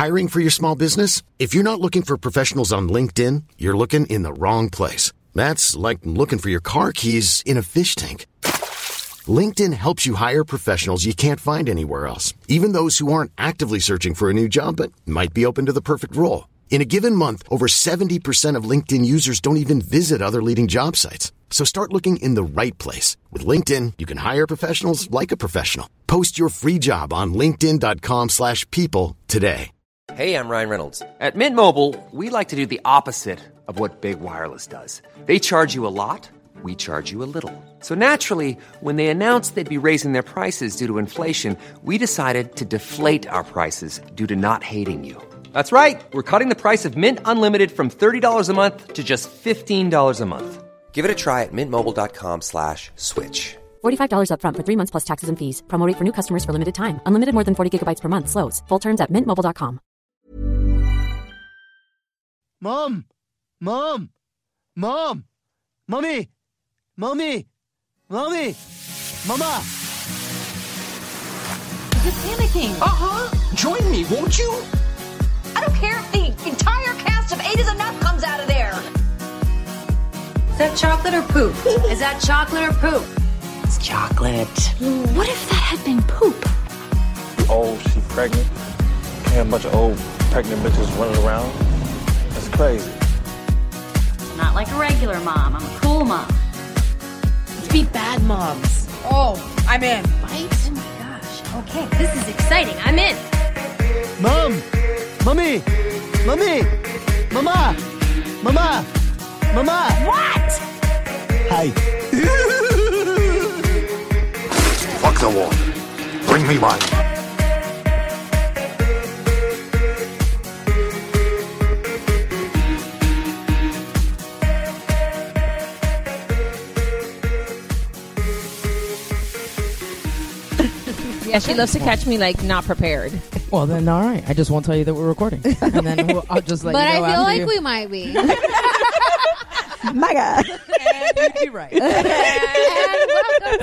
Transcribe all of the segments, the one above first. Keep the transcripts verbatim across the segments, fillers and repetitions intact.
Hiring for your small business? If you're not looking for professionals on LinkedIn, you're looking in the wrong place. That's like looking for your car keys in a fish tank. LinkedIn helps you hire professionals you can't find anywhere else, even those who aren't actively searching for a new job but might be open to the perfect role. In a given month, over seventy percent of LinkedIn users don't even visit other leading job sites. So start looking in the right place. With LinkedIn, you can hire professionals like a professional. Post your free job on linkedin.com slash people today. Hey, I'm Ryan Reynolds. At Mint Mobile, we like to do the opposite of what Big Wireless does. They charge you a lot, we charge you a little. So naturally, when they announced they'd be raising their prices due to inflation, we decided to deflate our prices due to not hating you. That's right. We're cutting the price of Mint Unlimited from thirty dollars a month to just fifteen dollars a month. Give it a try at mintmobile.com slash switch. forty-five dollars up front for three months plus taxes and fees. Promo rate for new customers for limited time. Unlimited more than forty gigabytes per month. Slows full terms at mint mobile dot com. Mom! Mom! Mom! Mommy! Mommy! Mommy! Mama! You're panicking. Uh-huh. Join me, won't you? I don't care if the entire cast of Eight is Enough comes out of there. Is that chocolate or poop? Is that chocolate or poop? It's chocolate. What if that had been poop? Old, she pregnant. Can't have a bunch of old pregnant bitches running around. That's crazy. It's not like a regular mom. I'm a cool mom. Let's be bad moms. Oh, I'm in. Right? Oh my gosh. Okay, this is exciting. I'm in. Mom! Mommy! Mommy! Mama! Mama! Mama! What? Hi. Fuck the water. Bring me wine. Yeah, she loves to catch me like not prepared. Well, then all right. I just won't tell you that we're recording, and then we'll, I'll just let but you know. But I feel like you. we might be. My God. And you'd be right. And welcome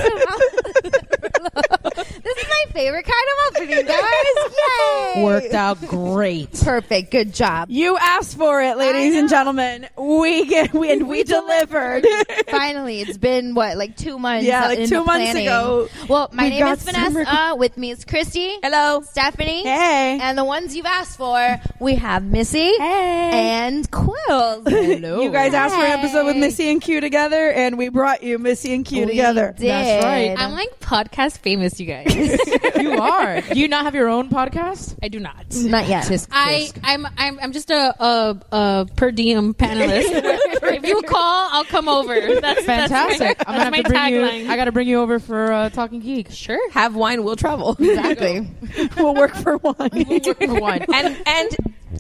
to This is my favorite kind of opening, guys. Yay! Worked out great. Perfect. Good job. You asked for it, ladies and gentlemen. We get we, and we, we delivered. Finally, it's been what, like two months? Yeah, like two months planning. ago. Well, my we name is Vanessa. Uh, with me is Christy. Hello. Stephanie. Hey. And the ones you've asked for, we have Missy. Hey. And Quills. Hello. You guys asked hey. for an episode with Missy and Q together, and we brought you Missy and Q we together. Did. That's right. I'm like podcast famous, you guys. You are. Do you not have your own podcast? I do not. Not yet. Tisk, tisk. I, I'm, I'm, I'm just a, a, a per diem panelist. If you call, I'll come over. That's fantastic. That's my, I'm gonna have my to bring tagline. you. I got to bring you over for uh, Talking Geek. Sure. Have wine, we'll travel. Exactly. We'll work for wine. We'll work for wine. and and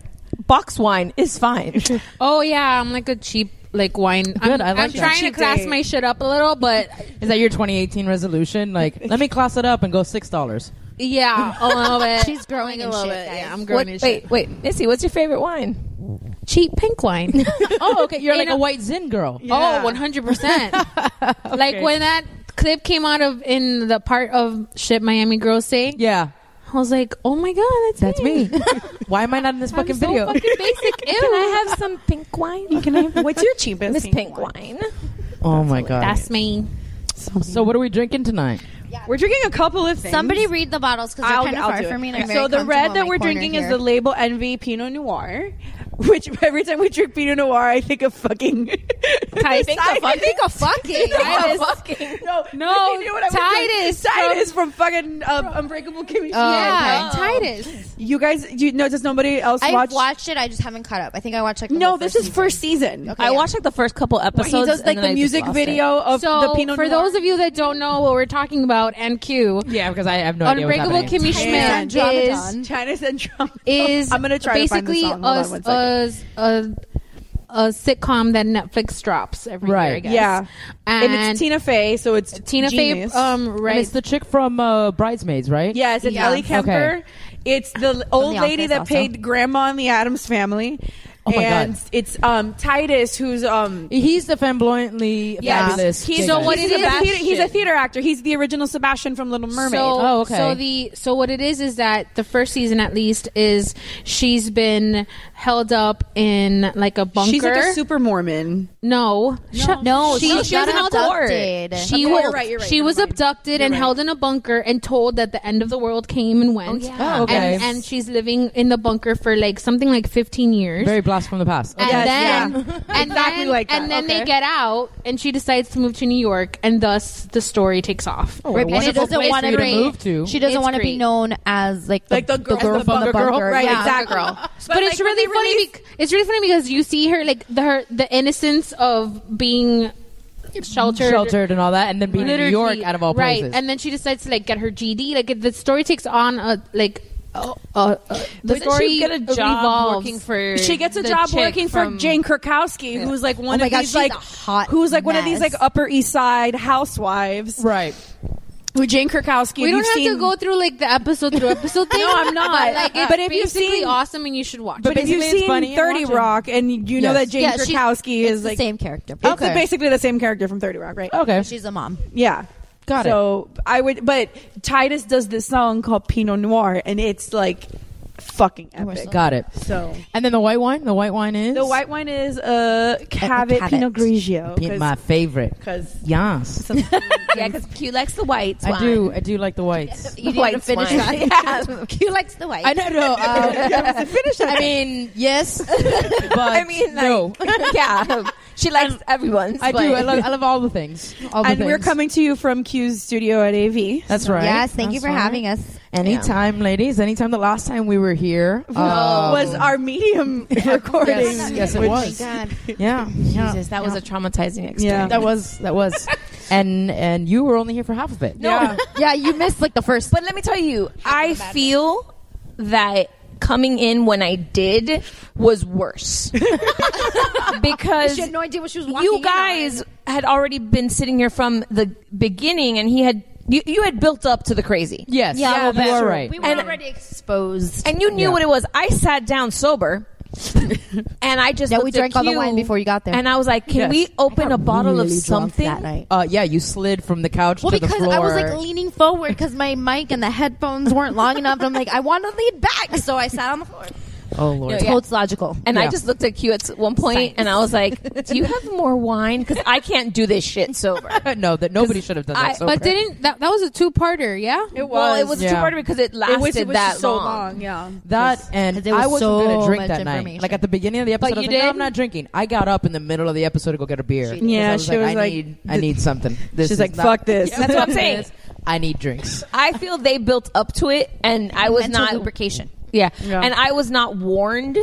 box wine is fine. Oh yeah, I'm like a cheap like wine. Good, I'm, I like I'm that. trying to Cheap class date. my shit up a little, but Is that your twenty eighteen resolution? Like, let me class it up and go six dollars. yeah, a little bit. She's growing a in little shit, bit. guys. Yeah, I'm growing What, in wait, shit. wait, Missy, what's your favorite wine? Cheap pink wine. Oh, okay. You're In like a- a white Zin girl. Oh, one hundred percent. Like when that clip came out of in the part of Shit Miami Girls Say, Yeah, I was like, oh my god, that's, that's me. Why am I not in this I'm fucking so video? fucking basic. Ew. Can I have some pink wine? Can I have, what's your cheapest? Miss Pink wine. Oh my god. That's me. So what are we drinking tonight? We're drinking a couple of things. Somebody read the bottles because they're I'll- kind of I'll far do it. from me. And I'm So very the comfortable red in that my we're corner drinking here. is the Label Envy Pinot Noir, which every time we drink Pinot Noir, I think of fucking. I think Titus. of fucking. I think of fucking. Titus. fucking. No, No, you know what I was Titus doing? Titus from- from, fucking um, Unbreakable Kimmy. Oh, Yeah, okay. Titus. You guys, you know, does nobody else I've watch? watched it. I just haven't caught up. I think I watched like the No, whole this first is season. first season. Okay, I yeah. watched like the first couple episodes. He does and like then the I just music lost video it. of So the Pinot for Noir. those of you that don't know what we're talking about, and Q, Yeah, because I have no idea what's Unbreakable happening. Kimmy Titus Schmidt and is Dramaton. China's and Trump. is I'm gonna try to find the basically song. Hold a, on one second. a, a, a sitcom that Netflix drops every Right. year, I guess. Yeah, and, and it's Tina Fey, so it's Tina Fey, genius. um, And right? it's the chick from uh, Bridesmaids, right? Yes, it's Yeah. Ellie Kemper. Okay. It's the old The lady Office that also. played Grandma in the Addams Family. Oh my and God. it's um Titus, who's um he's the flamboyantly yeah, fabulous. he's gay so guy. what it is. A theater, he's a theater actor. He's the original Sebastian from Little Mermaid. So, Oh, okay. So the so what it is is that the first season at least is she's been held up in like a bunker. She's like a super Mormon. No, No, no, she, she she got was held abducted. She Okay, was you're right, you're right, she never was mind. abducted You're and right. held in a bunker and told that the end of the world came and went. Oh, yeah. Oh, okay. And, and she's living in the bunker for like something like fifteen years. Very blast from the past. and Yes, then, yeah. and Exactly then, like that. and then Okay. they get out, and she decides to move to New York, and thus the story takes off. Oh, Right, a because she wonderful doesn't place want for you to to move to. She doesn't It's want to be great. known as like the, Like the girl- girl the from the bunker bunker. girl. Right, yeah. exactly. But, But, it's like, when really they funny. release- bec- it's really funny because you see her like the her, the innocence of being sheltered, sheltered and all that, and then being in New literally, York out of all right? places. And then she decides to like get her G D. Like it- the story takes on a like. Uh, uh, uh, the Doesn't story she get a job revolves. working for She gets a the job chick working for from- Jane Krakowski, who's like one Oh my of God, these she's like a hot who's like one of these mess. like Upper East Side housewives. right. Who Jane Krakowski? We don't you've have seen, to go through like the episode through episode thing. No, I'm not. But, like, it's But if you've basically seen- awesome, and you should watch. But it. if you've basically it's seen funny and thirty watch it. Rock, and you know Yes. that Jane Yeah, she- Krakowski it's is the like same character. It's Okay. basically the same character from thirty Rock, right? Okay. She's a mom. Yeah. Got it. so I would, but Titus does this song called Pinot Noir, and it's like fucking epic. Got it. So And then the white wine. The white wine is the white wine is uh, Cavit Cavit. Pinot Grigio. Be my favorite. Because Yes, Yeah, because Q likes the whites. I wine. do. I do like the whites. You White didn't finish wine. that. Yeah. Q likes the white. I know. No, uh, finish I mean, yes, but I mean, like, no. yeah, she likes everyone's. I do. but- I love. I love all the things. All the and we're things. coming to you from Q's studio at A V. That's right. Yes, thank you That's for right. having us. Anytime, ladies. Anytime. The last time we were here um, was our medium recording. Yes, yes, it Oh my was. God. Yeah, yeah. Jesus, that was a traumatizing experience. Yeah. That was that was, and and you were only here for half of it. Yeah. Yeah, you missed like the first. But let me tell you, I feel that coming in when I did was worse because She had no idea what she was walking you in guys had already been sitting here from the beginning, and he had you, you had built up to the crazy. Yes. Yeah, you that's are true. right. We were And- already exposed. And you knew Yeah. what it was. I sat down sober, and I just Yeah, looked we at drank all the Q, wine before you got there. and I was like, "Can Yes. we open I a got bottle of really drunk something?" that night. Uh, yeah, you slid from the couch Well, to the because floor. I was like leaning forward because my mic and the headphones weren't long enough. And I'm like, I want to lean back, so I sat on the floor. oh lord. Yeah, yeah. It's logical. And Yeah. I just looked at Q at one point, and I was like, "Do you have more wine? Because I can't do this shit sober." no, that nobody should have done I- that. sober. But didn't that that was a two parter? Yeah, It was. Well, it was Yeah. two parter because it lasted It was, it was that just so long. long. Yeah. that and 'cause it was I wasn't so going to drink much that night. information. Like at the beginning of the episode, But I was you like, no, did? I'm not drinking. I got up in the middle of the episode to go get a beer. She Because Yeah, I was she like, was I like, need, I need something. This She's is like, not- "Fuck this." That's what I'm saying. I need drinks. I feel they built up to it, and I was Mental not lubrication. Yeah. Yeah. and I was not warned.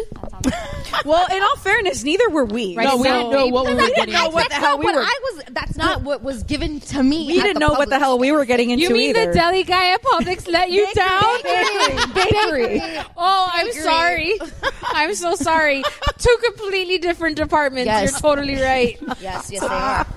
Well, in all fairness, neither were we. No, we didn't know what we were We didn't getting know into. what the That's hell not we what were. I was. That's not what was given to me. We at didn't the know what the Publix. hell we were getting into you mean either. the deli guy at Publix let you down? Bakery. Oh, I'm Bakery. sorry. I'm so sorry. Two completely different departments. Yes. You're totally right. Yes, yes, they are.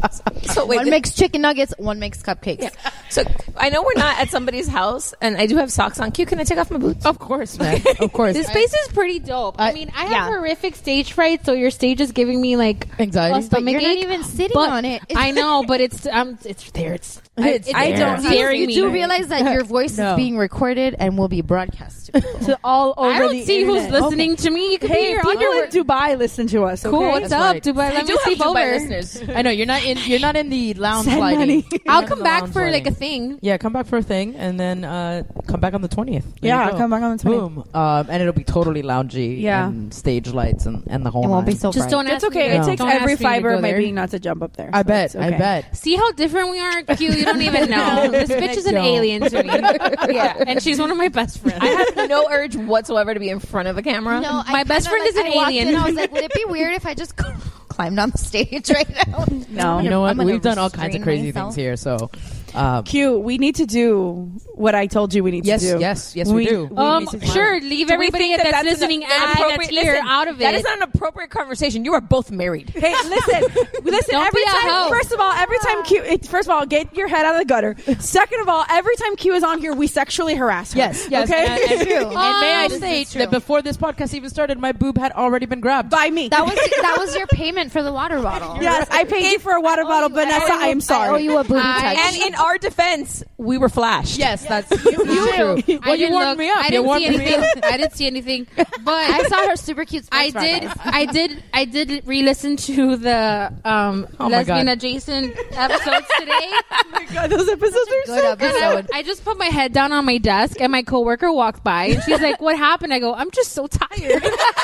So wait, One makes chicken nuggets. One makes cupcakes. yeah. So I know we're not at somebody's house, and I do have socks on. Q, can I take off my boots? Of course, man. Of course. This space is pretty dope. I, I- mean, I have yeah. horrific stage fright, so your stage is giving me like Anxiety. a stomach You're not ache, even sitting but on it. I know, but it's um, it's there. It's It's- it's I there. don't- It's You, scaring you me. do realize that your voice No. is being recorded and will be broadcast to people. To all over I don't the see who's internet. listening to me. You could be Hey, here people underwear. in Dubai listen to us. Okay? Cool. What's That's up, right. Dubai? I Let do me have sleep Dubai over. listeners. I know you're not in. You're not in the lounge Send lighting. money. You're I'll not in come the back lounge for like a lighting. thing. Yeah, come back for a thing, and then uh, come back on the twentieth. Yeah, come back on the twentieth. Boom, um, and it'll be totally loungy. Yeah. and stage lights and, and the whole. It won't be nine. so Just bright. don't It's ask me okay. to- It takes don't ask every me to fiber go of my there. being not to jump up there. I So bet. it's okay. I bet. See how different we are, Q. You don't even know. This bitch is an Don't. alien to me. Yeah, and she's one of my best friends. I have no urge whatsoever to be in front of a camera. No, I My best kinda, friend is like, an I walked alien. in, I was like, would it be weird if I just climbed on the stage right now? No. You know I'm what? gonna We've done all kinds of restrain crazy myself. things here, so Um, Q, we need to do what I told you we need yes, to do. yes, yes, we, do. Um, sure, leave Do we everybody think that that's, that's listening an and appropriate- that's here listen, out of it. That is not an appropriate conversation. You are both married. Hey, listen, listen. Don't every be a time, hoe. first of all, every time Q, it, first of all, get your head out of the gutter. Second of all, every time Q is on here, we sexually harass her. Yes, yes. Okay, And, and, True. and may I This is state true. that before this podcast even started, my boob had already been grabbed by me. That was that was your payment for the water bottle. Yes, I paid you for a water bottle, Vanessa. I am sorry. I owe you a booby I- touch. And in our defense, we were flashed. Yes, that's you. True. I Well, you didn't warmed look. me up. I You didn't warmed see me anything. up. I didn't see anything. But I saw her super cute. I sports bra, did. guys. I did. I did re-listen to the um, Oh my lesbian God. adjacent episodes today. Oh my God, those episodes are Good so And I, episode. I just put my head down on my desk, and my coworker walked by, and she's like, "What happened?" I go, "I'm just so tired."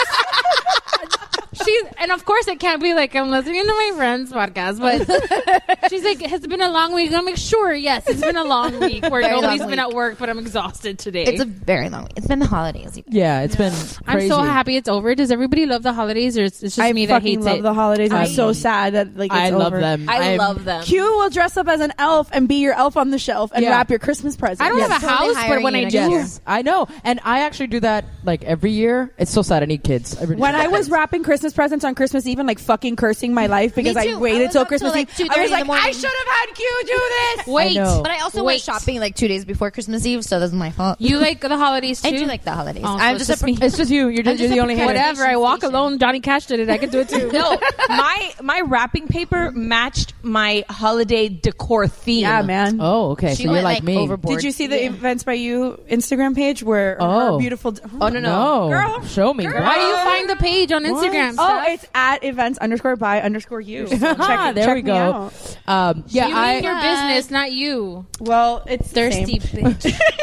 She's and of course it can't be like I'm listening to my friend's podcast, but she's like, "Has it been a long week?" I'm like, "Sure, yes, it's been a long week where Very nobody's long been week. at work, but I'm exhausted today." It's a very long week. It's been the holidays. Yeah, it's been I'm crazy. so happy it's over. Does everybody love the holidays, or it's, it's just I me that fucking hates love it? the holidays. I'm I- so sad that like it's I love over. them. I I'm- love them. Q will dress up as an elf and be your elf on the shelf and Yeah. wrap your Christmas presents. I don't Yes. have a Totally house, but hiring when you I next do, year. Yes, I know, and I actually do that like every year. It's so sad. I need kids. I really When need I was kids. wrapping Christmas presents on Christmas Eve and like fucking cursing my life because I too. waited I was till up Christmas till, like, Eve, two I was thirty in the like, morning. I should have had Q do this. wait. know. But I also Wait. went shopping like two days before Christmas Eve, so that's my fault. You like the holidays too? I do like the holidays. Oh, so I'm it's just a just me. It's just you. You're, I'm just, you're just the a only hater. Whatever. I walk alone. Johnny Cash did it. I can do it too. No, my my wrapping paper matched my holiday decor theme. Yeah, man. Oh, okay. She so you're went, like, like, me. overboard. Did you see the Events by You Instagram page where Oh. her beautiful? Oh no, no, No, Girl. show me. How do you find the page on Instagram? Oh, Steph? it's at events underscore by underscore you. So check, Ah, there check we me go. out. Um, yeah, you I. mean your business, not you. Well, it's the Thirsty same.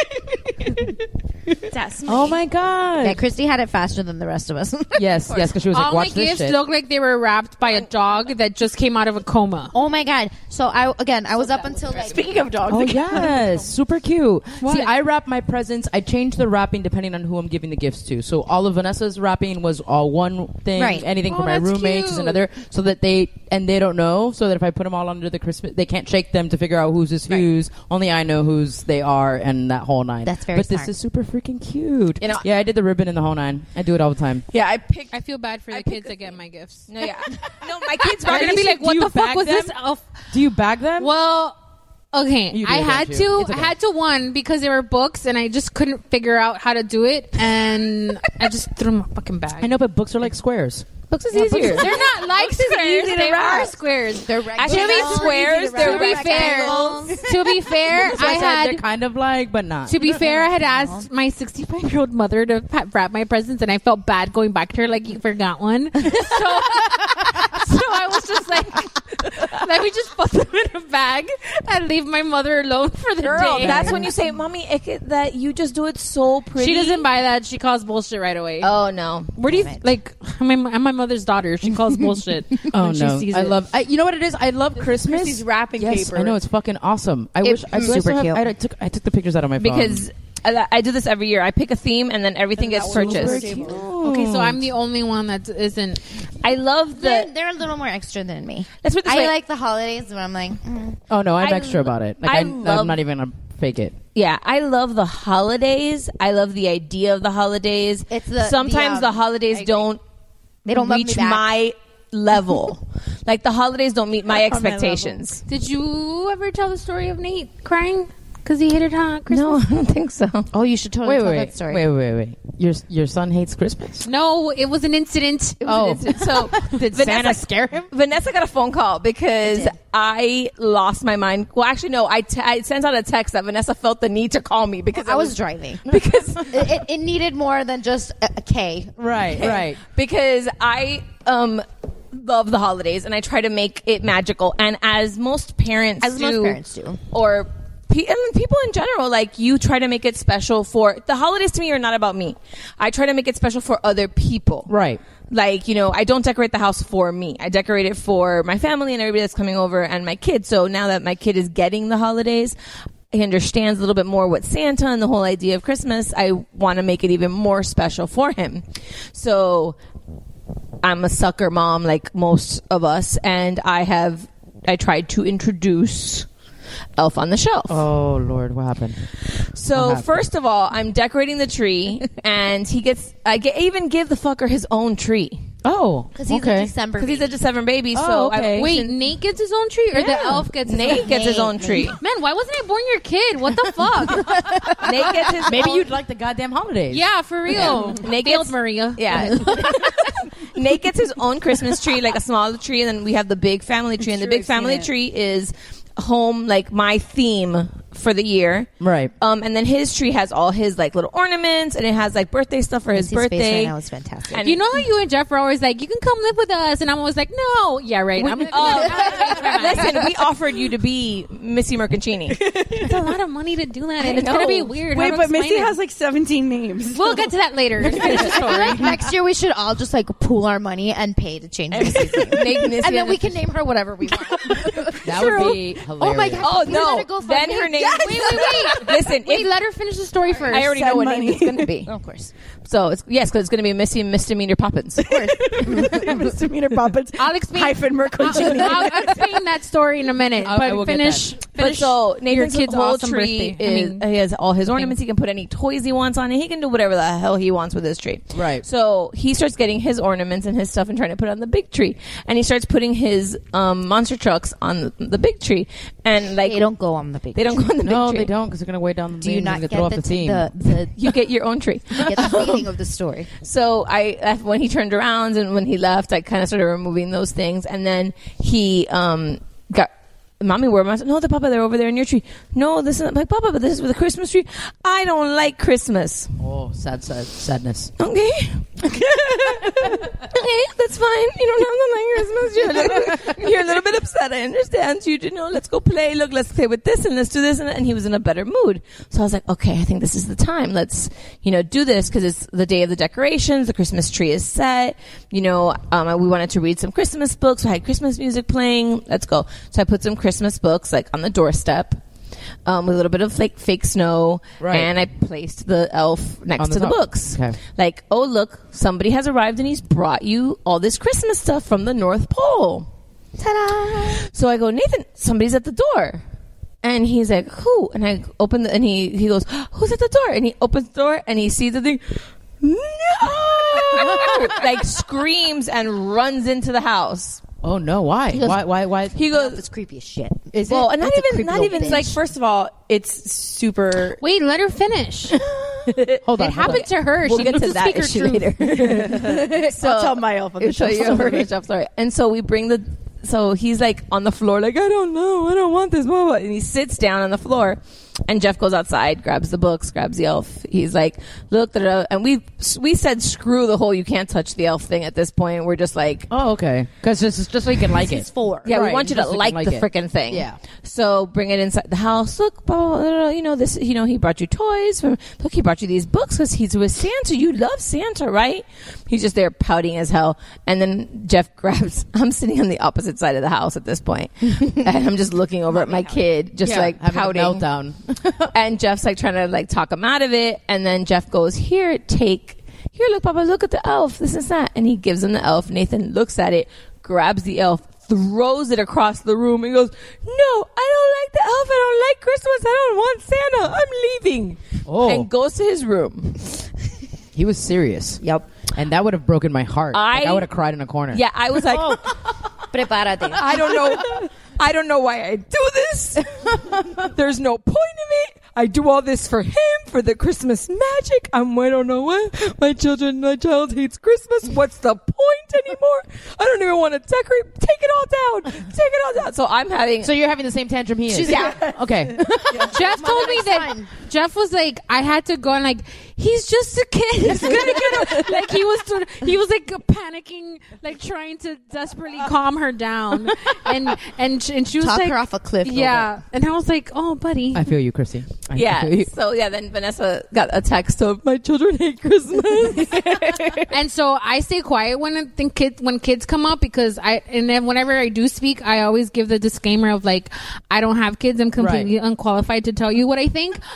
bitch. That's Oh my god. Yeah, Christy had it faster than the rest of us. Yes, yes, because she was like, All my watch this gifts shit. look like they were wrapped by a dog that just came out of a coma. Oh my god! So I again, I was up until like. Speaking of dogs, Oh yes, super cute. What? See, I wrap my presents. I change the wrapping depending on who I'm giving the gifts to. So all of Vanessa's wrapping was all one thing. Right. Anything for Oh, my that's roommates is cute. another. So that they and they don't know. So that if I put them all under the Christmas, they can't shake them to figure out whose is whose. Only I know whose they are, and that whole nine. That's very But smart. this is super freaking cute. You know- yeah, I did the ribbon in the whole nine. I do it all the time. yeah, I picked. I feel bad for the kids that get my gifts. no, yeah, no. My kids They're are gonna be like, Do "What you the fuck bag was them? this?" Oh, Do you bag them? well, okay, You do I it, had don't to. you? It's I okay. had to one because they were books, and I just couldn't figure out how to do it, and I just threw them in my fucking bag. I know, but books are like squares. books is easier. They're not like squares. easy to They wrap. are squares. They're Actually, rectangles. these squares, they're To be fair, rectangles. to be fair, So I, I said they're had. kind of like, but not. To be fair, I had asked my sixty-five-year-old mother to pa- wrap my presents, and I felt bad going back to her like you forgot one. So, so I was just like, let me just put them in a bag and leave my mother alone for the Girl, day. that's when you say, "Mommy, it, could- that you just do it so pretty." She doesn't buy that. She calls bullshit right away. Oh no. Where do you like? I'm my, I'm my mother's daughter. She calls bullshit. Oh when she no! sees I it. love. I, you know what it is? I love Christmas. Christy's wrapping yes, paper. I know it's fucking awesome. I It- wish I super super cute. Have, I took I took the pictures out of my phone Because I, I do this every year. I pick a theme and then everything gets purchased. Okay, so I'm the only one that isn't. I love They're, the. they're a little more extra than me. Let's put it this I way. like the holidays, but I'm like, mm. Oh no, I'm I extra lo- about it. Like I I, love- I'm not even gonna fake it. Yeah, I love the holidays. I love the idea of the holidays. It's the- Sometimes the, the, um, holidays I agree. don't they don't love me reach back. my level. Like the holidays don't meet my On my level. expectations. Did you ever tell the story of Nate crying because he hated uh, Christmas? No, I don't think so. Oh, you should totally Wait, tell wait, that wait, story. wait, wait, wait. Your your son hates Christmas. No, it was an incident. It was Oh. an incident. So Did Vanessa- Santa scare him? Vanessa got a phone call because I lost my mind. Well, actually, no. I, t- I sent out a text that Vanessa felt the need to call me because I was driving. because it, it, it needed more than just a, a K. Right, right. because I um love the holidays and I try to make it magical. And as most parents As do, most parents do. or pe- and people in general, like you try to make it special for the holidays. To me, are not about me. I try to make it special for other people. Right. Like, you know, I don't decorate the house for me. I decorate it for my family and everybody that's coming over and my kid. So now that my kid is getting the holidays, he understands a little bit more what Santa and the whole idea of Christmas. I want to make it even more special for him. So I'm a sucker mom like most of us, and I have I tried to introduce Elf on the Shelf. Oh Lord, what happened? So What happened? first of all, I'm decorating the tree, and he gets. I get, even give the fucker his own tree. Oh, Because he's okay. a December Because he's a December baby. Oh, so okay. I, Wait, Nate gets his own tree, or the Yeah. elf gets his Nate own? gets his own Nate, tree. Man, why wasn't I born your kid? What the fuck? Nate gets his. Maybe own, you'd like the goddamn holidays. Yeah, for real. Nate Failed gets- Maria. Yeah. Nate gets his own Christmas tree, like a small tree, and then we have the big family tree. And the Sure, big I've seen family it. tree is home, like my theme for the year. Right. Um, and then his tree has all his like little ornaments, and it has like birthday stuff for his Missy's face birthday. right now is fantastic. And- You know how you and Jeff are always like, you can come live with us, and I'm always like, no. Yeah, right. I'm, Oh, listen, we offered you to be Missy Mercancini. It's a lot of money to do that, and I it's gonna know. be weird. How Wait, to but explain Missy it? has like seventeen names. We'll get to that later. Finish the story. Next year we should all just like pool our money and pay to change Missy's name. Nate, Missy, And then we can name her whatever we want. That would be hilarious. Oh my God. Oh Put it at no! a GoFundMe. Then her name. Yes. Wait, wait, wait! Listen, Wait, if- let her finish the story first. I already know Send what money. name it's going to be. Of course. So it's yes, because it's going to be Missy Misdemeanor Poppins. Of course. Misdemeanor Poppins. I'll explain. Hyphen I'll, Mercancini. I'll explain that story in a minute. I'll- I but will get finish. that. But finish so your Nathan's kid's whole awesome tree birthday. I is mean, he has all his ornaments. He can put any toys he wants on it. He can do whatever the hell he wants with his tree. Right. So he starts getting his ornaments and his stuff and trying to put it on the big tree. And he starts putting his um, monster trucks on the, the big tree. And like They don't go on the big they don't go on the No, big tree. they don't, because they're gonna weigh down the Do you beams not and get they throw off the, the theme. the, the You get your own tree. you get the feeling of the story? So I, af- when he turned around and when he left, I kind of started removing those things, and then he um got. Mommy, where am I? No, the Papa, they're over there in your tree. No, this is I'm like Papa, but this is for the Christmas tree. I don't like Christmas. Oh, sad, sad, sadness. Okay, okay, that's fine. You don't have to like Christmas. You're a little, you're a little bit upset. I understand. You, you know, let's go play. Look, let's play with this and let's do this. And, and he was in a better mood. So I was like, okay, I think this is the time. Let's, you know, do this because it's the day of the decorations. The Christmas tree is set. You know, um, we wanted to read some Christmas books. So I had Christmas music playing. Let's go. So I put some Christmas books like on the doorstep. Um, with a little bit of like fake snow, Right. and I placed the elf next On the to the top. books. Okay. Like, oh look, somebody has arrived and he's brought you all this Christmas stuff from the North Pole. Ta-da! So I go, Nathan, somebody's at the door. And he's like, who? And I open the, and he, he goes, who's at the door? And he opens the door and he sees the thing. No! Like screams and runs into the house. Oh no! Why? goes- why? Why? Why? He goes, It's creepy as shit. Is well, it? and not That's a even, creepy not little even bitch. Like, first of all, it's super. Wait, let her finish. Hold on. It hold happened on. to her. We'll she get gets to to that speak her issue truth. later. So I'll tell my elf on the so shelf you're over story. the shelf story. And so we bring the, so he's like on the floor, like, I don't know, I don't want this, blah, blah. And he sits down on the floor, and Jeff goes outside, grabs the books, grabs the elf. He's like, look, da, da, da. And we we said screw the whole you can't touch the elf thing at this point. We're just like, Oh, okay. Because just just so you can like It's it. four. yeah, we Right, want you to just so you like, can the like it. freaking thing. Yeah. So bring it inside the house. Look, blah, blah, blah, blah, you know this. You know he brought you toys. From, look, he brought you these books because he's with Santa. You love Santa, right? He's just there pouting as hell. And then Jeff grabs. I'm sitting on the opposite side of the house at this point, and I'm just looking over at my kid, just Yeah, like having a pouting. meltdown. And Jeff's like trying to like talk him out of it. And then Jeff goes, here, take, here, look, Papa, look at the elf. This is that. And he gives him the elf. Nathan looks at it, grabs the elf, throws it across the room, and goes, no, I don't like the elf. I don't like Christmas. I don't want Santa. I'm leaving. Oh. And goes to his room. He was serious. Yep. And that would have broken my heart. I- Like, I would have cried in a corner. Yeah, I was like, Prepárate. I don't know. I don't know why I do this. There's no point in it. I do all this for him, for the Christmas magic. I'm, I don't know what. My children, my child hates Christmas. What's the point anymore? I don't even want to decorate. Take it all down. Take it all down. So I'm having. So you're having the same tantrum he is. She's- yeah. Okay. Jeff told me that Jeff was like, I had to go and like, he's just a kid. He's gonna get him. Like he was, sort of- he was like panicking, like trying to desperately calm her down, and and sh- and she was Talk like, her off a cliff. a little yeah. And I was like, oh, buddy. I feel you, Chrissy. I Yeah. feel you. So yeah, then Vanessa got a text of my children hate Christmas. And so I stay quiet when I think kids when kids come up because I and then whenever I do speak, I always give the disclaimer of like I don't have kids. I'm completely Right. unqualified to tell you what I think.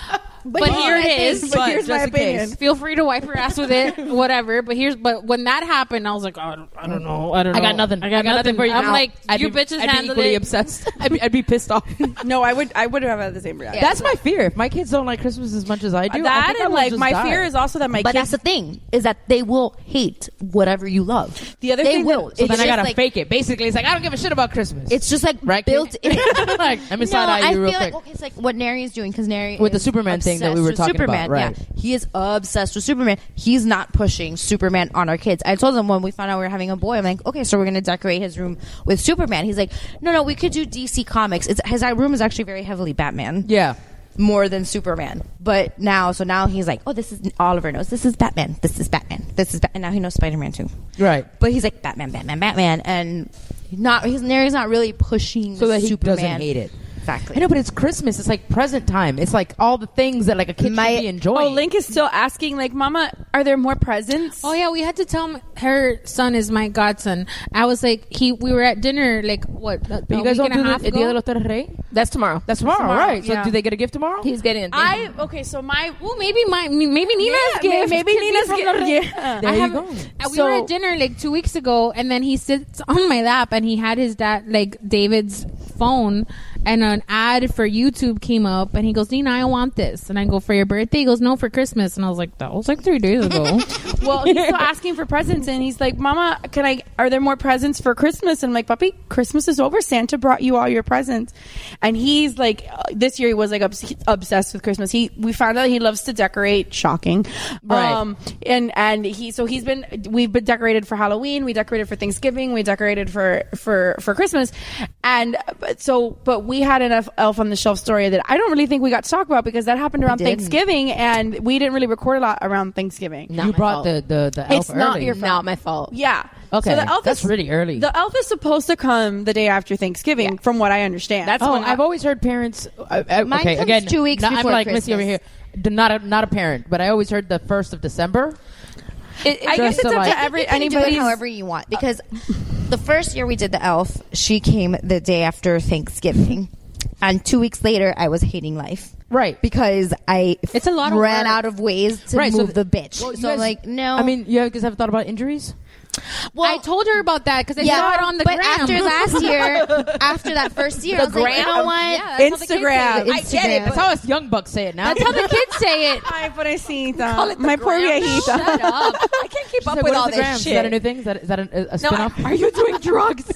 But, But here it here's is. my- but here's my opinion. Feel free to wipe your ass with it, whatever. But here's, but when that happened, I was like, oh, I don't, I don't know, I don't know. I got nothing. I got, nothing. for you. I'm now. like, I'd you be, bitches I'd be handled equally it. obsessed. I'd be, I'd be pissed off. No, I would. I would have had the same reaction. That's my fear. If my kids don't like Christmas as much as I do, I That think I and will like just my die. fear is also that my But kids. that's the thing is that they will hate whatever you love. The other they thing will. that- So It's then I just gotta like- fake it. Basically, it's like I don't give a shit about Christmas. It's just like right, built in. like, let me No, side eye I you real feel quick. like okay, it's like what Neri is doing because Neri With the is Superman thing that we obsessed were with talking about, Superman, right. Yeah, he is obsessed with Superman. He's not pushing Superman on our kids. I told him when we found out we were having a boy, I'm like, okay, so we're gonna decorate his room with Superman. He's like, no, no, we could do D C Comics. It's, his room is actually very heavily Batman. Yeah. More than Superman. But now, so now he's like, oh, this is Oliver knows. This is Batman. This is Batman. This is Batman. And now he knows Spider-Man too. Right. But he's like, Batman, Batman, Batman. And not, he's, Neri's not really pushing So that he Superman. doesn't hate it. Exactly. I know, but it's Christmas. It's like present time. It's like all the things that like a kid My- should be enjoying. Oh, Link is still asking, like, Mama, are there more presents? Oh yeah, we had to tell him her son is my godson. I was like, he. We were at dinner, like what? But you guys don't do the Dia de los Tres Reyes? That's tomorrow. That's tomorrow, tomorrow, right? So yeah. do they get a gift tomorrow? He's getting a I okay. So my Well, maybe my maybe Nina's Yeah, gift. maybe could be Nina's from gift. the- Yeah. There I you have, go. uh, We So- were at dinner like two weeks ago, and then he sits on my lap, and he had his dad, like David's phone, and an ad for YouTube came up, and he goes, Nina, I want this, and I go, for your birthday? He goes, no, for Christmas, and I was like, that was like three days ago. well, he's still asking for presents, and he's like, Mama, can I? Are there more presents for Christmas? And I'm like, Puppy, Christmas is over. Santa brought you all your presents, and he's like, uh, this year he was like obs- obsessed with Christmas. He we found out he loves to decorate. Shocking, Right. Um, and and he so he's been we've been decorated for Halloween. We decorated for Thanksgiving. We decorated for for for Christmas, and uh, but so but we had an elf, elf on the shelf story that I don't really think we got to talk about because that happened around didn't. Thanksgiving, and we didn't really record a lot around Thanksgiving. you brought the the the elf It's not early. your fault. Not my fault. Yeah. Okay, So the elf that's is, really early. The elf is supposed to come the day after Thanksgiving, from what I understand. That's Oh, when I've always heard parents. Uh, uh, Mine okay, comes again, two weeks no, I'm before like Missy over here. Christmas. D- Not a, not a parent, but I always heard the first of December. It, I Just guess it's to up like- to every You can do it anybody's. however you want because the first year we did the elf, she came the day after Thanksgiving, and two weeks later I was hating life. Right. Because I It's a lot of ran work. out of ways to Right, so move th- the bitch. Well, you so guys- like no, I mean, you guys have thought about injuries? well, I told her about that because I yeah, saw it on the but gram. after last year, after that first year, The I was like, you gram? know what? Yeah, that's how the kids say Instagram. it. I get it, That's how us young bucks say it now. That's how the kids say it. Ay, pobrecita. Call it the My poor gram. viejita. Shut up. I can't keep She's up like, with what all is the this gram? shit. Is that a new thing? Is that, is that a, a No, spin-off? are you doing drugs?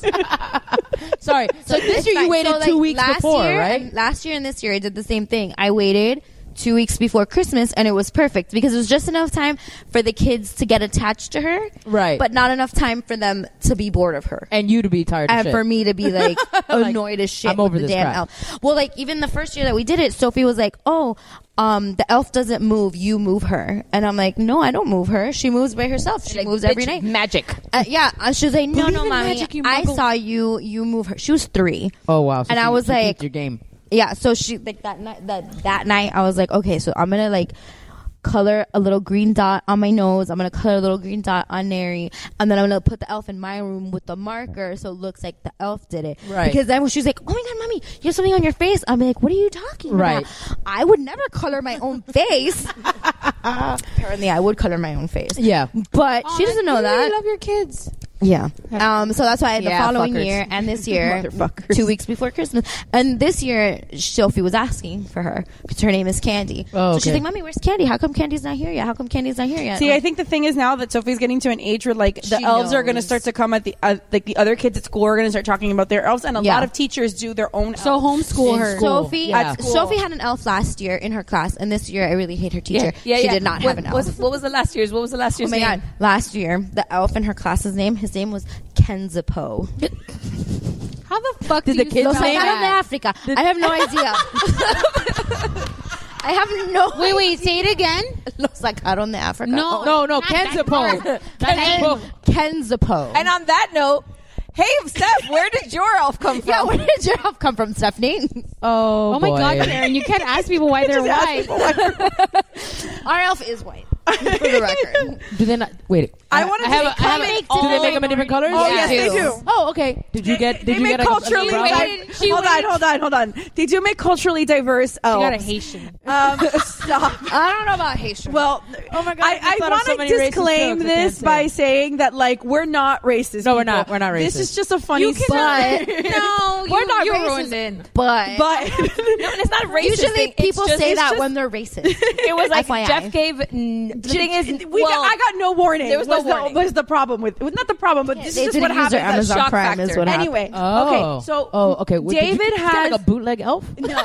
Sorry. So, this it's year you fine. waited So, two like, weeks last before, year, right? and last year and this year I did the same thing. I waited two weeks before Christmas, and it was perfect because it was just enough time for the kids to get attached to her, Right. But not enough time for them to be bored of her. And you to be tired of And shit. for me to be like annoyed as shit I'm over with the this damn crap. elf. Well, like even the first year that we did it, Sophie was like, "Oh, um, the elf doesn't move. You move her." And I'm like, "No, I don't move her. She moves by herself. She Like, moves every bitch, night." Magic. Uh, yeah, and she was like, "No, Believe no, in mommy. magic, you I muggle." saw you. You move her." She was three. Oh, wow. So And she- I was she like- peaked your game. Yeah, so she like that night that that night I was like, okay, so I'm gonna like color a little green dot on my nose. I'm gonna color a little green dot on Neri, and then I'm gonna put the elf in my room with the marker so it looks like the elf did it. Right. Because then when she was like, "Oh my god, mommy, you have something on your face," I'm like, "What are you talking Right. about?" I would never color my own face. Apparently, I would color my own face. Yeah. But Oh, she doesn't know you that. really love your kids. Yeah. Um, so that's why the Yeah, following fuckers. year and this year, Motherfuckers. two weeks before Christmas, and this year, Sophie was asking for her because her name is Candy. Oh, So she's okay. like, "Mommy, where's Candy? How come Candy's not here yet? How come Candy's not here yet?" See, I think the thing is now that Sophie's getting to an age where like the She elves are going to knows. start to come at the uh, like the other kids at school are going to start talking about their elves, and a Yeah. lot of teachers do their own. So elves. homeschool In her. school. Sophie, Yeah. at school. Sophie had an elf last year in her class, and this year I really hate her teacher. Yeah, she yeah. did not what, have an elf. was- what was the last year's? What was the last Oh year's my name? god! Last year, the elf in her class's name, his name was Kenzapo. How the fuck Did do the you kids Los spell name Sacaron de that? Africa. I have no idea. I have no. Wait, wait, say it again. Los Sacaron de Africa. No. Oh. No, no, Not that Kenzapo. part. Kenzapo. Kenzapo. And on that note, hey, Steph, where did your elf come from? Yeah, where did your elf come from, Stephanie? Oh, Oh my boy. god, Karen, you can't ask people why they're white. Our elf is white, for the record. Do they not? Wait. I wanted I have to a- I have a- make do they make them in different colors? Oh Yeah. yes, they They do. do. Oh, okay. Did you get? Did they you make get a- culturally a brown diverse? bag? Hold on, hold on, hold on. They do make culturally diverse elves. got a Haitian. Um, stop. I don't know about Haitian. Well, oh my god! I, I want to disclaim this by saying that like we're not racist. No, we're people. not. We're not This racist. is just a funny You cannot- story. No, We're you, not you racist, ruined it. but but No, and it's not a racist usually thing. It's people just- say it's that just- when they're racist. It was like F Y I. Jeff gave. N- the thing is, we well, got, I got no warning. there was no was warning. The, was the problem with? Not the problem, but this they is just didn't what use their happens. Amazon shock Prime is factor. what happened. Anyway, Oh. okay, so oh, okay. Wait, did you- David did you get, has. like a bootleg elf.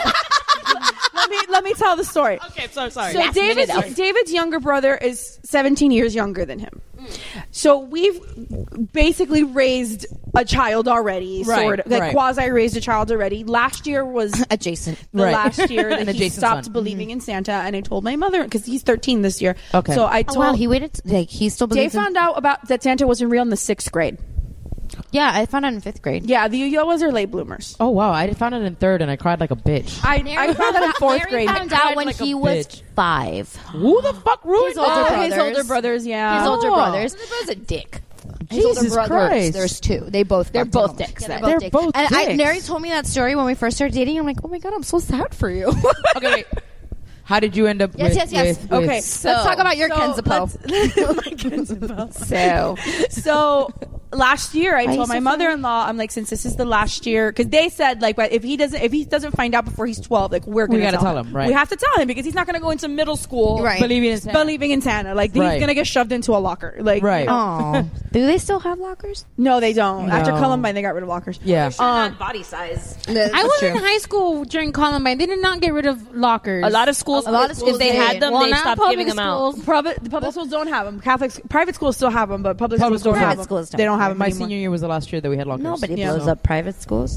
let me let me tell the story. Okay, so sorry. So Last minute David's, elf. David's younger brother is seventeen years younger than him. So we've basically raised a child already, Right, sort of like right. quasi raised a child already. Last year was Adjacent. the Right. last year An that he adjacent stopped son. believing in Santa, and I told my mother because he's thirteen this year. Okay. So I Oh, told. wow, he waited. Like he still Dave believes. in- found out about that Santa wasn't real in the sixth grade. Yeah, I found out in fifth grade. Yeah, the Yo-Yos are late bloomers. Oh wow! I found it in third, and I cried like a bitch. I, I found that in fourth Mary grade. found out when like a he was bitch. five. Who the fuck ruined His older Oh, brothers. his older brothers, yeah. His older Oh. brothers. His brother's a dick. His Jesus older brothers. Christ. There's two. They both. They're fucked both him. dicks. Yeah, then. they're They're both dicks. both And I, dicks. Neri told me that story when we first started dating. I'm like, oh my god, I'm so sad for you. Okay, wait. How did you end up? Yes, with, yes, yes. with- Okay, with- So- Let's talk about your so Kenzapo. let's- my Kenzapo. So, So last year, I Why told you my so mother-in-law, I'm like, since this is the last year, because they said like, if he doesn't, if he doesn't find out before he's twelve, like we're We gonna gotta tell tell him, right. We have to tell him because he's not gonna go into middle school Right. believing in Santa. believing in Santa. Like Right. he's gonna get shoved into a locker. Like Right. you know. oh, do they still have lockers? No, they don't. After No. Columbine, they got rid of lockers. Yeah. Um, body size. I was in high school during Columbine. They did not get rid of lockers. A lot of schools. A lot of schools if they did. had them, Well, they not stopped public giving them out. schools. Private, the public schools don't have them. Catholic, private schools still have them, but public, Public schools don't schools have Private them. schools don't. They don't have them My anymore. senior year was the last year that we had lockers. Nobody Yeah. blows up private schools.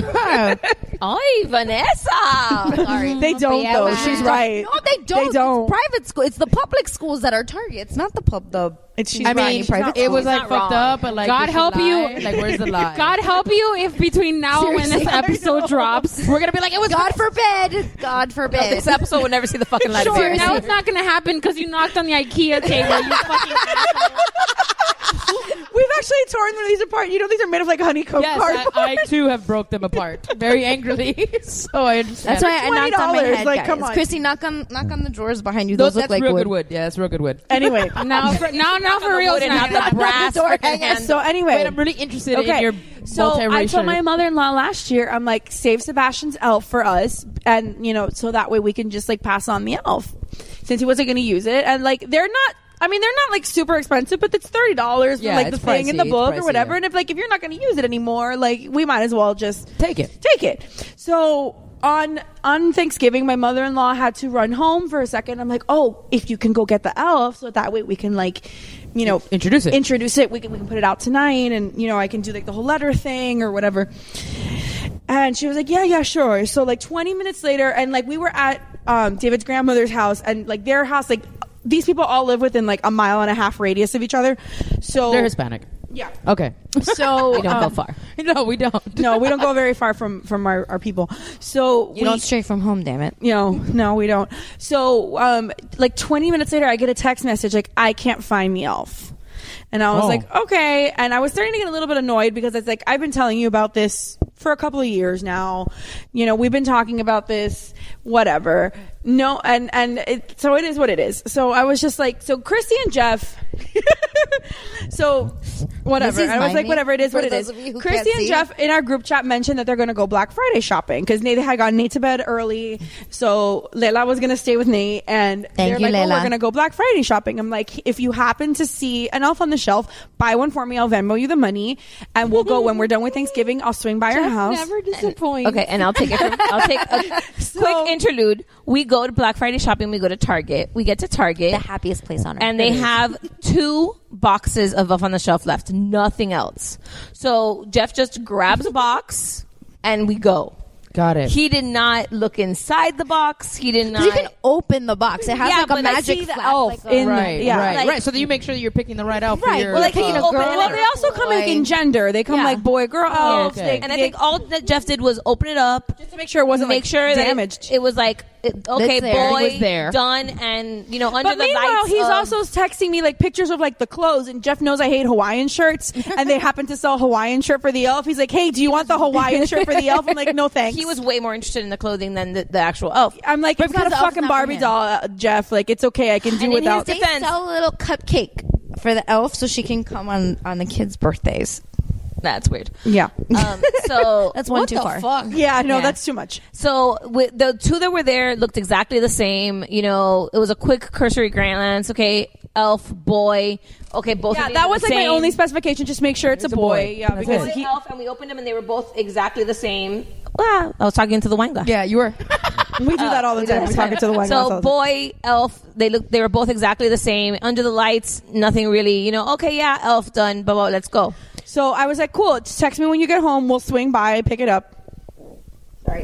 Oy, Vanessa. Sorry. They don't yeah, though. well, She's right. No, they don't. They don't. It's private school. It's the public schools that are targets, not the pub. The It's, she's I right. mean, She's not it was wrong. like fucked up, but like, God did she help lie? you. Like, where's the lie? God help you if between now and when this Seriously. episode drops, we're gonna be like, it was God forbid. God forbid. This episode will never see the fucking light. of Sure, day. now it's not going to happen because you knocked on the IKEA table. You fucking We've actually torn one of these apart. You know, these are made of like honeycomb Yes, cardboard. I, I too have broke them apart very angrily. So I understand. That's why I knocked on my twenty dollars, head, like, guys. come on. Christy, knock on knock on the drawers behind you. Those, Those, that's look like real wood. good wood. Yeah, that's real good wood. Anyway, now, for, now, now for real, wood and not the brass door freaking hangers. handle. so anyway, Wait, I'm really interested okay. in your So I multiracial. told my mother-in-law last year, I'm like, save Sebastian's elf for us, and you know, so that way we can just like pass on the elf, since he wasn't going to use it, and like they're not. I mean, they're not like super expensive, but it's thirty dollars for Yeah, like the it's thing in the pricey, book it's or pricey, whatever. yeah. And if like if you're not going to use it anymore, like we might as well just Take it. Take it. So on on Thanksgiving, my mother-in-law had to run home for a second. I'm like, oh, if you can go get the elf, so that way we can like, you know, Introduce it. Introduce it. We can we can put it out tonight, and you know, I can do like the whole letter thing or whatever. And she was like, yeah, yeah, sure. So like twenty minutes later, and like we were at um, David's grandmother's house, and like their house, like these people all live within like a mile and a half radius of each other. So They're Hispanic. Yeah. Okay. So We don't go um, far. No, we don't. No, we don't go very far from from our, our people. So You we, don't stray from home, damn it. You know, no, we don't. So um, like twenty minutes later, I get a text message like, I can't find the elf. And I was Oh. like, okay. And I was starting to get a little bit annoyed because it's like, I've been telling you about this for a couple of years now. You know, we've been talking about this, whatever. No, and, and it, so it is what it is. So I was just like, so Christy and Jeff, so whatever. This is And I was my like, name, whatever, it is for what it those is. of you who Christy can't and see. Jeff in our group chat mentioned that they're going to go Black Friday shopping because Nate had gotten Nate to bed early. So Leila was going to stay with Nate, and Thank they're you, like, oh, Leila. we're going to go Black Friday shopping. I'm like, if you happen to see an elf on the shelf, buy one for me. I'll Venmo you the money, and we'll go when we're done with Thanksgiving. I'll swing by your house. never disappoint. Okay, and I'll take it. From, I'll take a quick interlude. We go to Black Friday shopping. We go to Target. We get to Target, The happiest place on earth. and they It is. have two boxes of Elf on the Shelf left. Nothing else. So Jeff just grabs a box, and we go. Got it. He did not look inside the box. He did 'Cause not. you can open the box. It has Yeah, like but a I magic see the flap, elf like a- in the- Right, yeah, right, like- right. So that you make sure that you're picking the right elf for Right, your. well, like, he you can know, open girl it. Well, they also come like in gender. They come Yeah. like boy, girl elves. okay. They, and I they- think all that Jeff did was open it up, just to make sure it wasn't make like, sure that damaged. it, it was like it, okay, That's there. boy, He was there. done, and you know, under But the meanwhile, lights. he's of- also texting me like pictures of like the clothes, and Jeff knows I hate Hawaiian shirts, and they happen to sell Hawaiian shirt for the elf. He's like, "Hey, do you want the Hawaiian shirt for the elf?" I'm like, "No, thanks." He was way more interested in the clothing than the, the actual elf. I'm like, "It's not a because the elf's fucking not for Barbie him. doll, uh, Jeff. Like, it's okay. I can do And in without." his They defense- sell a little cupcake for the elf so she can come on on the kids' birthdays. That's weird. Yeah. Um, so That's one what too the far. fuck? Yeah, no, Yeah. that's too much. So with the two that were there looked exactly the same. You know, it was a quick cursory glance. Okay, elf, boy. Okay, both. Yeah, of these that are was the like my same. only specification. Just make sure it's, It's a a boy. boy. Yeah, That's because it. he. elf, and we opened them, and they were both exactly the same. Wow, I was talking to the wine glass. Yeah, you were. We do that all the time. We talk it to the white So glass. boy, elf, they look. They were both exactly the same. Under the lights, nothing really. You know, okay, yeah, elf done. But let's go. So I was like, cool, just text me when you get home. We'll swing by, pick it up. Sorry.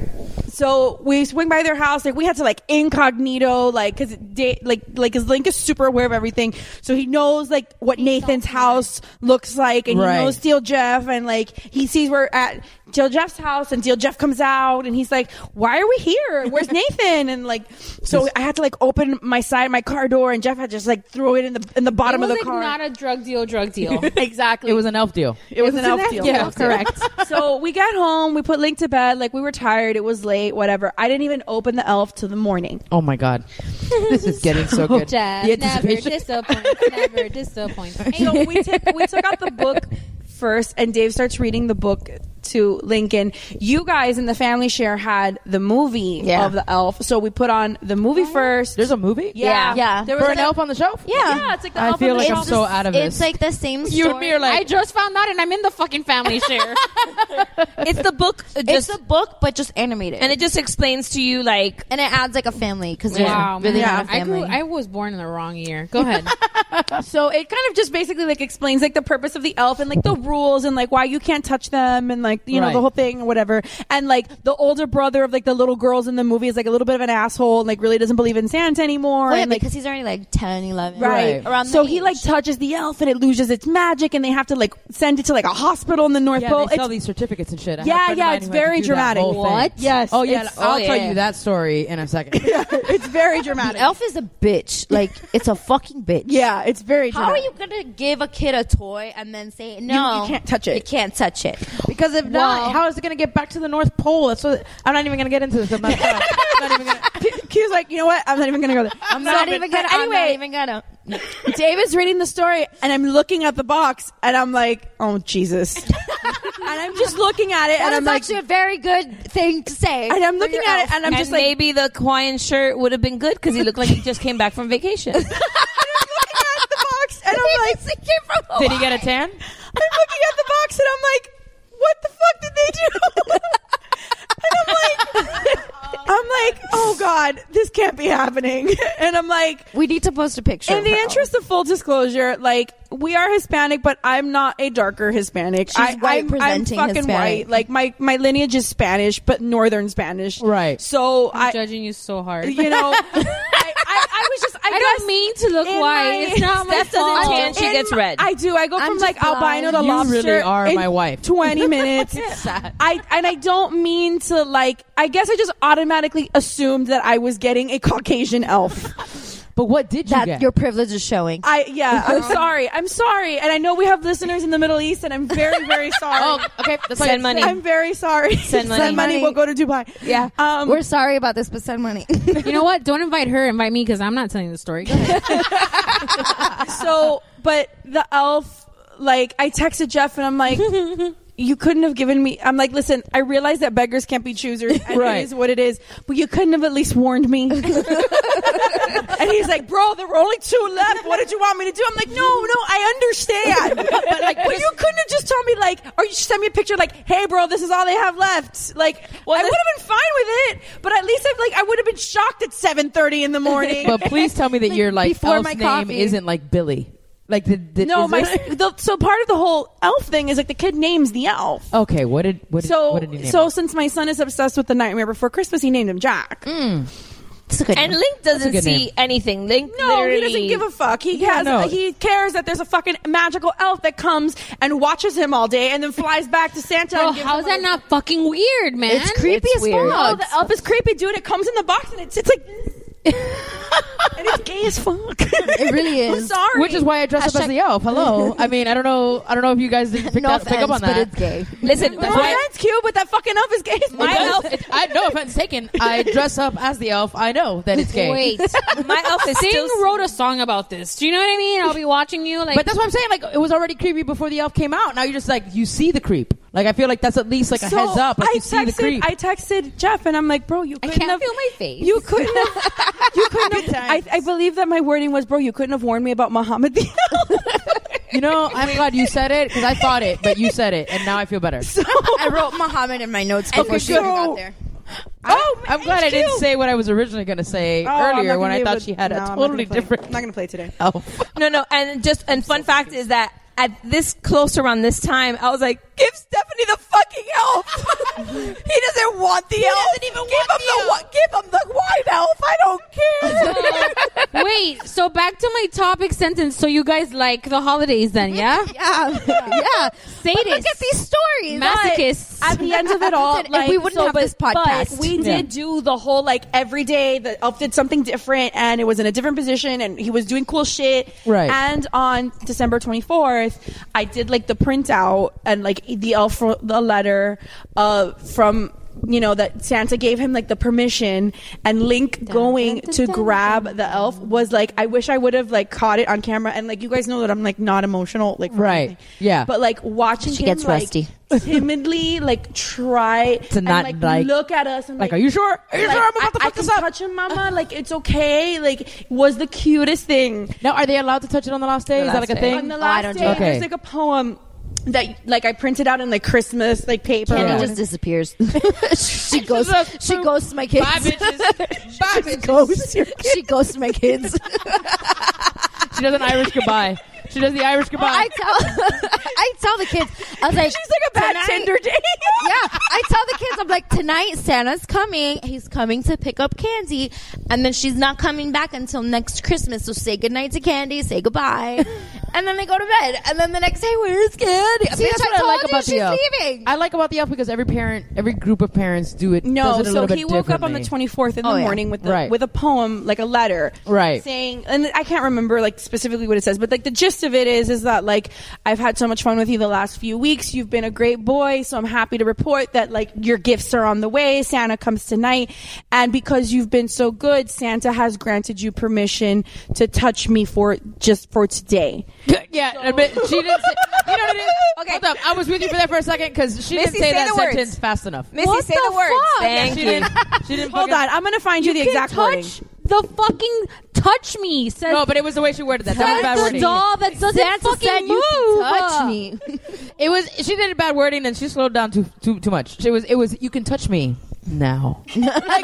So we swing by their house. Like we had to like incognito, like because da- like like his Link is super aware of everything, so he knows like what Nathan's house looks like, and Right. he knows Steel Jeff, and like he sees we're at Steel Jeff's house, and Steel Jeff comes out, and he's like, "Why are we here? Where's Nathan?" And like, so I had to like open my side, my car door, and Jeff had to just like throw it in the in the bottom it was of the like car. not a drug deal, drug deal. Exactly. It was an elf deal. It was an elf deal. Yeah, correct. So we got home, we put Link to bed, like we were tired, it was late, whatever. I didn't even open the elf till the morning. Oh my god, this is getting so good. Jeff, The never anticipation. disappoint. Never disappoint. So we took we took out the book first, and Dave starts reading the book to Lincoln. You guys in the family share had the movie Yeah. of the elf, so we put on the movie first. There's a movie. Yeah, Yeah. There For was an like a- elf on the shelf. Yeah. Yeah, it's like the I elf feel on the like I'm shelf. so out of this. It's like the same story. You and me are I like. just found out, and I'm in the fucking family share. It's the book. uh, It's Just a book, but just animated, and it just explains to you like and it adds like a family because there's Wow, really man. not a I family. grew. I was born in the wrong year. Go ahead. So it kind of just basically like explains like the purpose of the elf and like the rules and like why you can't touch them and like you know Right. the whole thing or whatever. And like the older brother of like the little girls in the movie is like a little bit of an asshole and like really doesn't believe in Santa anymore. well, yeah, and like because he's already like ten, eleven. right, Right. Around so the he age. like touches the elf and it loses its magic and they have to like send it to like a hospital in the North Yeah, Pole. they sell It's- these certificates and shit. I have a yeah, friend of yeah, mine it's who had to very do that dramatic. whole thing. What? Yes. Oh yeah, it's- I'll oh, tell yeah. you that story in a second. it's very dramatic. The elf is a bitch. Like it's a fucking bitch. Yeah, it's very How are dramatic. you gonna give a kid a toy and then say no? you can't touch it. You can't touch it. Because if not, Well- how is it going to get back to the North Pole? That's what. I'm not even going to get into this. I'm not, I'm not even going to. Q's like, you know what? I'm not even gonna go there. I'm not even gonna. Anyway, I'm not even gonna. David's reading the story, and I'm looking at the box, and I'm like, "Oh Jesus!" and I'm just looking at it, That and is I'm like, actually a very good thing to say. and I'm for looking your at elf. it, and I'm and just like, maybe the Hawaiian shirt would have been good because he looked like he just came back from vacation. I'm looking at the box, and I'm like, Did he get a tan? I'm looking at the box, and I'm like, "What the fuck did they do?" and I'm like, I'm like, "Oh God, this can't be happening." and I'm like, we need to post a picture. in of the her. interest of full disclosure, like we are Hispanic, but I'm not a darker Hispanic. She's I, white I'm, presenting I'm fucking Hispanic. white. Like my my lineage is Spanish, but Northern Spanish. Right. So I'm I, judging you so hard. you know, I, I, I was just. I, I guess don't mean to look in white. my- It's not my Steph doesn't fault. tan, she in gets my- red. I do. I go I'm from just like albino to blind. You lobster. really are in my wife. Twenty minutes. Sad. I and I don't mean to like. I guess I just automatically assumed that I was getting a Caucasian elf. But what did you that get? your privilege is showing. I yeah, I'm sorry. I'm sorry. And I know we have listeners in the Middle East and I'm very, very sorry. Oh, okay. That's all Send you- money. I'm very sorry. Send money. Send money. We'll go to Dubai. yeah, Um, we're sorry about this, but send money. You know what? Don't invite her. Invite me because I'm not telling the story. Go ahead. so, but the elf, like, I texted Jeff and I'm like, you couldn't have given me. I'm like, listen, I realize that beggars can't be choosers, and Right. it is what it is. But you couldn't have at least warned me. And he's like, bro, there were only two left. What did you want me to do? I'm like, no, no, I understand. But like, well, you couldn't have just told me like, or you sent me a picture like, hey, bro, this is all they have left. Like, well, I would have been fine with it. But at least I like, I would have been shocked at seven thirty in the morning. But please tell me that your like before elf's my name coffee. isn't like Billy. Like the, the no, is my it? the, so part of the whole elf thing is like the kid names the elf. Okay, what did what did, So, what did he name so him? since my son is obsessed with the Nightmare Before Christmas, he named him Jack. And Link doesn't good see name. anything. Link No, literally he doesn't give a fuck. He Yeah, has, no. he cares that there's a fucking magical elf that comes and watches him all day and then flies back to Santa. Bro, and gives how's him that a- not fucking weird, man? It's creepy It's as weird. No, fuck. the elf is creepy, dude. It comes in the box and it sits like this. And it's gay as fuck. It really I'm is. sorry. Which is why I dress up as Hashtag- the elf. Hello. I mean, I don't know. I don't know if you guys didn't pick, No that, pick up offense, on but that. it's gay. Listen, No that's why offense, cute, but that fucking elf is gay as fuck. My elf. It, I no offense taken. I dress up as the elf. I know that it's gay. Wait, my elf is Sting still wrote a song about this. Do you know what I mean? I'll be watching you. Like, But that's what I'm saying. Like, it was already creepy before the elf came out. Now you're just like, you see the creep. Like, I feel like that's at least like a So, heads up. Like, I you see the texted, creep. I texted Jeff and I'm like, bro, you I couldn't can't have. feel my face. You couldn't have. You couldn't have. I, I believe that my wording was, bro, you couldn't have warned me about Muhammad the elf. you know, I'm glad you said it because I thought it, but you said it, and now I feel better. So, I wrote Muhammad in my notes before Okay, she good. even got there. oh, I'm glad I didn't say what I was originally going to say Oh, I'm earlier not when gonna I be thought able she to- had no, a I'm not totally gonna play. different I'm not gonna play today. elf. no, no, and just and fun fact is that at this close around this time, I was like, give Stephanie the fucking elf. he doesn't want the he elf. Doesn't even give want him the, the give him the white elf. I don't care. Uh, wait, so back to my topic sentence. So you guys like the holidays then, yeah? Yeah, yeah. Sadists. Look at these stories. Masochists. At the end of it all, If like, we wouldn't so, have but, this podcast. but we Yeah. did do the whole like every day the elf did something different and it was in a different position and he was doing cool shit. Right. And on December twenty-fourth, I did like the printout and like the elf wrote the letter uh from you know that Santa gave him like the permission, and Link going to grab the elf was like, I wish I would have like caught it on camera. And like you guys know that I'm like not emotional, like for Right. anything. Yeah. But like watching She him gets like, rusty. timidly like try To and, not, like, like- look at us and Like, are you sure? Are you like, sure I'm about to I, I fuck can this up? touch him, mama, like it's okay, like was the cutest thing. Now, are they allowed to touch it on the last day? The Is that last like a day. thing? On the I last don't day do it. there's Okay. like a poem that like I printed out in like Christmas like paper. Candy Yeah. just disappears. she goes. She ghosts my kids. Bye, bitches. Bye, bitches. Ghosts. She ghosts my kids. She does an Irish goodbye. She does the Irish goodbye. I tell. I tell the kids. I was like, She's like a bad tonight- Tinder date. Yeah, I tell the kids, I'm like, tonight Santa's coming. He's coming to pick up Candy, and then she's not coming back until next Christmas. So say goodnight to Candy, say goodbye, and then they go to bed. And then the next day, where's Candy? See, that's what I told like you about she's the elf. leaving. I like about the elf because every parent, every group of parents do it. No, does it a so little bit he woke up on the differently. twenty-fourth in Oh, the yeah. morning with the, Right. with a poem, like a letter, Right. saying, and I can't remember like specifically what it says, but like the gist of it is, is that like I've had so much fun with you the last few weeks. You've been a great boy, so I'm happy to report that like your gifts are on the way. Santa comes tonight, and because you've been so good, Santa has granted you permission to touch me for just for today. Yeah, admit, she didn't. Say, you know what it is? Okay. Hold up. I was with you for that for a second because she Missy, didn't say, say that the words. sentence fast enough. Missy, What say the the, words. fuck? Thank she you. didn't. She didn't. Hold fucking- on, I'm gonna find you, the can exact wording. touch the fucking touch me. Says No, but it was the way she worded that. That was bad the wording. doll that doesn't Santa fucking said move. you can touch me. It was. She did bad wording and she slowed down too too too much. It was. It was. You can touch me now. F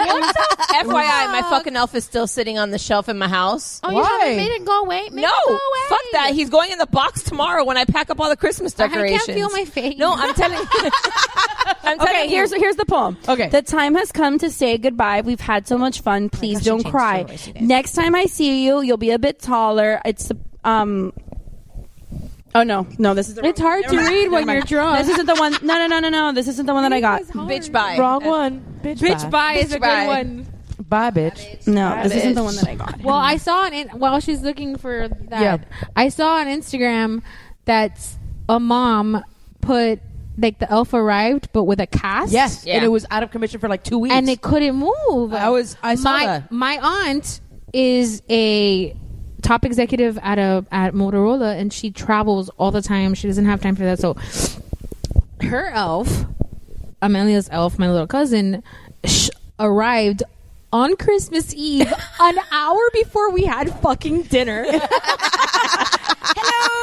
Y I, my fucking elf is still sitting on the shelf in my house. Oh, you Why? haven't made it go away? Make no, it go away. fuck that. He's going in the box tomorrow when I pack up all the Christmas I can't decorations. feel my face. No, I'm telling you. I'm telling Okay, you. here's here's the poem. Okay. The time has come to say goodbye. We've had so much fun. Please gosh, don't you changed cry. so much, you guys. Next time I see you, you'll be a bit taller. It's um. Oh no, no, this is the It's wrong- hard never to mind, read never when mind. you're drunk. This isn't the one. No, no, no, no, no. This isn't the one that I got. bitch bye. Wrong one. Bitch, Bitch bye. bye is a Bitch bye. good one. Bye, bitch. No, this isn't the bitch. one that I got. Well, I saw an in- while she's looking for that. Yeah. I saw on Instagram that a mom put like the elf arrived, but with a cast. Yes, Yeah. and it was out of commission for like two weeks. and it couldn't move. I was- I saw my that. my aunt is a top executive at a at Motorola, and she travels all the time. She doesn't have time for that, so her elf, Amelia's elf, my little cousin, sh- arrived on Christmas Eve, an hour before we had fucking dinner. Hello,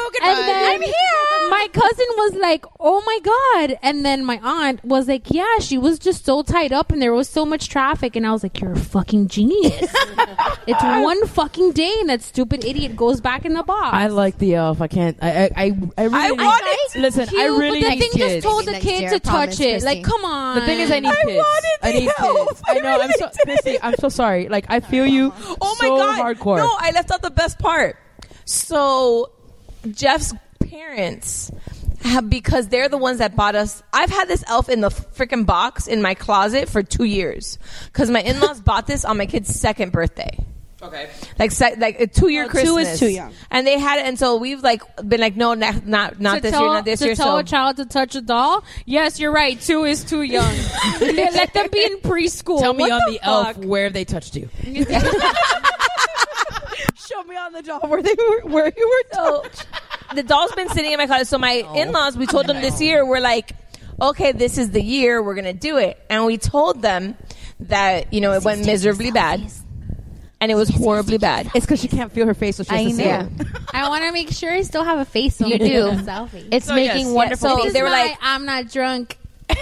goodbye. And then I'm here. My cousin was like, "Oh my god!" And then my aunt was like, "Yeah, she was just so tied up, and there was so much traffic." And I was like, "You're a fucking genius." It's one fucking day, and that stupid idiot goes back in the box. I like the elf. I can't. I. I. I, I really. I need, want it. Listen, Cute, I really but the need thing kids. just told the kid to touch it. Like, come on. The thing is, I need I kids. wanted I need the elf. kids. I know. I I'm so. Missy, I'm so sorry. Like, I feel you. Oh my so god! hardcore. No, I left out the best part. So, Jeff's parents have, because they're the ones that bought us. I've had this elf in the freaking box in my closet for two years because my in-laws bought this on my kid's second birthday. Okay. Like se- like a two year Oh, two Christmas. is too young. And they had it, and so we've like been like, no, not not, not To this tell, year, not this to year. tell So a child to touch a doll? Yes, you're right. Two is too young. let, let them be in preschool. Tell me What on the the elf fuck? where they touched you. Show me on the doll where they were, where you were. So the doll's been sitting in my closet. So my in-laws, we told them this year, we're like, okay, this is the year we're gonna do it, and we told them that you know it went miserably bad. And it was horribly bad. It's because she can't feel her face, so she has I to see know. it. I want to make sure I still have a face on You the do. selfie. It's So, making yes, wonderful. yeah, so This faces. they were is my like- I'm not drunk.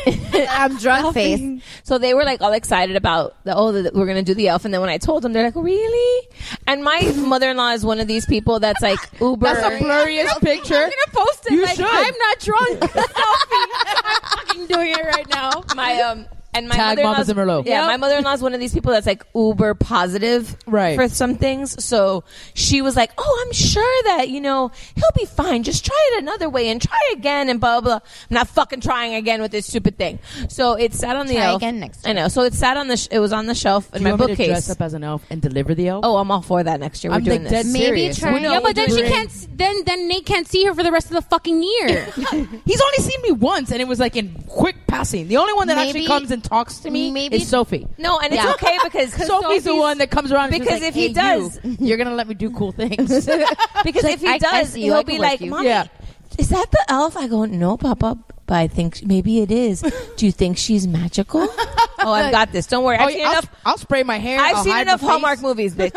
I'm drunk face. So they were like all excited about the oh the, we're gonna do the elf, and then when I told them, they're like, really? And my mother-in-law is one of these people that's like uber. That's the blurriest picture. I'm gonna post it. You like, should. I'm not drunk. Selfie. I'm fucking doing it right now. My um and my Tag Mama mother-in-law's Zimmerlo. yeah, Yep. my mother-in-law is one of these people that's like uber positive Right. for some things. So she was like, "Oh, I'm sure that you know he'll be fine. Just try it another way and try again and blah blah." blah. I'm not fucking trying again with this stupid thing. So it sat on the Try elf. again next I know. So it sat on the. Sh- it was on the shelf in Do you my want me to bookcase. dress up as an elf and deliver the elf? Oh, I'm all for that next year. We're I'm doing like dead this. Maybe serious. try- We know Yeah, we're but then she doing- can't. s- Then then Nate can't see her for the rest of the fucking year. He's only seen me once, and it was like in quick passing. The only one that Maybe- actually comes and talks to me maybe- is Sophie. No, and it's Yeah. okay because Sophie's the Sophie's- one that comes around. And she's because like, if he "Hey, does- you, you're gonna let me do cool things. because if he I- I does, see you. I he'll can be work like, you. "Mommy, Yeah. is that the elf?" I go, "No, Papa, but I think maybe it is. Do you think she's magical?" Oh, I've got this. Don't worry. I've Oh, seen I'll, enough. I'll spray my hair. I've I'll seen hide enough my face. Hallmark movies, bitch.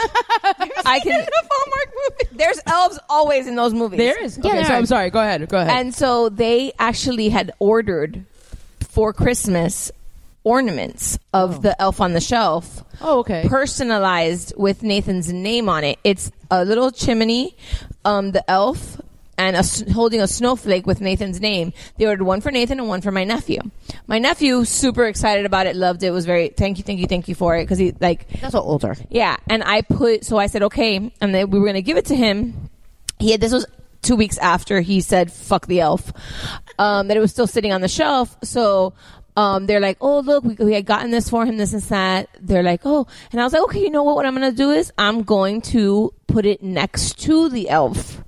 I can. Enough Hallmark movies. There's elves always in those movies. There is. Okay, Yeah, there so are. I'm sorry. Go ahead. Go ahead. And so they actually had ordered for Christmas ornaments of the elf on the shelf. Oh, okay. Personalized with Nathan's name on it. It's a little chimney, um, the elf, and a, s- holding a snowflake with Nathan's name. They ordered one for Nathan and one for my nephew. My nephew, super excited about it, loved it, was very, thank you, thank you, thank you for it. Because he, like, That's what older. yeah, and I put, so I said, okay, and then we were going to give it to him. He had, this was two weeks after he said, fuck the elf, um, that it was still sitting on the shelf. So, um, they're like, oh, look, we, we had gotten this for him, this and that. They're like, oh, and I was like, okay, you know what, what I'm going to do is I'm going to put it next to the elf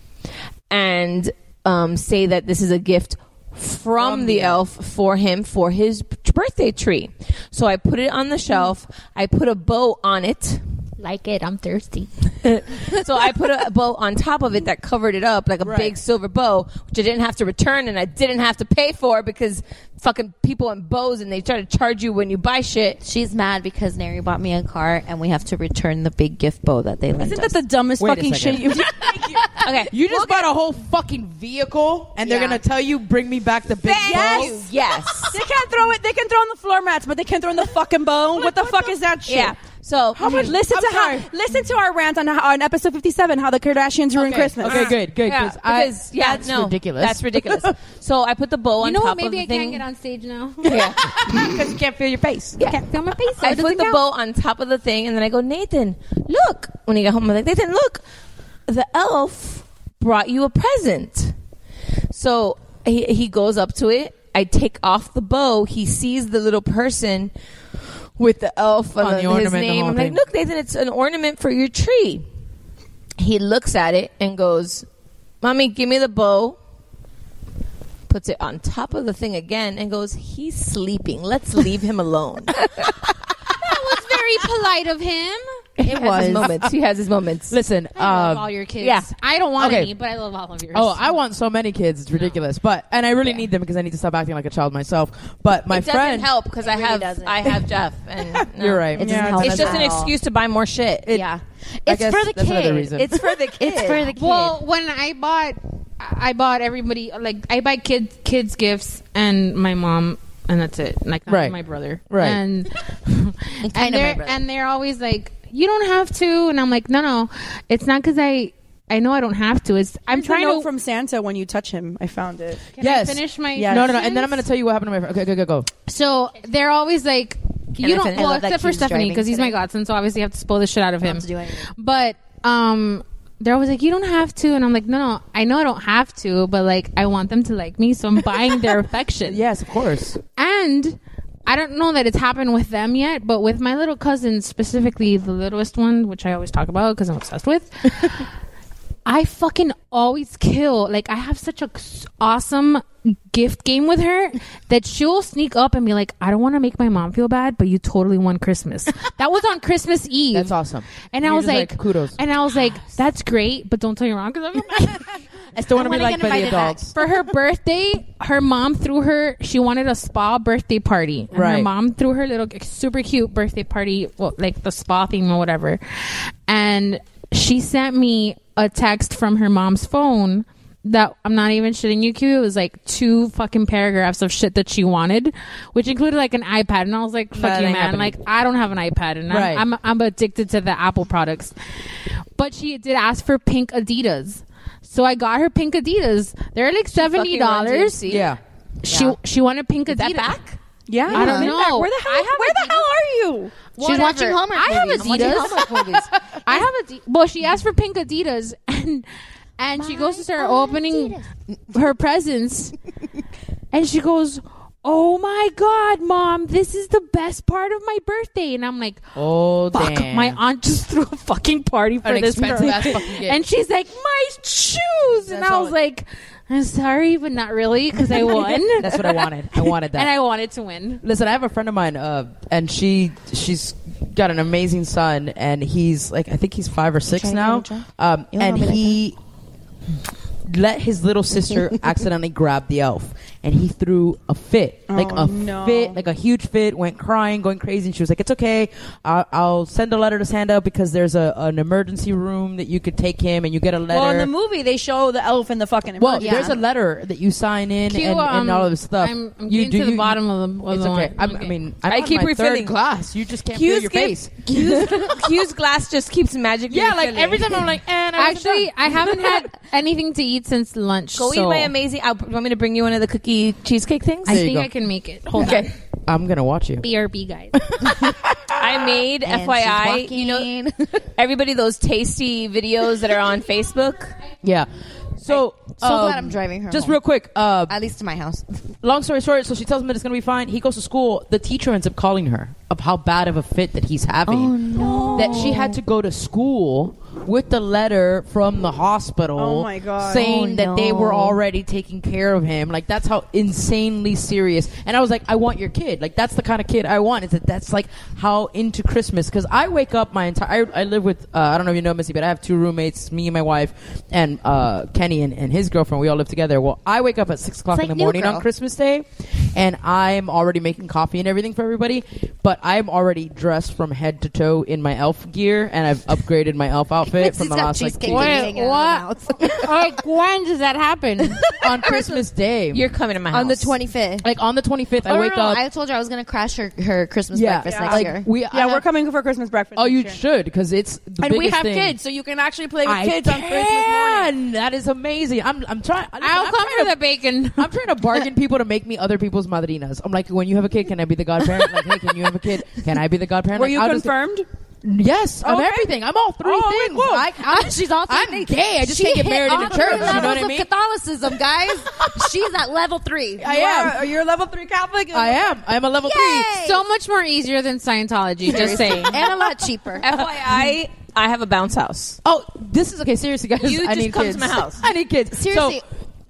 and, um, say that this is a gift from, From the the elf for him for his birthday tree. So I put it on the shelf. I put a bow on it. Like it, I'm thirsty. So I put a bow on top of it that covered it up like a Right. big silver bow, which I didn't have to return and I didn't have to pay for because fucking people in bows and they try to charge you when you buy shit. She's mad because Neri bought me a car and we have to return the big gift bow that they lent Isn't us. that the dumbest Wait a fucking shit second. you Okay, You just bought a whole fucking vehicle, and they're Yeah. gonna tell you, "Bring me back the big Thank bow." you. Yes. They can't throw it. They can throw in the floor mats, but they can't throw in the fucking bone. What the fuck is that shit? Yeah. So How much? Listen I'm to sorry. how. Listen to our rant on, on episode fifty-seven. How the Kardashians ruined Okay. Christmas. Okay, good, good. yeah, 'cause I- because yeah, that's no, ridiculous. That's ridiculous. So I put the bow on You know top what? Maybe of I the can't thing. get on stage now. Yeah. Because you can't feel your face. I can't feel my face. So I it put doesn't the count. bow on top of the thing, and then I go, Nathan, look. When he got home, I'm like, Nathan, look. The elf brought you a present. So he, he goes up to it. I take off the bow. He sees the little person with the elf on, On the the, his ornament, the name. whole I'm like, thing. look, Nathan, it's an ornament for your tree. He looks at it and goes, Mommy, give me the bow. Puts it on top of the thing again and goes, he's sleeping. Let's leave him alone. That was very polite of him. It he was his moments. He has his moments. Listen, I um, love all your kids. yeah. I don't want Okay. any, but I love all of yours. Oh, I want so many kids. It's ridiculous. But and I really need them because I need to stop acting like a child myself. But my it friend doesn't help because I really have doesn't. I have Jeff. And no. You're right. It doesn't Yeah, help It's us just at an all. excuse to buy more shit. It- Yeah. I It's guess for the that's another kid. reason. It's for the kid. It's for the kid. Well, when I bought, I bought everybody like I buy kids kids gifts and my mom, and that's it. Like not Right. my brother, Right. And And and kind of my they're brother. and they're always like, you don't have to, and I'm like, no, no, it's not because I. I know I don't have to. It's I'm Here's the trying note to. from Santa when you touch him. I found it. Can yes. I finish my Yes. No, no, no. And then I'm going to tell you what happened to my friend. Okay, go, go, go. So they're always like, you I don't. finish? Well, I love that except for Keith's Stephanie driving because he's my today. godson, so obviously you have to spoil the shit out of him. Not to do anything. But um, they're always like, you don't have to, and I'm like, no, no, I know I don't have to, but like I want them to like me, so I'm buying their affection. Yes, of course. And I don't know that it's happened with them yet, but with my little cousins, specifically the littlest one, which I always talk about because I'm obsessed with. I fucking always kill. Like, I have such a s- awesome gift game with her that she'll sneak up and be like, I don't want to make my mom feel bad, but you totally won Christmas. That was on Christmas Eve. That's awesome. And You're I was just like, like, kudos. And I was like, that's great, but don't tell your mom because I'm I still want to be wanna like get by the invited back. adults. for her birthday, her mom threw her. She wanted a spa birthday party, and her Right. mom threw her little super cute birthday party, well, like the spa theme or whatever. And she sent me a text from her mom's phone that I'm not even shitting you, Q. It was like two fucking paragraphs of shit that she wanted, which included like an iPad. And I was like, "Fuck That you, ain't man! happening. Like, I don't have an iPad, and Right. I'm, I'm I'm addicted to the Apple products." But she did ask for pink Adidas. So I got her pink Adidas. They're like seventy dollars. Yeah. She Yeah. she wanted pink Adidas. that back? Yeah, I don't Bring know. back. Where the hell? I have Where the Adidas. hell are you? She's watching Hallmark I have movies. I'm watching Adidas. Hallmark movies. I have Adidas. Well, she asked for pink Adidas, and and she goes to start opening her presents, and she goes, "Oh my god, Mom, this is the best part of my birthday." And I'm like, Oh, "Fuck, damn. my aunt just threw a fucking party for An this expensive girl." ass fucking gift. And she's like, "My shoes," and That's I all was it- like, "I'm sorry, but not really, because I won." That's what I wanted. I wanted that. And I wanted to win. Listen, I have a friend of mine, uh, and she she's got an amazing son, and he's like, I think he's five or six Trying to now, get him, um, You wanna and be like he let his little sister accidentally grab the elf, and he threw a fit, like Oh, a no. fit, like a huge fit, went crying, going crazy, and she was like, "It's okay, I'll, I'll send a letter to Santa because there's a an emergency room that you could take him, and you get a letter." Well, in the movie, they show the elf in the fucking. Well, emergency. there's a letter that you sign in Q, and, and um, all of this stuff. I'm, I'm you getting to the bottom of the. Of It's the okay. line. I'm, I Okay. mean, I'm I on keep my refilling. third glass. You just can't feel your face. Q's, Q's glass just keeps magically Yeah, like refilling. every time I'm like, and I wasn't Actually, done. I haven't had anything to eat since lunch. Go so eat my amazing. I'll, you want me to bring you one of the cookie cheesecake things? I There you think go. I can make it. Hold Okay. I'm gonna watch you. on. B R B, guys. I made And F Y I. she's You know, walking. everybody those tasty videos that are on Facebook. Yeah. So, So um, glad I'm driving her Just home. real quick. Uh, At least to my house. long story short, so she tells him that it's gonna be fine. He goes to school. The teacher ends up calling her of how bad of a fit that he's having. Oh, no. That she had to go to school with the letter from the hospital. Oh, my God. Saying Oh, that they were no. already taking care of him. Like that's how insanely serious. And I was like, I want your kid. Like that's the kind of kid I want. Is that that's like how into Christmas? Because I wake up my entire. I, I live with. Uh, I don't know if you know Missy, but I have two roommates. Me and my wife, and uh, Kenny and, and his girlfriend. We all live together. Well, I wake up at six o'clock It's in like the morning New on Girl. Christmas Day, and I'm already making coffee and everything for everybody. But I'm already dressed from head to toe in my elf gear, and I've upgraded my elf outfit from Missy's the got last like cheesecake two Wait, years. hanging out of what? her mouth. Like, when does that happen? on Christmas Day. You're coming to my house On the twenty-fifth. Like on the twenty-fifth, I Oh, wake no, up. I told her I was going to crash her, her Christmas yeah, breakfast Yeah. next like year. we. yeah, I we're have- coming for Christmas breakfast. Oh, this you year. should because it's the And we biggest have thing. kids, so you can actually play with I kids on Christmas morning. can. That is amazing. I'm. I'm trying. listen, I'll I'm come trying for to- the bacon. I'm trying to bargain people to make me other people's madrinas. I'm like, when you have a kid, can I be the godparent? Like, hey, can you have a kid? Can I be the godparent? Were Like, you I'll just- confirmed? Yes, I'm Okay. everything. I'm all three Oh, wait, things. whoa. I, I'm, She's all three I'm things. gay. I just She can't get hit married in all a three church. You know what levels I of mean? Catholicism, guys. She's at level three. I You am. Are, are you a level three Catholic? I am. I'm a level Yay! three. So much more easier than Scientology. Just saying. And a lot cheaper. F Y I. I have a bounce house. Oh, this is okay. Seriously, guys. You I just need come to kids. my house. I need kids. Seriously. So,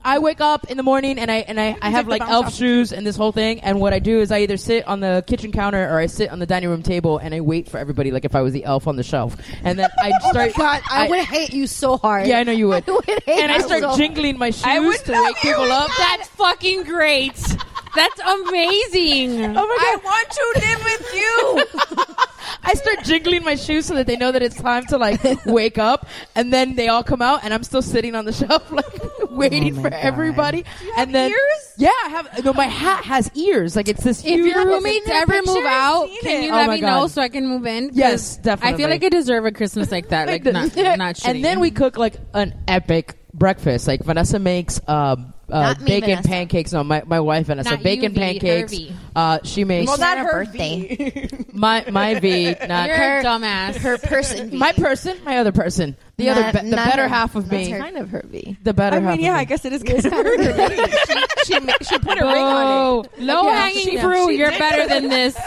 I wake up in the morning and I and I, I have like elf shoes and this whole thing. And what I do is I either sit on the kitchen counter or I sit on the dining room table and I wait for everybody, like if I was the elf on the shelf. And then I Oh start. my God, I, I would hate you so hard. Yeah, I know you would. I would hate and I you start so jingling my shoes I would to love wake you people with up. That's fucking great. That's amazing. Oh my I want to live with you. I start jiggling my shoes so that they know that it's time to like wake up, and then they all come out, and I'm still sitting on the shelf like waiting Oh for God. everybody. And then ears? yeah, I have. No, my hat has ears. Like it's this. If huge your roommates ever move out, seen can it. you Oh let my me God. know so I can move in? 'Cause Yes, definitely. I feel like I deserve a Christmas like that. Like not, not shitty. And then we cook like an epic breakfast. Like Vanessa makes um, uh, Not me, bacon Vanessa. pancakes. No, my, my wife Vanessa. Not bacon you, V, pancakes. her V. Uh, she makes Well, not Not her her birthday. my my V. Not You're her- a dumbass. Her person. my person. My other person. The other, Not- be- the not better her. half of That's me. her. Kind of her V. The better I half. mean, yeah, of I me. guess it is kind of her. she, she, ma- she put a ring on it. Oh, low Yeah, hanging she- fruit. she You're did. better than this.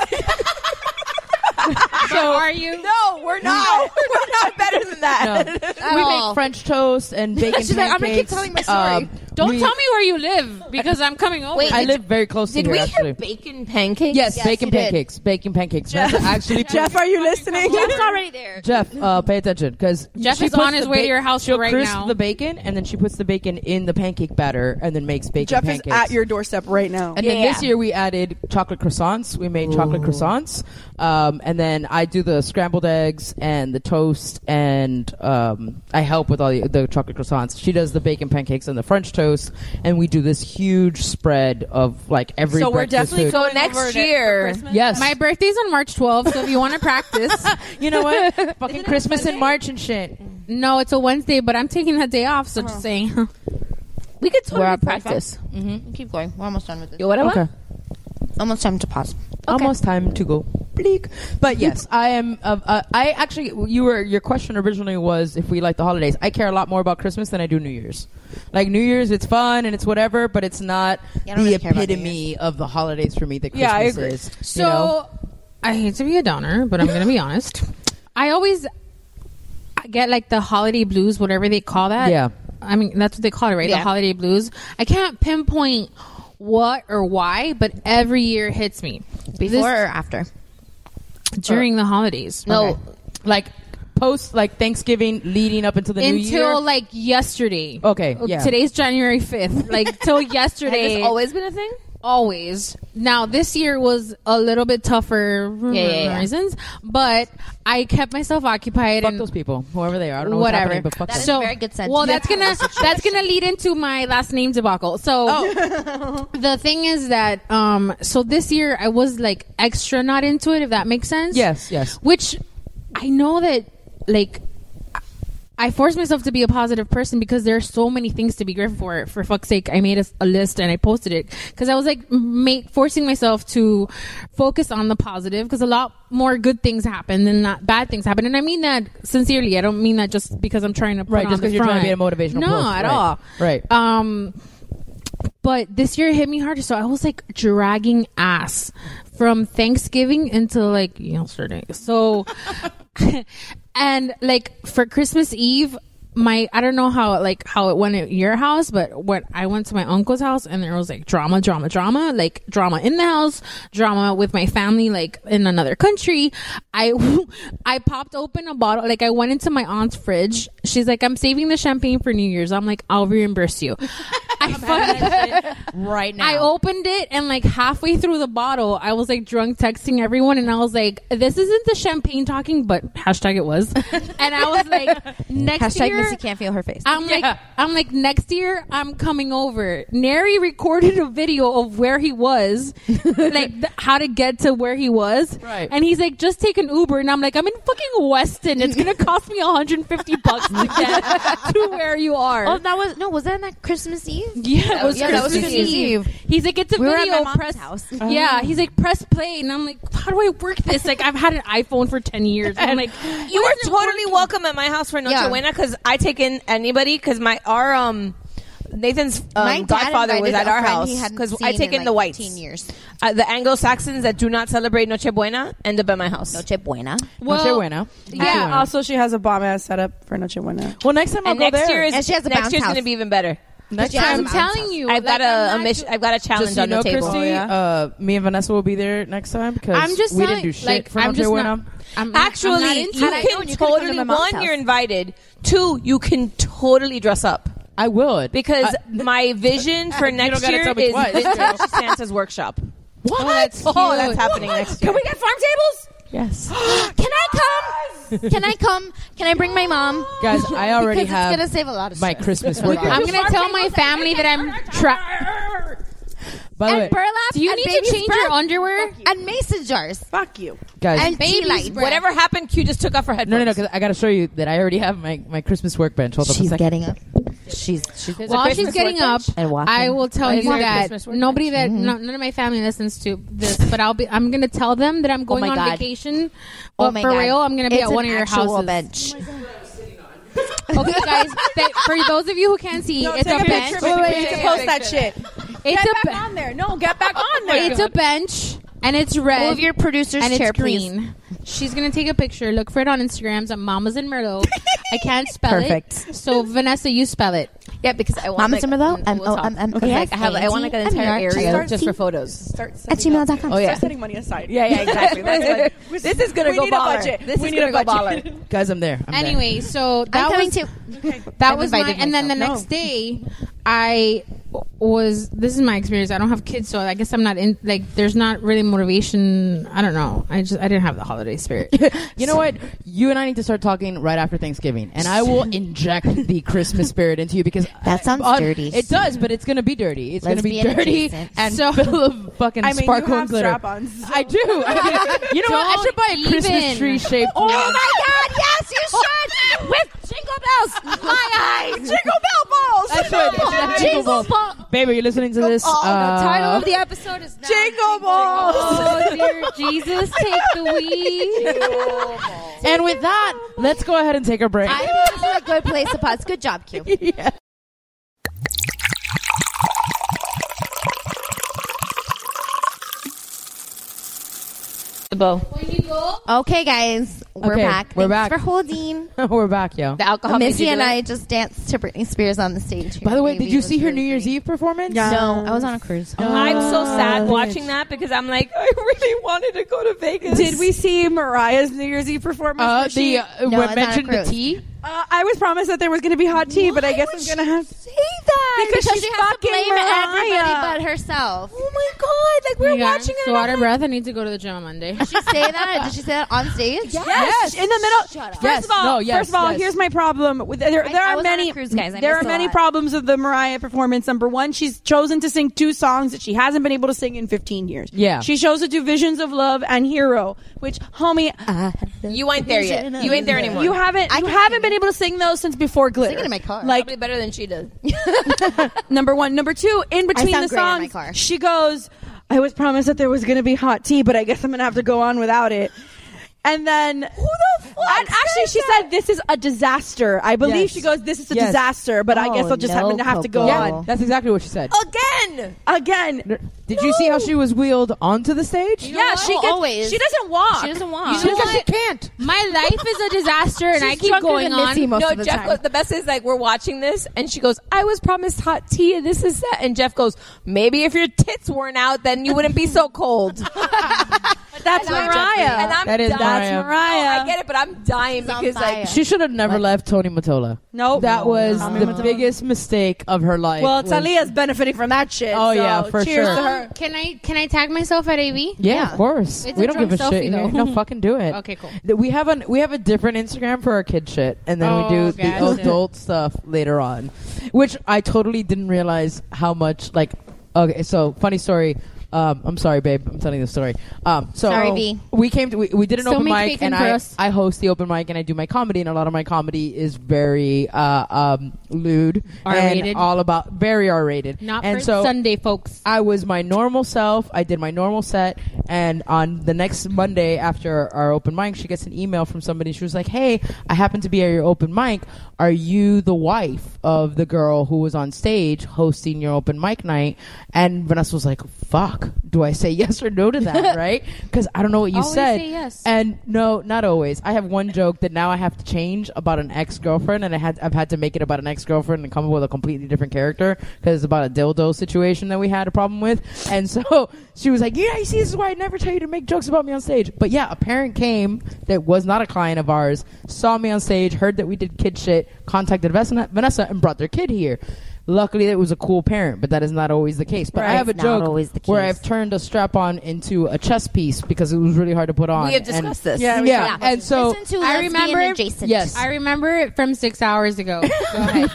So are you? No, we're not. we're not better than that. No. We make French toast and bacon She's like, I'm gonna keep pancakes. telling my story. Um, Don't we- tell me where you live because I'm coming over. Wait, I did- live very close Did to we here, hear actually. bacon pancakes? Yes, Yes, bacon you did. pancakes. Bacon pancakes. Vanessa actually, Jeff, are you listening? Jeff's already there. Jeff, uh, pay attention because Jeff is on his way to your house she'll right crisp now. the bacon and then she puts the bacon in the pancake batter and then makes bacon Jeff pancakes. is at your doorstep right now. And then Yeah. this year we added chocolate croissants. We made chocolate croissants, um, and then I do the scrambled eggs and the toast, and um, I help with all the, the chocolate croissants. She does the bacon pancakes and the French toast, and we do this huge spread of like every. So we're breakfast definitely food. going So next over to- year- for Christmas? Yes. My birthday's on March twelfth, so if you want to practice. You know what? Fucking Christmas in March and shit. No, it's a Wednesday, but I'm taking that day off, so just saying. We could We're totally at practice. Mm-hmm. Keep going. We're almost done with this. Yo, what am I? Okay. Almost time to pause. Almost time to go bleak. But yes, I am. Uh, uh, I actually, you were your question originally was if we like the holidays. I care a lot more about Christmas than I do New Year's. Like New Year's, it's fun and it's whatever, but it's not Yeah, I don't the really care about New epitome of the holidays for me that Christmas Yeah, I agree. is. So you know? I hate to be a downer, but I'm going to be honest. I always get like the holiday blues, whatever they call that. Yeah. I mean, that's what they call it, right? Yeah. The holiday blues. I can't pinpoint what or why, but every year it hits me. Before This- or after? during the holidays. No, like post like Thanksgiving leading up until the new year. Until like yesterday. Okay, yeah. Today's January fifth. Like till yesterday. Has this always been a thing? Always. Now this year was a little bit tougher for Yeah, yeah, yeah. reasons, but I kept myself occupied Fuck and those people, whoever they are. I don't know what's whatever. happening, but fuck That them. is so, a very good sentiment. well, that's gonna Situation. that's gonna lead into my last name debacle. So the thing is that um, so this year I was like extra not into it, if that makes sense. Yes, yes. Which I know that like I forced myself to be a positive person because there are so many things to be grateful for. For fuck's sake, I made a, a list and I posted it because I was like make, forcing myself to focus on the positive because a lot more good things happen than not bad things happen. And I mean that sincerely. I don't mean that just because I'm trying to put Right, on just the 'cause you're trying to be a front. motivational No, post. at Right. all. Right. Um, but this year it hit me harder, so I was like dragging ass from Thanksgiving until like yesterday. So, and like for Christmas Eve, my I don't know how like how it went at your house, but when I went to my uncle's house and there was like drama, drama, drama, like drama in the house, drama with my family, like in another country. I I popped open a bottle, like I went into my aunt's fridge. She's like, I'm saving the champagne for New Year's. I'm like, I'll reimburse you. I fucking right now. I opened it and like halfway through the bottle, I was like drunk texting everyone and I was like, this isn't the champagne talking, but hashtag it was. And I was like, next Hashtag year, Missy can't feel her face. I'm like, I'm like, next year I'm coming over. Neri recorded a video of where he was, like th- how to get to where he was. Right. And he's like, just take an Uber. And I'm like, I'm in fucking Weston. It's gonna cost me one hundred fifty bucks to get to where you are. Oh, that was no. Was that not Christmas Eve? Yeah, it was yeah, that was Christmas Christmas Eve. Eve. He's like, it's a We were at video. my mom's press house. Yeah, he's like, press play, and I'm like, how do I work this? Like, I've had an iPhone for ten years. And I'm like, You were totally welcome at my house for Noche Yeah. Buena because I take in anybody because my our um Nathan's My um, dad godfather was invited at a our friend house he hadn't because seen I take in, in the like, whites. fifteen years. Uh, the Anglo-Saxons that do not celebrate Noche Buena end up at my house. Noche Buena. well, Noche Buena. Yeah. And also, she has a bomb ass setup for Noche Buena. Well, next time I'll And go next there. year is And she has a next bounce year's house. going to be even better. Next Yeah, time, I'm telling you, I've got like, I'm a, a not mission. I've got a challenge just so you on know, the table. Christy, Oh, yeah. uh, me and Vanessa will be there next time because I'm just we telling, didn't do shit like, for I'm Monte just Buena. not. I'm, I'm Actually, not into you it. I know, can and you could've come to totally my mom's one. house. You're invited. Two, you can totally dress up. I would Because I- my vision for You next don't gotta year tell me is twice. vintage Santa's workshop. What? Oh, that's Oh, cute. that's happening next year. Can we get farm tables? Yes. Can I come? Can I come? Can I bring my mom? Guys, I already because have it's gonna save a lot of my stress. Christmas work. I'm gonna tell my family that I'm. Tra- By the way, And burlap. Do you and need to baby's change breath, your underwear? and mason jars. Fuck you. guys, And tea Baby's lights. breath. Whatever happened, Q just took off her headphones. no, no, no, because I got to show you that I already have my, my Christmas workbench. Hold on a She's second. getting up. She's she's While she's Christmas getting up, workbench? And walking. I will tell Oh, is you there a that Christmas workbench? nobody that no, none of my family listens to this, but I'll be. I'm gonna tell them that I'm going my on God. vacation. Oh But my for God. real, I'm gonna be It's at one an of your actual houses. bench. Okay, guys. That, for those of you who can't see, No, it's take a a bench. picture. Wait, wait, you need to Yeah, post yeah, that yeah. shit. It's Get a back be- on there. No, get back on there. It's a bench, and it's red. Move your producer's and chair, it's green. She's gonna take a picture. Look for it on Instagram. It's at Mamas and Merlot. I can't spell Perfect. it. So Vanessa, you spell it. Yeah, because I want Mama like, Summerlow, mm, M we'll O talk. M M Okay, A like, S I have I want like an A N T entire M E R area Start just T- for photos. Start At sending gmail out- dot com. Oh, yeah. Start setting money aside. Yeah, yeah, exactly. That's like, this is gonna we go need a baller. budget. This We is need gonna a go budget. baller. Guys, I'm there. I'm Anyway, so that I'm coming was too. that I've was my. invited And then the myself. next day, I was. This is my experience. I don't have kids, so I guess I'm not in. Like, there's not really motivation. I don't know. I just I didn't have the holiday spirit. You know what? You and I need to start talking right after Thanksgiving, and I will inject the Christmas spirit into you because That sounds uh, dirty. It does, but it's gonna be dirty. It's gonna be Lesbian dirty adjacent. and So- full of fucking I mean, sparkle you and have glitter. strap-ons. I do. I mean, you know what? I Don't should buy a Christmas even. tree shaped. Oh my God! Yes, you should. With jingle bells. My eyes. Jingle bell balls. That's right. That's Jingle Jingle balls. ball. Baby, you're listening to this. Oh, uh, the title of the episode is now Jingle balls. Oh dear Jesus, take the lead. And with that, let's go ahead and take a break. I think this is a good place to pause. Good job, Q. Yeah. The bow. Okay, guys, we're Okay, back. we're Thanks back. for holding. We're back, yo. The alcohol made Missy you do and it? I just danced to Britney Spears on the stage. By the way, Maybe did you it was see her really New Year's pretty. Eve performance? No, I was on a cruise. I'm so sad Uh, watching that because I'm like, I really wanted to go to Vegas. Did we see Mariah's New Year's Eve performance? Uh, where she- the uh, No, what it's on a mentioned the cruise. tea. uh, I was promised that there was going to be hot tea, but I guess I'm going to have. Say that Because she's she has to fucking blame Mariah. everybody but herself. Oh my god! Like we're Yeah, watching it. So and out I'm of like, breath. I need to go to the gym on Monday. Did she say that? Did she say that on stage? Yes, in the middle. Shut up. First Yes, of all, no, yes, first of all, yes. here's my problem. With, there, I- there I are was on a many. cruise, guys. I there are missed a many lot. problems with the Mariah performance. Number one, she's chosen to sing two songs that she hasn't been able to sing in fifteen years. Yeah. she chose to do "Visions of Love" and "Hero," which, homie, you ain't there yet. You ain't there anymore. you haven't I you can haven't sing been able to sing those since before Glitter. Singing in my car. Like probably better than she did. number one, number two, in between sound the great in my songs, car. she goes, "I was promised that there was going to be hot tea, but I guess I'm going to have to go on without it." And then, who the fuck? And actually, she said, "This is a disaster." I believe Yes. she goes, "This is a Yes. disaster," but I Oh, guess I'll just no, happen to have to go Coco. on Yeah, that's exactly what she said. Again. again. Did you see how she was wheeled onto the stage? Yeah, she Oh, gets, always. She doesn't walk. She doesn't walk. You know Because she what? can't. My life is a disaster, and I She's keep drunker going than Missy on. most No, of the Jeff. time. Goes, the best is like we're watching this, and she goes, "I was promised hot tea, and this is that." And Jeff goes, "Maybe if your tits weren't out, then you wouldn't be so cold." That's And I'm- Mariah. And I'm That is dying. Mariah. Mariah. I get it, but I'm dying She's on because fire. like She should have never left Tony Mottola. Nope. That was Tommy the Mottola. biggest mistake of her life. Well, was- Talia's benefiting from that shit. Oh, so yeah, for cheers sure. to her. Um, can I can I tag myself at A V? Yeah, Yeah. of course. It's we a don't give a drunk shit. selfie, here. though. No, fucking do it. Okay, cool. Th- We have an we have a different Instagram for our kid shit, and then we Oh, do the gotcha. adult stuff later on, which I totally didn't realize how much. Like, okay, so funny story. Um, I'm sorry, babe. I'm telling the story. Um, so Sorry, B. we came to we, we did an Still open make mic, bacon and for I us. I host the open mic, and I do my comedy, and a lot of my comedy is very uh, um, lewd R-rated. and all about very R-rated. Not and for so Sunday, folks. I was my normal self. I did my normal set, and on the next Monday after our open mic, she gets an email from somebody. She was like, "Hey, I happen to be at your open mic. Are you the wife of the girl who was on stage hosting your open mic night?" And Vanessa was like, "Fuck." fuck, do I say yes or no to that, right? Because I don't know what you Always said. say yes. And no, not always. I have one joke that now I have to change about an ex-girlfriend, and I had I've had to make it about an ex-girlfriend and come up with a completely different character because it's about a dildo situation that we had a problem with. And so she was like, yeah, you see, this is why I never tell you to make jokes about me on stage. But yeah, a parent came that was not a client of ours, saw me on stage, heard that we did kid shit, contacted Vanessa, and brought their kid here. Luckily, it was a cool parent, but that is not always the case. But Right. I have a It's joke not always the where case. I've turned a strap-on into a chess piece because it was really hard to put on. We have And- discussed this. Yeah, we yeah. have. And so Listen to I Lesbian remember Adjacent. Yes. I remember it from six hours ago. Go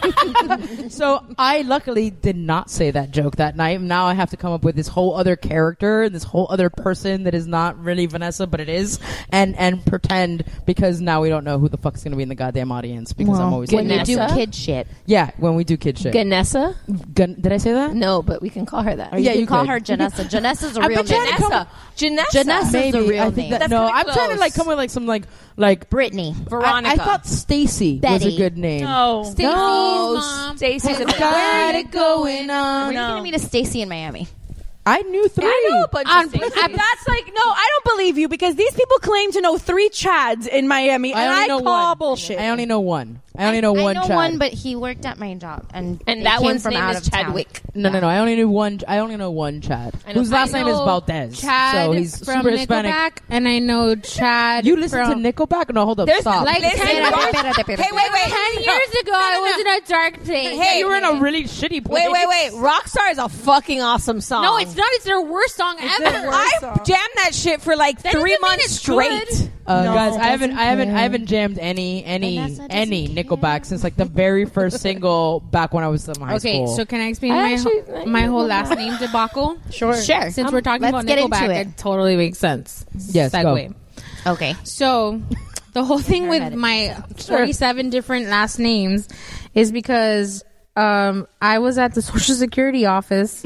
ahead. So I luckily did not say that joke that night. Now I have to come up with this whole other character and this whole other person that is not really Vanessa, but it is, and and pretend because now we don't know who the fuck's going to be in the goddamn audience because I'm always when like, you do Vanessa? kid shit. yeah, when we do kid shit. Ganessa? Gun- did I say that? No, but we can call her that. Or you Yeah, can you call could. her Janessa. Janessa's a I've real been trying name. to come- Janessa. Janessa. Janessa's Maybe a real I think name. that, That's no, kinda I'm trying to close. like come with like some like like Brittany. Veronica. I, I thought Stacy was Betty. a good name. No. Stacy's mom. Stacey's a Got it going We're on. gonna meet a Stacy in Miami. I knew three. I know a bunch On- of Stacey's. Uh, That's like no, I don't believe you because these people claim to know three Chads in Miami, I and only I know call one. bullshit. I only know one. I only know one. I know Chad. one, but he worked at my job, and And it that came one's from name out is of town. Chadwick. No, no, no. I only knew one. I only know one Chad, I know- whose last I name is know Valdez. Chad so he's from super Hispanic. Nickelback, and I know Chad. You listen from, to Nickelback? No, hold up. There's Stop. like Listen, ten, Rock- Hey, Hey, wait, wait. ten years ago. I was in a dark place. Hey, you were in a really shitty place. Wait, wait, wait. Rockstar is a fucking awesome song. No, it's not. It's their worst song ever. I jammed that shit for like That three doesn't mean months it's straight. good. Uh, No, guys, I haven't, doesn't I haven't, care. I haven't jammed any, any, Vanessa doesn't any care. Nickelback since like the very first single back when I was in high Okay, school. so can I explain I my actually- whole, I my know whole that. last name debacle? Sure. Sure. Since Um, we're talking let's about get Nickelback, into it. it. totally makes sense. Yes, go. Segue. Okay. So, the whole thing with Paramedic. my forty-seven different last names is because um, I was at the Social Security office.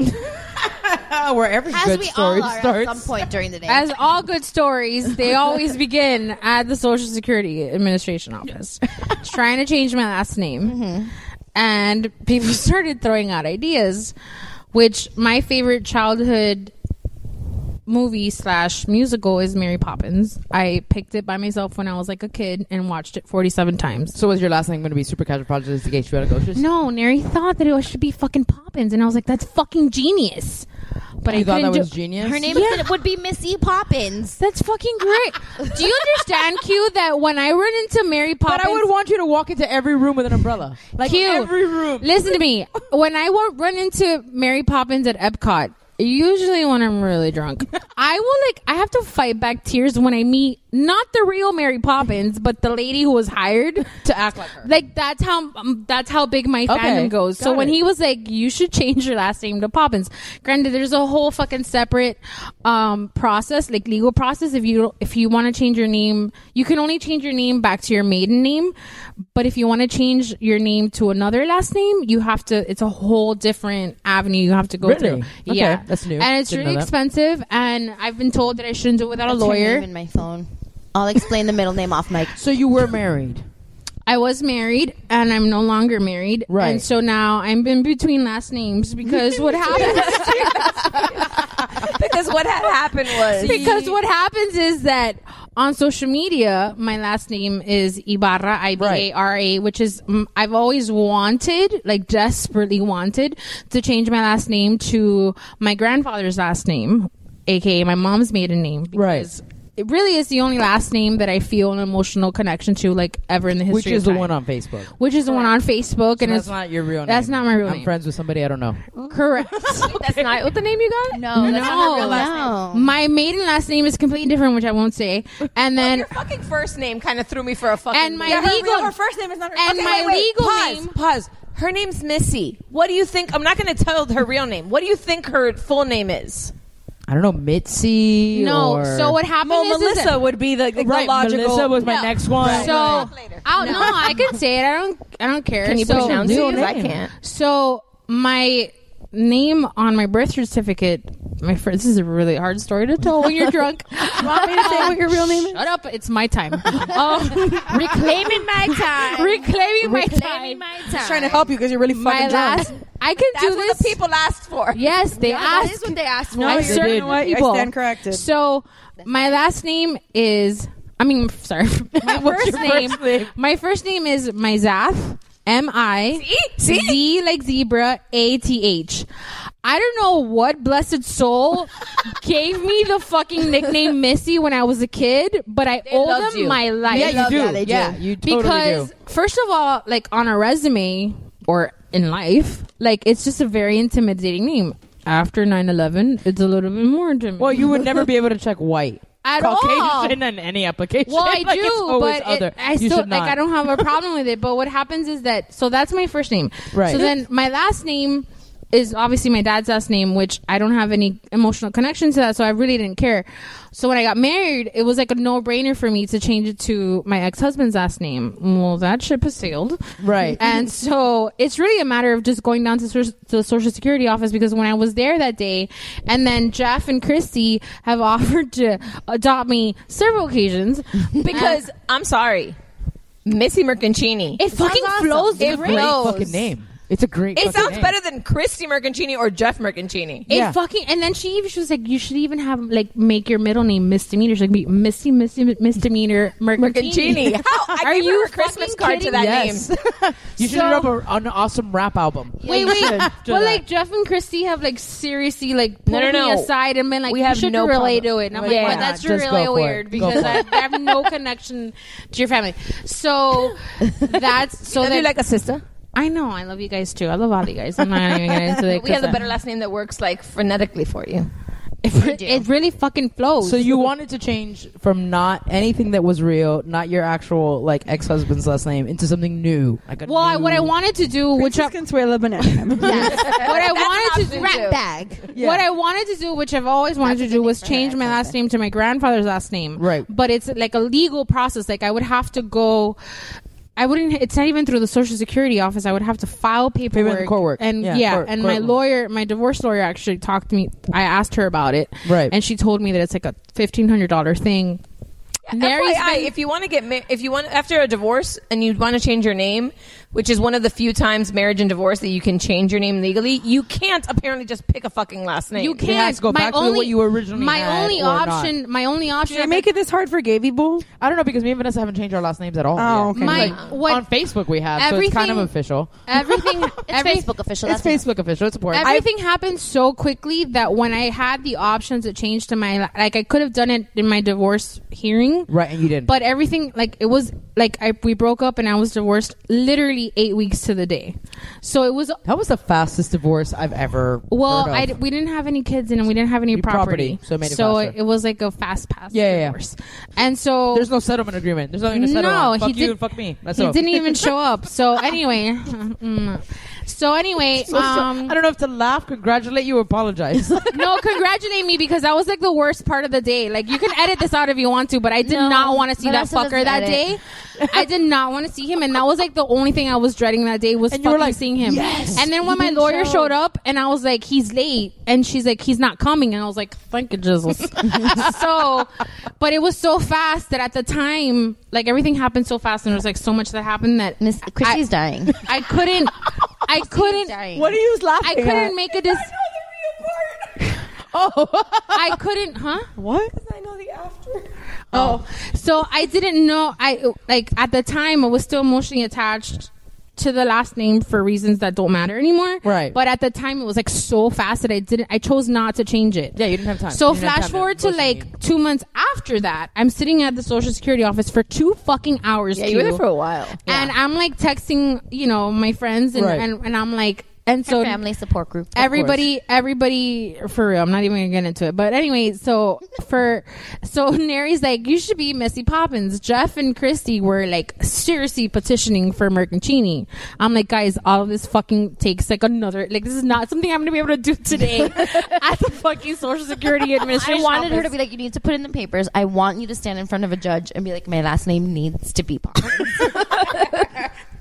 where every As good we story all are starts. at some point during the day. As all good stories, they always begin at the Social Security Administration office. Trying to change my last name. Mm-hmm. And people started throwing out ideas, which my favorite childhood movie slash musical is Mary Poppins. I picked it by myself when I was like a kid and watched it forty-seven times. So was your last name going to be Supercalifragilisticexpialidocious? No, Neri thought that it should be fucking Poppins, and I was like, that's fucking genius. But You I thought couldn't that was do- genius? Her name Yeah. is gonna, would be Missy Poppins. That's fucking great. Do you understand, Q, that when I run into Mary Poppins... But I would want you to walk into every room with an umbrella. Like Q, every room. listen to me. When I wa- run into Mary Poppins at Epcot, usually when I'm really drunk, I will like, I have to fight back tears when I meet not the real Mary Poppins, but the lady who was hired to act like her. Like that's how um, that's how big my Okay, fandom goes. So got when it. he was like, "You should change your last name to Poppins," granted, there's a whole fucking separate um, process, like legal process. If you if you want to change your name, you can only change your name back to your maiden name. But if you want to change your name to another last name, you have to. It's a whole different avenue you have to go Really? through. Okay, Yeah, that's new. and it's Didn't really know that. expensive. And I've been told that I shouldn't do it without That's a her lawyer. name in my phone. I'll explain the middle name off mic. So you were married. I was married and I'm no longer married. Right. And so now I'm in between last names because what happens Because what had happened was because what happens is that on social media my last name is Ibarra, I B A R A, which is mm, I've always wanted, like desperately wanted to change my last name to my grandfather's last name, aka my mom's maiden name. Because it really is the only last name that I feel an emotional connection to, like ever in the history Which is of the time. one on Facebook. Which is the one on Facebook, So and that's it's not your real name. That's not my real I'm name. friends with somebody I don't know. Correct. that's not what the name you got. No, that's not her real last name. My maiden last name is completely different, which I won't say. And Well, then your fucking first name kind of threw me for a fucking. And my Yeah, her legal- real- Her first name is not her. and Okay, my wait, wait, legal pause, name. Pause. Her name's Missy. What do you think? I'm not going to tell her real name. What do you think her full name is? I don't know, Mitzi. No. Or... So what happened Well, is, is Melissa that- would be the, the, Right, the logical. Melissa was my No. next one. So I no, I can say it. I don't. I don't care. Can you so, pronounce it? real 'Cause I name. can't. So my name on my birth certificate. My friend, this is a really hard story to tell when you're drunk. You want me to say what your real name is? Shut up! It's my time. Um, Reclaiming my time. reclaiming my Reclaiming time. my time. Just trying to help you because you're really fucking My drunk. last I can That's do what this. the people asked for. Yes, they Yeah, that asked. is what they asked No, for. I you certainly know what? I people. stand corrected. So my last name is. I mean, sorry. My What's first your name. first name? My first name is Myzath. M I See? See? Z like zebra A T H. I don't know what blessed soul gave me the fucking nickname Missy when I was a kid, but I owe loved them you. my life. Yeah, you do. yeah, they do. Yeah, you totally Because do. first of all, like on a resume or in life, like it's just a very intimidating name. After nine eleven, it's a little bit more intimidating. Well, you would never be able to check white. At Caucasian all. in any application. Well, I Like, it's do, always but other. it, I You still should not. like I don't have a problem with it. But what happens is that so that's my first name. Right. So then my last name is obviously my dad's last name, which I don't have any emotional connection to that, so I really didn't care. So when I got married, it was like a no-brainer for me to change it to my ex-husband's last name. Well, that ship has sailed. Right. And so it's really a matter of just going down to, to the Social Security office, because when I was there that day, and then Jeff and Christy have offered to adopt me several occasions. Because I'm sorry, Missy Merconcini. It fucking awesome. flows. It great. flows. fucking name. It's a great. It fucking sounds name. better than Christy Merconcini or Jeff Merconcini. It Yeah. fucking and then she even she was like, you should even have like make your middle name misdemeanor. She's like, be Misty Misty misdemeanor Merconcini. Merconcini. How? I Are gave her you a Christmas fucking card to kidding that me? Yes. name. You should So- drop a, an awesome rap album. Wait, wait. Do But that. like Jeff and Christy have like seriously like pulled No, no, me no. aside and been like, We you have should no relate problem. to it. And I'm Yeah. like, well, that's Just really go for weird it. Go because for I, it. I have no connection to your family. So that's so Love that you like a sister. I know I love you guys too. I love all you guys. I'm not even getting into it. We have 'cause a better last name that works like phonetically for you. It, it really fucking flows. So you wanted to change from not anything that was real, not your actual like ex-husband's last name, into something new. Like a Well, I, new- what I wanted to do, which I, Princess Consuela Banana. what I wanted to do, Rat bag. Yeah. what I wanted to do, which I've always wanted That's to a do, good was name for her change my last ex-husband. name to my grandfather's last name. Right. But it's like a legal process. Like I would have to go. I wouldn't. It's not even through the Social Security office. I would have to file paperwork, Paperwork, court work. and Yeah, yeah, court- and court my work. lawyer, my divorce lawyer, actually talked to me. I asked her about it, Right. and she told me that it's like a fifteen hundred dollar thing. Mary's F Y I, been- if you want to get ma- if you want after a divorce and you want to change your name, which is one of the few times marriage and divorce that you can change your name legally, you can't apparently just pick a fucking last name. You It can't has to go my back to only, what you originally My had only or not. option. My only option. Did I make it this hard for Gay people? I don't know because me and Vanessa haven't changed our last names at all. Oh, yet. okay. My Like, what on Facebook we have, so it's kind of everything- official. everything. It's every- Facebook official. It's That's Facebook official. It's important. Everything happened so quickly that when I had the option to change to my like, I could have done it in my divorce hearing, Right, and you didn't. But everything like it was like I we broke up and I was divorced literally eight weeks to the day. So it was that was the fastest divorce I've ever. well, heard I of. we didn't have any kids and we didn't have any Your property, property, so it made it faster. it, was like a fast pass Yeah, yeah, yeah. divorce. And so There's no settlement agreement. There's nothing to settle no, on. Fuck he you did, and fuck me. That's he all. didn't even show up. So anyway, mm. so anyway, So- so- um, I don't know if to laugh, congratulate you, or apologize. no, congratulate me because that was like the worst part of the day. Like you can edit this out if you want to, but I did No, not want to see that Vanessa fucker doesn't that edit. day. I did not want to see him, and that was like the only thing I was dreading that day was And you were fucking like, seeing him. yes, and then he when my didn't lawyer show. showed up, and I was like, he's late, and she's like, he's not coming, and I was like, thank you, Jesus. So, but it was so fast that at the time, like everything happened so fast, and there was like so much that happened that Miss Christy's I, dying. I couldn't. I couldn't. dying. What are you laughing I couldn't at? make a decision. oh, I couldn't, huh? What? I know the after. Oh, so I didn't know. I like at the time I was still emotionally attached to the last name for reasons that don't matter anymore. Right. But at the time it was like so fast that I didn't. I chose not to change it. yeah, you didn't have time. So You didn't have flash time forward to emotionally. like two months after that, I'm sitting at the Social Security office for two fucking hours. Yeah, you were there too. for a while. And I'm like texting, you know, my friends, and Right. and, and I'm like, and so family support group. everybody everybody for real, I'm not even gonna get into it, but anyway, so for so Neri's like, you should be Missy Poppins. Jeff and Christy were like seriously petitioning for Merconcini. I'm like, guys, all of this fucking takes like another, like this is not something I'm gonna be able to do today at the fucking Social Security I Administration wanted her office. to be like, you need to put in the papers. I want you to stand in front of a judge and be like, my last name needs to be Poppins.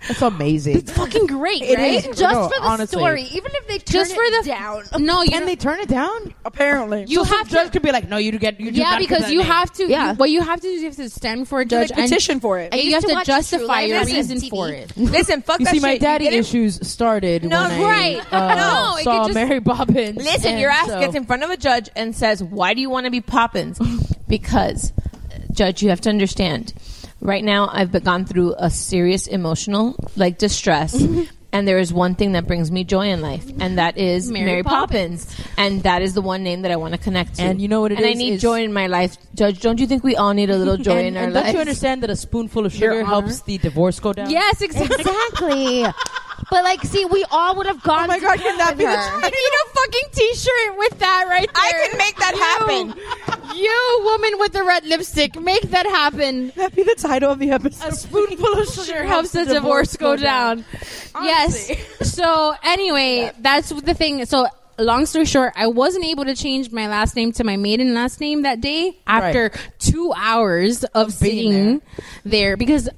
That's amazing. It's fucking great, It right? is just No, for the honestly. story. Even if they turn Just for it the down. No, you Can they turn it down? Apparently. You so have some judge to. could be like, no, you do get. You do Yeah, not get because that you name. have to. Yeah. You, what you have to do is you have to stand for a Like, judge and petition for it. I and you used have to to watch True justify Life your on reason T V. for it. Listen, fuck You that see, my shit. daddy You get in- issues started No, when right. I uh, No, it saw could just- Mary Poppins. Listen, and your ass so- gets in front of a judge and says, "Why do you want to be Poppins?" Because, judge, you have to understand. Right now, I've been- gone through a serious emotional like distress. And there is one thing that brings me joy in life, and that is Mary Mary, Poppins. Poppins. And that is the one name that I want to connect to. And you know what it and is, I need is- joy in my life. Judge, don't you think we all need a little joy and, in our and lives? don't you understand that a spoonful of Your sugar Honor. helps the divorce go down? Yes, exactly. Exactly. But like, see, we all would have gone. Oh my to God, court can that with be the her. I need a fucking T-shirt with that right there. I can make that happen. You, woman with the red lipstick, make that happen. That'd be the title of the episode. A spoonful of sugar Sure helps the divorce go down. Yes. So anyway, that's the thing. So long story short, I wasn't able to change my last name to my maiden last name that day after two hours of being sitting there. because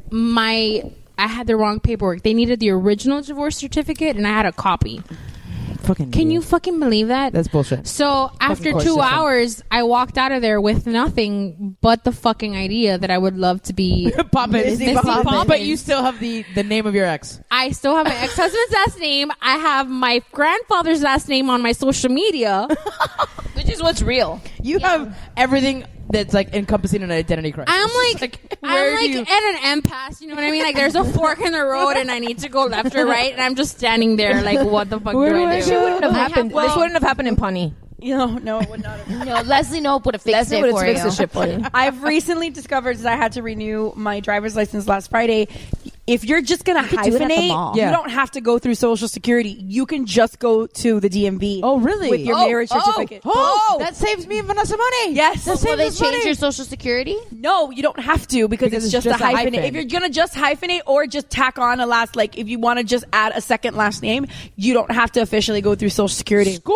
my I had the wrong paperwork. They needed the original divorce certificate, and I had a copy. Fucking Can idiot. you fucking believe that? That's bullshit. So after court two system. hours, I walked out of there with nothing but the fucking idea that I would love to be Poppins. Missy Poppins. But you still have the, the name of your ex. I still have my ex-husband's last name. I have my grandfather's last name on my social media. Which is what's real. You have everything that's like encompassing an identity crisis. I'm like, where I'm do like you- at an impasse. You know what I mean? Like there's a fork in the road, and I need to go left or right, and I'm just standing there like, what the fuck Where do do I I do? go? Wouldn't have I happened. have- well- this wouldn't have happened in Pawnee. You know, no, it would not have. No, Leslie Knope would have fixed Leslie it would for have fixed you. the shit for you. I've recently discovered that I had to renew my driver's license last Friday. If you're just gonna could do it at the hyphenate, mall. Yeah. you don't have to go through Social Security. You can just go to the D M V. Oh, really? With your Oh, marriage oh, certificate. oh, that saves me and Vanessa money. Yes. That Will saves they us change money. your social security? No, you don't have to because, Because it's, it's just, just a a hyphenate. hyphen. If you're gonna just hyphenate or just tack on a last, like if you want to just add a second last name, you don't have to officially go through Social Security. Score.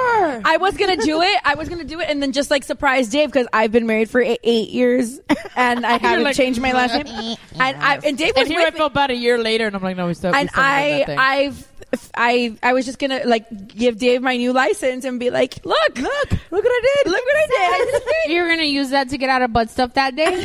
I was gonna do it. I was gonna do it, and then just like surprise Dave because I've been married for eight, eight years and I haven't like, changed my last name. And I and Dave was And here with I me. felt about a year later, and I'm like, no, we still. we And still haven't done I, that thing. I've, I, I was just gonna like give Dave my new license and be like, look, look, look what I did, look what I did. I did a thing. You're gonna use that to get out of butt stuff that day?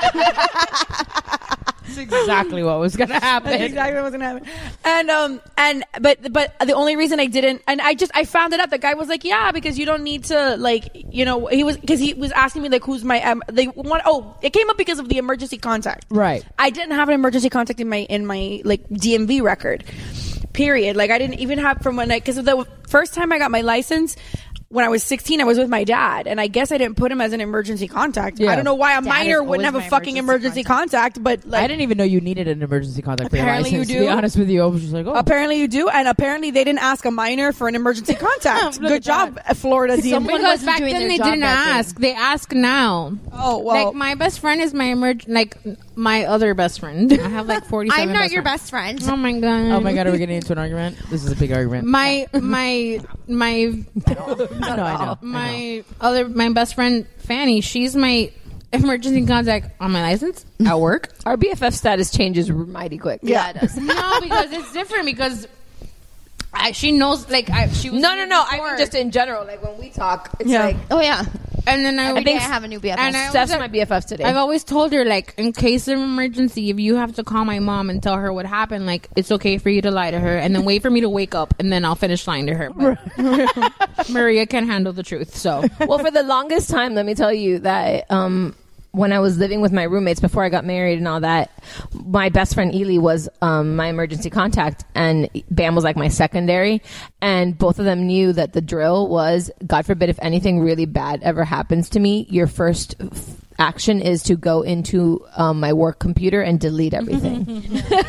That's exactly what was gonna happen. That's exactly what was gonna happen. And um and but but the only reason I didn't and I just I found it out. The guy was like, yeah, because you don't need to like you know he was because he was asking me like who's my um they want oh it came up because of the emergency contact. Right. I didn't have an emergency contact in my in my like D M V record. Period. Like I didn't even have from when I because the first time I got my license. When I was sixteen, I was with my dad, and I guess I didn't put him as an emergency contact. Yeah. I don't know why a Dad minor is wouldn't have always a my fucking emergency emergency contact, but like I didn't even know you needed an emergency contact for your Apparently you license. To do. be honest with you, I was just like, oh, apparently you do, and apparently they didn't ask a minor for an emergency contact. Look Good at job, Florida D M V. Someone Because wasn't back doing then their they job didn't that day. ask. They ask now. Oh well, Like my best friend is my emerg like my other best friend. I have like forty-seven. I'm not best your friends. best friend. Oh my god. oh my god, are we getting into an argument? This is a big argument. My my my no, I know. I know. my other my best friend Fanny. She's my emergency contact on my license at work. Our B F F status changes mighty quick. Yeah, it does. No, because it's different because. I, she knows, like, I, she was. No, no, no. I before. mean, just in general, like when we talk, it's Yeah. like Oh yeah. And then I, Every would day I have a new B F F. And I Steph's was- my B F F today. I've always told her, like, in case of emergency, if you have to call my mom and tell her what happened, like, it's okay for you to lie to her, and then wait for me to wake up, and then I'll finish lying to her. But Maria can handle the truth, so. Well, for the longest time, let me tell you that um, when I was living with my roommates before I got married and all that, my best friend Ely was um, my emergency contact, and Bam was like my secondary. And both of them knew that the drill was, God forbid, if anything really bad ever happens to me, your first f- action is to go into um, my work computer and delete everything.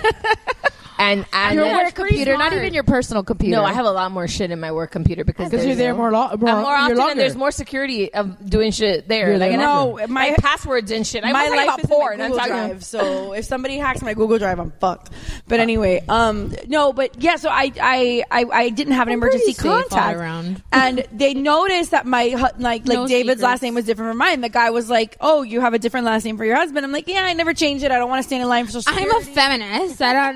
And, and Your then- work computer, not even your personal computer. No, I have a lot more shit in my work computer because Because you're there's- there more, lo- more, I'm more you're often, longer. and there's more security of doing shit there. You're Like, there and No, I- my- like passwords and shit. I'm my talking life about is in my porn. I'm Google talking Drive, so if somebody hacks my Google Drive, I'm fucked. But anyway, um, no, but yeah, so I, I, I, I didn't have an I'm emergency pretty safe all contact, around. and they noticed that my hu- like like No David's secrets. last name was different from mine. The guy was like, "Oh, you have a different last name for your husband." I'm like, "Yeah, I never changed it. I don't want to stand in line for social I'm security." a feminist. I don't. That just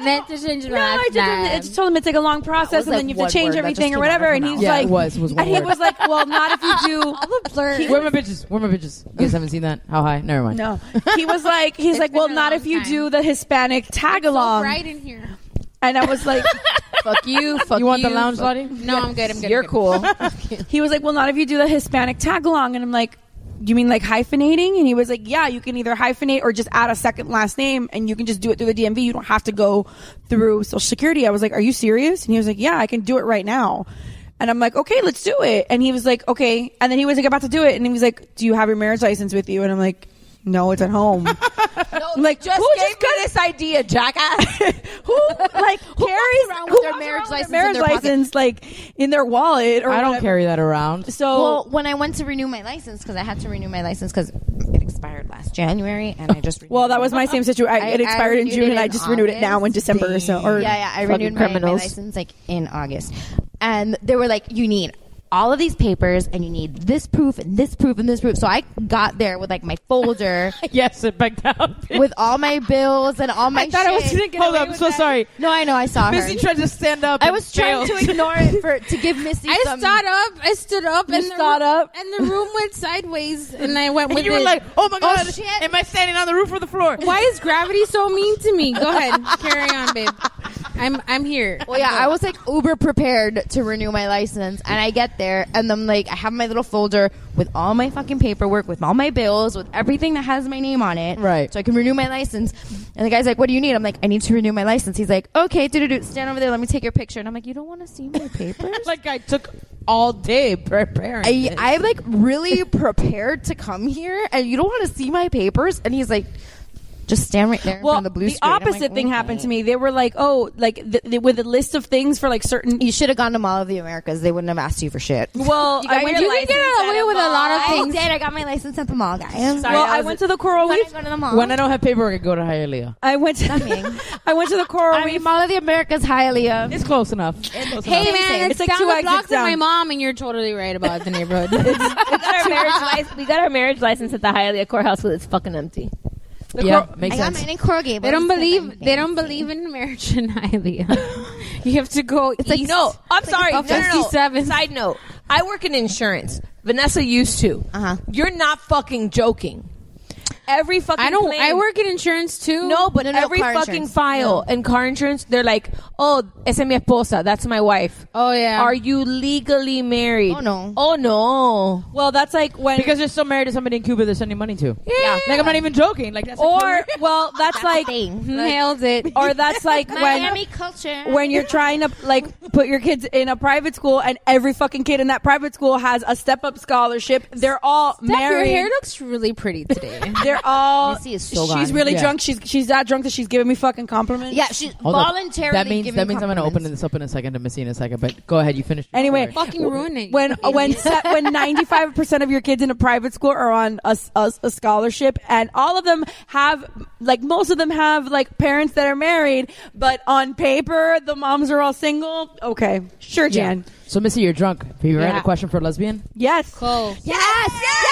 change my No, last I just, name. I just told him it's like a long process, was and like then you have one to change word that everything just or came out whatever. of And her he's mouth. Yeah, like, it was- it was one and he word. was like, well, not if you do. All the blurs. Where are my bitches? Where are my bitches? You guys haven't seen that? How high? Never mind. No, he was like, he's It's like, been well, a not long if you time. do the Hispanic tag along. So bright in here. And I was like, Fuck you. Fuck You want the you, lounge, fuck- Lottie? No, I'm good. I'm good. You're I'm good. cool. he was like, well, not if you do the Hispanic tag along. And I'm like, do you mean like hyphenating? And he was like, yeah, you can either hyphenate or just add a second last name, and you can just do it through the D M V. You don't have to go through Social Security. I was like, are you serious? And he was like, yeah, I can do it right now. And I'm like, okay, let's do it. And he was like, okay. And then he was like about to do it, and he was like, do you have your marriage license with you? And I'm like, no, it's at home. No, I'm like, just who gave just me this idea, jackass. who like carries around with who their walks marriage around with license in marriage their pocket? license like in their wallet? Or I don't whatever. carry that around. So Well, when I went to renew my license, because I had to renew my license because it expired last January, and I just renewed well, that it. was my same situation. I, I- it expired I in renewed June, it and I in just renewed it now in August. December. So, or yeah, yeah, I fucking renewed my, my criminals. license like in August, and they were like, "You need all of these papers, and you need this proof and this proof and this proof." So I got there with like my folder Yes, sit back down. with all my bills and all my. I thought shit. I was gonna get Hold away up, with so that. sorry. No, I know, I saw her. Missy tried to stand up. I and was trying failed. to ignore it for to give Missy. I some, stood up. I stood up. You and stood the, up? and the room went sideways, and I went And with you were it. like, oh my god, shit. am I standing on the roof or the floor? Why is gravity so mean to me? Go ahead, carry on, babe. I'm I'm here. Well, yeah, I was like uber prepared to renew my license, and I get there, and I'm like, I have my little folder with all my fucking paperwork, with all my bills, with everything that has my name on it, Right. So I can renew my license. And the guy's like, "What do you need?" I'm like, "I need to renew my license." He's like, "Okay, do do do, stand over there. Let me take your picture." And I'm like, "You don't want to see my papers?" Like I took all day preparing. I this. I'm like really prepared to come here, and you don't want to see my papers? And he's like, "Just stand right there in well, front of the blue the screen." I'm opposite like, thing "Okay." happened to me. They were like, oh, like the, the, with a list of things for like certain. You should have gone to Mall of the Americas. They wouldn't have asked you for shit. Well, You got I went your to You can get away with a lot of I things. did. I got my license at the mall, guys. Sorry, well, I I was- went to the Coral When I Reef. go to the mall. when I don't have paperwork, I go to Hialeah. I went to. Nothing. I went to the Coral I Reef. mean, Mall of the Americas, Hialeah. It's close enough. It's close Hey enough. man, It's it's, like down two the exits block from my down. mom, and you're totally right about the neighborhood. we got our marriage license. We got our marriage license at the Hialeah courthouse, but it's fucking empty. The Yeah, Cor- makes I got sense. mine in Coral Gables. They don't because believe. I'm They don't fancy. believe in marriage in Hialeah. You have to go It's like, east. no, I'm sorry. No, Up no, no. fifty-seven. Side note, I work in insurance. Vanessa used to. Uh-huh. You're not fucking joking. Every fucking I don't. claim- I work in insurance too. No, but No, no, every car fucking insurance. file and car insurance, they're like, oh, esa es mi esposa. That's my wife. Oh yeah. Are you legally married? Oh, no. Oh no. well, that's like when. Because they're still married to somebody in Cuba they're sending money to. Yeah. Like I'm not even joking. Like that's or well, that's like. Thing. nailed it. Or that's like when. Miami culture. When you're trying to like put your kids in a private school, and every fucking kid in that private school has a step up scholarship, they're all Steph, your married. hair looks really pretty today. They're all. Missy is so she's gone. really Yeah. drunk. She's she's that drunk that she's giving me fucking compliments. Yeah, she's Hold up. voluntarily That means giving that means I'm going to open compliments. this up in a second to Missy in a second. But go ahead, you finish. your Anyway, story. Fucking ruining. when when se- when ninety-five percent of your kids in a private school are on a, a, a scholarship, and all of them have like most of them have like parents that are married, but on paper the moms are all single. Okay, sure, Jan. Yeah. So Missy, you're drunk. Have you ever had Yeah. a question for a lesbian? Yes. Cool. Yes!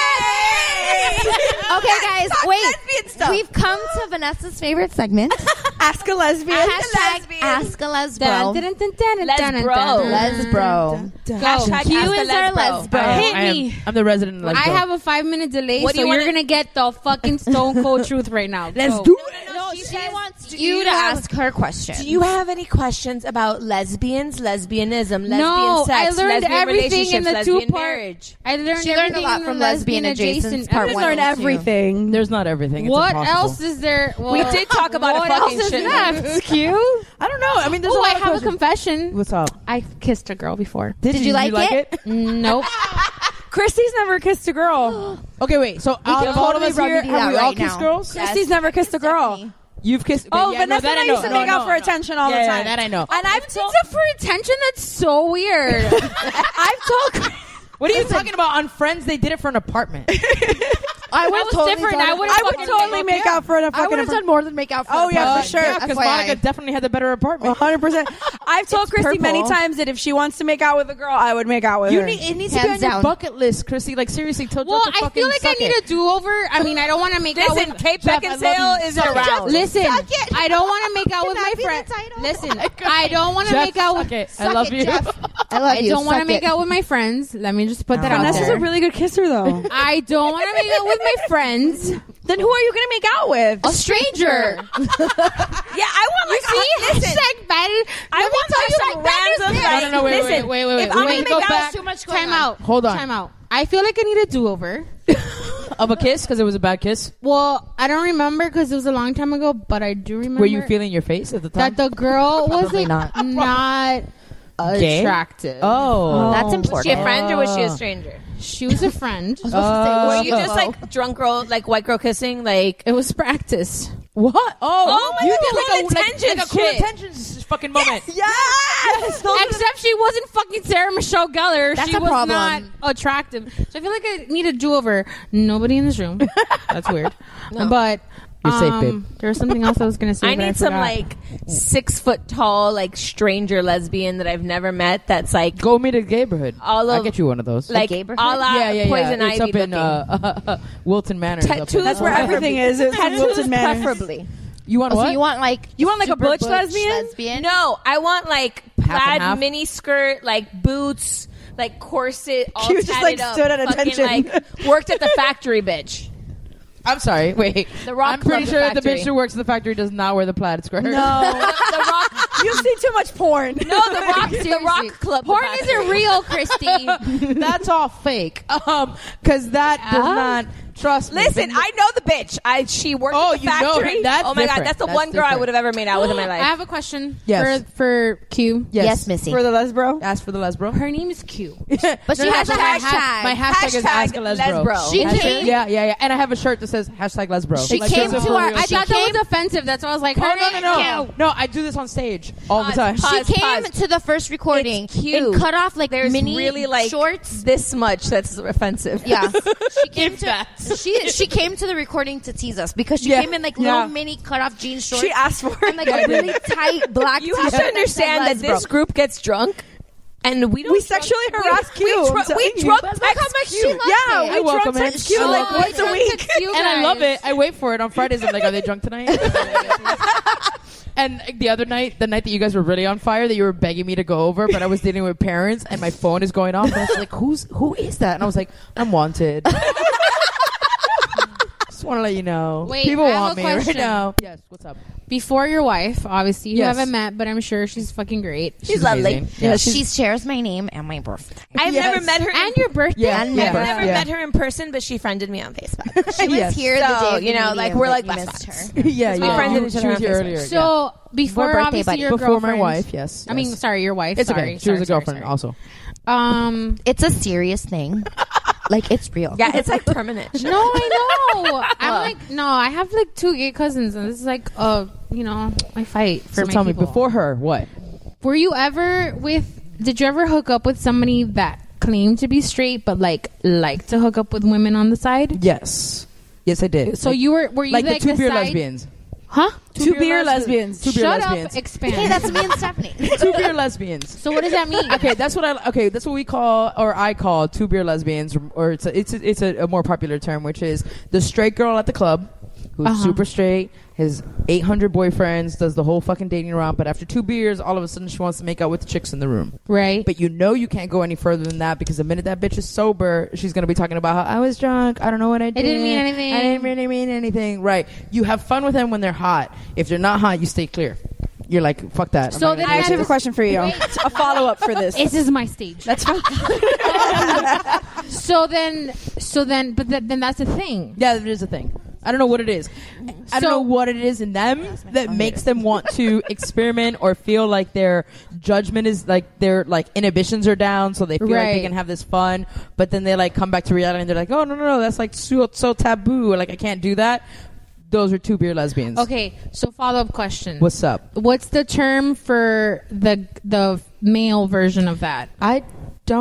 Yes! Okay, guys, wait. We've come to Vanessa's favorite segment. Ask a lesbian. Hashtag Ask a Dun, Lesbro. dun, dun, dun, dun, Les dun, dun, bro. dun. Lesbro. Hashtag Q ask a is our lesbo. lesbro. Hit I am, me. I'm the resident lesbo. I have a five minute delay, What do so you you're wanna- gonna get the fucking stone cold truth right now. Let's Go. do it. No, she wants do you you to have- ask her question. Do you have any questions about lesbians, lesbianism, lesbian No, sex, I learned lesbian everything in relationships, the lesbian two part. marriage? I learned She learned a everything lot in from the Lesbian Adjacent's part I one. learned and two. everything. There's not everything. It's What impossible. else is there? Well, We did talk about what a fucking else is shit. left? Q. I don't know. I mean, there's Oh, a lot I of have a questions. confession. What's up? I kissed a girl before. Did you like it? Nope. Christy's never kissed a girl. Okay, wait. So out can of all of totally us here, remedy have that we all right kissed now. girls? Yes. Christy's never kissed a girl. Stephanie. You've kissed. Oh, yeah, no, Vanessa that and I I know. used to No, make no, out for no. attention all Yeah, the yeah, time. that I know. And I've It's told, for attention. That's so weird. I've told. What are you talking about? On Friends, they did it for an apartment. I would That was totally different. done I it. would I would fucking totally make make out for an I fucking would have done more than make out for Oh, the yeah, for apartment. sure. Yeah, because F Y I. Monica definitely had the better apartment. one hundred percent. I've told It's Christy many purple. times that if she wants to make out with a girl, I would make out with You her. need, it needs to be on your bucket list, Chrissy. Like seriously, tell Well, Jeff to I fucking feel like I suck need it. a do-over. I mean, I don't want to make out Listen, with Kate Jeff, I love Beckinsale you. isn't Suck it. around. Listen, Suck it. I don't want to make out with Can my that be the friend. title? Listen, I don't want to Jeff, make out with. suck it. I Suck love it, you. Jeff. I love I you. don't want to Suck make it. out with my friends. Let me just put that out Vanessa's there. a really good kisser, though. I don't want to make out with my friends. Then who are you going to make out with? A stranger. Yeah, I want like See, a, listen. hashtag bad. I want like some random No, no, no, wait, listen, wait, wait, wait, wait. If I'm Wait, gonna go make out, back. Too much going Time on. out. Hold on. Time out. I feel like I need a do-over. Of a kiss because it was a bad kiss. Well, I don't remember because it was a long time ago, but I do remember. Were you feeling your face at the time? that the girl was Probably like, not. not Gay? attractive? Oh, That's was important. she a friend or was she a stranger? She was a friend. Uh, Were you just like drunk girl, like white girl kissing? Like It was practice. what? Oh, Oh my you God, did cool like a, like, attention like a cool shit. attention s- fucking moment. Yes! Except she wasn't fucking Sarah Michelle Gellar. That's she a was problem. not attractive. So I feel like I need a do-over. Nobody in this room. That's weird. But You're safe, um, babe. there was something else I was going to say. I but need some forgot. like six foot tall, like stranger lesbian that I've never met. That's like Go meet a neighborhood. all I'll of get you one of those. like neighborhood? a la yeah, yeah, yeah. Poison It's Ivy up in looking. uh, Wilton Manor. is up in- Tattoos That's where everything is. It's in Tattoos Wilton Manor. preferably. You want Oh, what? so you want like You want like a super butch lesbian? lesbian? No, I want like Half and plaid half? mini skirt, like boots, like corset, all Q just, tatted like, up, stood at fucking, attention. like worked at the factory, bitch. I'm sorry. Wait. The Rock I'm pretty Club, sure the that the factory. bitch who works at the factory does not wear the plaid skirt. No. the Rock, You've seen too much porn. no, the Rock, the Rock Club. the Porn factory. isn't real, Christy. That's all fake. Um, because that does Ah. not trust me. Listen, But- I know the bitch. I she worked Oh, at the you know her. factory. That's oh my god, different. that's the That's one girl I different. would have ever made out with in my I life. have a question Yes. for, for Q. Yes. Yes, Missy. For the lesbro? Ask for the lesbro. Her name is Q. But she No, has no, a my hashtag. ha- My hashtag, is Hashtag ask a lesbro. lesbro. She Hashtag- came- Yeah, yeah, yeah. And I have a shirt that says hashtag lesbro. She Like, came that's a to for our- real I shit. thought that was offensive. That's why I was like, her Oh, no, no, name no. Q. No, I do this on stage all the Pause, time. pause. She came to the first recording It's cute. and cut off like There's mini really like shorts. this much that's offensive. Yeah, she came If to that. she she came to the recording to tease us because she Yeah. came in like Yeah. little mini cut off jean shorts. She asked for and like a really tight black. You have t-shirt to understand that said this lesbro. group gets drunk, and we don't. We sexually drunk- harass we, Q, We, I'm dr- telling we you. drunk But look text how much she Q. loves Yeah, it. we welcome drunk it. text Q Oh, like I once a drunk week. text you And I guys. love it. I wait for it on Fridays. I'm like, are they drunk tonight? And the other night, the night that you guys were really on fire, that you were begging me to go over, but I was dealing with parents, and my phone is going off, and I was like, "Who's who is that?" And I was like, "I'm wanted." Just want to let you know. Wait, People I have want a me right question. now. Yes. What's up? Before your wife, obviously, you Yes. haven't met, but I'm sure she's fucking great. She's lovely. amazing. Yeah, She shares my name and my birthday. I've Yes. never met her. in- And your birthday. Yeah, And yeah, my I've never yeah. met her in person, but she friended me on Facebook. She was Yes. here the So, day of you the know, meeting, like, we're but like you best missed friends. her. yeah, We yeah. friended She- each she other was on here Facebook. earlier. So before birthday obviously buddy. your Before my girlfriend- wife, yes. I mean, yes. sorry, your wife. It's sorry, okay. She sorry, was a sorry, girlfriend sorry. also. Um, It's a serious thing. Like it's real. Yeah, it's like permanent. no, I know. I'm like, no, I have like two gay cousins, and this is like, uh, you know, I fight for So my tell me, people. before her, what? Were you ever with? Did you ever hook up with somebody that claimed to be straight, but like liked to hook up with women on the side? Yes. Yes, I did. So Like- you were? Were you like, like, the two beer side- lesbians. Huh? Two beer lesbians. Two beer Shut lesbians. up. Expand. Hey, that's me and Stephanie. Two beer lesbians. So what does that mean? Okay, that's what I. Okay, that's what we call, or I call, two beer lesbians, or it's a, it's a, it's a, a more popular term, which is the straight girl at the club, who's Uh-huh. super straight, has eight hundred boyfriends, does the whole fucking dating around, but after two beers, all of a sudden she wants to make out with the chicks in the room. Right. But you know you can't go any further than that, because the minute that bitch is sober, she's gonna be talking about how I was drunk, I don't know what I did. didn't mean anything. I didn't really mean anything. Right. You have fun with them when they're hot. If they're not hot, you stay clear. You're like, fuck that. I'm So not then gonna I do actually have a this. question for you. A follow up for this. This is my stage. That's fine. So then, so then, but th- then that's the thing. Yeah, it is a thing. I don't know what it is. I don't So- know what it is in them that makes them want to experiment or feel like their judgment is like their like inhibitions are down, so they feel like Right. they can have this fun. But then they like come back to reality and they're like, oh no no no, that's like so so taboo. Like I can't do that. Those are two beer lesbians. Okay, so follow up question. What's up? What's the term for the the male version of that? I don't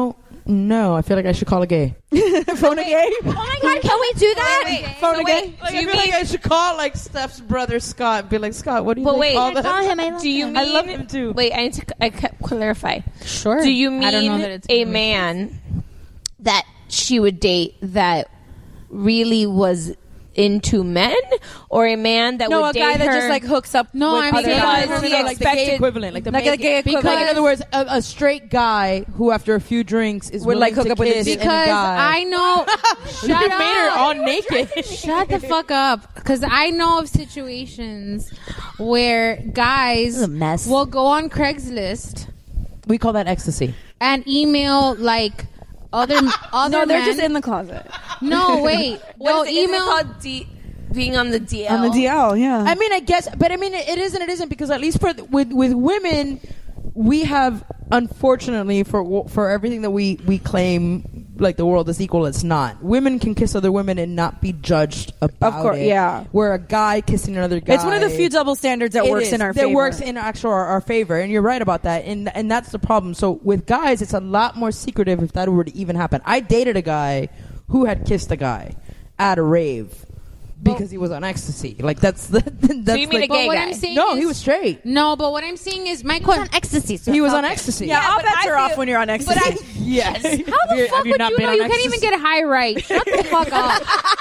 No, I feel like I should call a gay. Phone a gay? Oh my god, can we do that? Wait, wait. Phone So a wait, gay. Like, do I you feel mean- like I should call like Steph's brother Scott and be like, Scott, what do you But think wait, all I that? call him. I love Do you him. mean? I love him too. Wait, I need to I ca- clarify. Sure. Do you mean I don't know that it's a man that she would date that really was into men, or a man that No, would a date guy that her? just like hooks up No, with I'm other saying guys. because No, he no, no, like the gay expected- equivalent, like the Like man- a gay Because, equivalent. in other words, a, a straight guy who, after a few drinks, is Would, willing like, hook to up with a kiss dude. any Because guy. I know. You Shut made her up. all naked. Shut the fuck up. Because I know of situations where guys This is a mess. will go on Craigslist We call that ecstasy. and email like other other No, they're men. just in the closet. No, wait. What They'll is it, is it email. called D- being on the D L? On the D L, yeah. I mean, I guess, but I mean, it is and it isn't, because at least for with with women, we have, unfortunately, for for everything that we we claim like the world is equal, it's not. Women can kiss other women and not be judged about Of course, it. yeah. Where a guy kissing another guy, It's one of the few double standards that It works is. in our that favor. works in actual our, our favor, and you're right about that, and and that's the problem. So with guys, it's a lot more secretive if that were to even happen. I dated a guy who had kissed a guy at a rave because he was on ecstasy. Like that's the that's So you mean like, a gay But what guy? I'm saying no, is, he was straight. No, but what I'm saying is my He was question. on ecstasy. So He was on okay. ecstasy. yeah, all but bets I are off feel- when you're on ecstasy. But I, Yes. How the Have you- fuck have you would not you been know? on You can't ecstasy? even get high right. Shut the fuck up.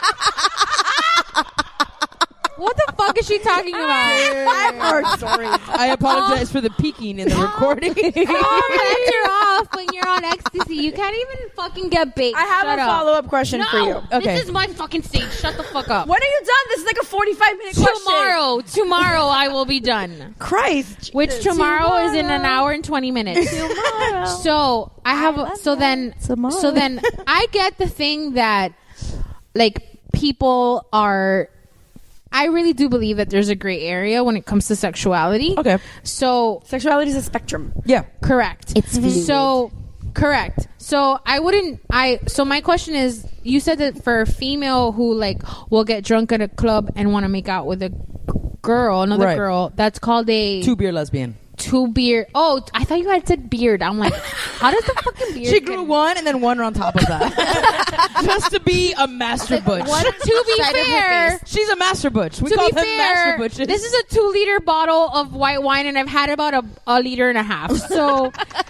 What the fuck is she talking about? I've heard stories. I apologize for the peeking in the recording. All bets are off when you're on ecstasy. You can't even fucking get baked. I have Shut a up. follow-up question no, for you. Okay. This is my fucking stage. Shut the fuck up. When are you done? This is like a forty-five minute question. Tomorrow, tomorrow I will be done. Christ. Which tomorrow, is in an hour and twenty minutes. Tomorrow. So I have. love A, so that. then, Tomorrow. so then I get the thing that like people are. I really do believe that there's a gray area when it comes to sexuality. Okay. So Sexuality is a spectrum. Yeah. correct. It's fluid. So correct. So I wouldn't. I. So my question is, you said that for a female who like will get drunk at a club and want to make out with a girl, another Right. girl, that's called a Two beer lesbian. two beard. Oh, I thought you had said beard. I'm like, how does the fucking beard? She get- grew one and then one on top of that. Just to be a master butch. One, to be Side of her fair, She's a master butch. We to call be them fair, master butches. this is a two liter bottle of white wine, and I've had about a, a liter and a half. So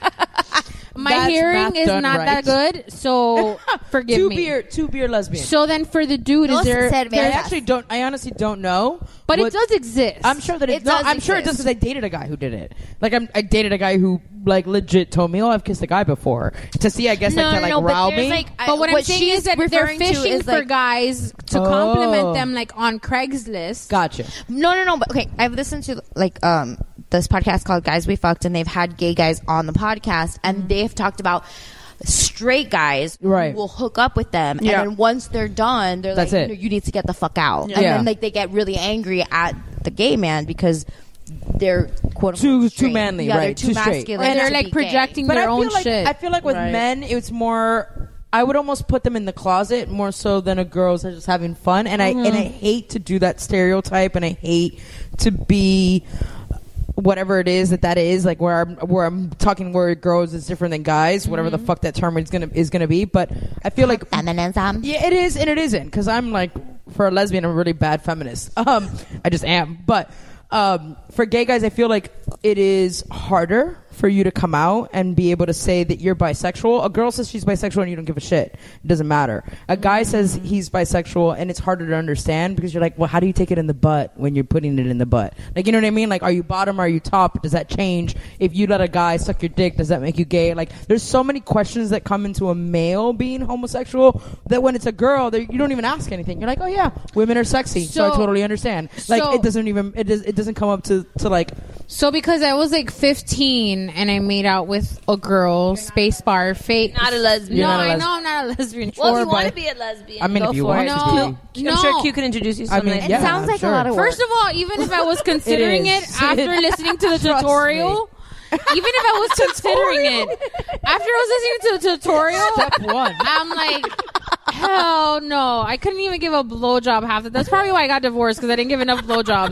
my That's hearing math is done not right. that good. So forgive two me. beer, two beer lesbian. So then, for the dude, No is there? se I cerveza. actually don't. I honestly don't know. But what- it does exist. I'm sure that it, It no, does I'm sure it does exist. because I dated a guy who did it. Like I'm, I dated a guy who like legit told me, "Oh, I've kissed a guy before." To see, I guess, No, like to no, like no, but rile there's, me. like, I- But what, I'm what saying she's is that they're referring to fishing is, for like- guys to Oh. compliment them, like on Craigslist. Gotcha. No, no, no. But okay, I've listened to like um this podcast called Guys We Fucked, and they've had gay guys on the podcast, and they've talked about straight guys Right. who will hook up with them, Yeah. and then once they're done, they're That's like, it. "No, you need to get the fuck out," Yeah. and Yeah. then like they get really angry at the gay man because they're quote Too- unquote too straight. manly, yeah, right, they're too, too straight. masculine, And they're, to like, be gay. projecting But their I feel own like shit. I feel like with Right. men, it's more. I would almost put them in the closet more so than a girl's just having fun, and I and I hate to do that stereotype, and I hate to be whatever it is that that is like where I'm where I'm talking where girls is different than guys, whatever the fuck that term is gonna is gonna be. But I feel like Feminism. yeah, it is and it isn't because I'm like for a lesbian, I'm a really bad feminist. Um, I just am, but. Um, for gay guys, I feel like it is harder for you to come out and be able to say that you're bisexual. A girl says she's bisexual and you don't give a shit. It doesn't matter. A guy says he's bisexual and it's harder to understand because you're like, well, how do you take it in the butt when you're putting it in the butt? Like, you know what I mean? Like, are you bottom? Are you top? Does that change? If you let a guy suck your dick, does that make you gay? Like, there's so many questions that come into a male being homosexual that when it's a girl, that you don't even ask anything. You're like, oh yeah, women are sexy, so, So- I totally understand. Like, so- it doesn't even it does it doesn't come up to to like So because I was like fifteen and I made out with a girl, space bar, fate. Not a lesbian. You're No, not a I les- know I'm not a lesbian. Well, if Or you want bi- to be a lesbian, I mean, go if you for want it. to No, be. I'm no. sure Q can introduce you. I Something mean, like yeah, that. sounds like sure. a lot of work. First of all, even if I was considering it, is. after listening to the Trust tutorial, even if I was considering it, after I was listening to the tutorial, Step one. I'm like, hell no. I couldn't even give a blowjob half. That's probably why I got divorced because I didn't give enough blowjobs.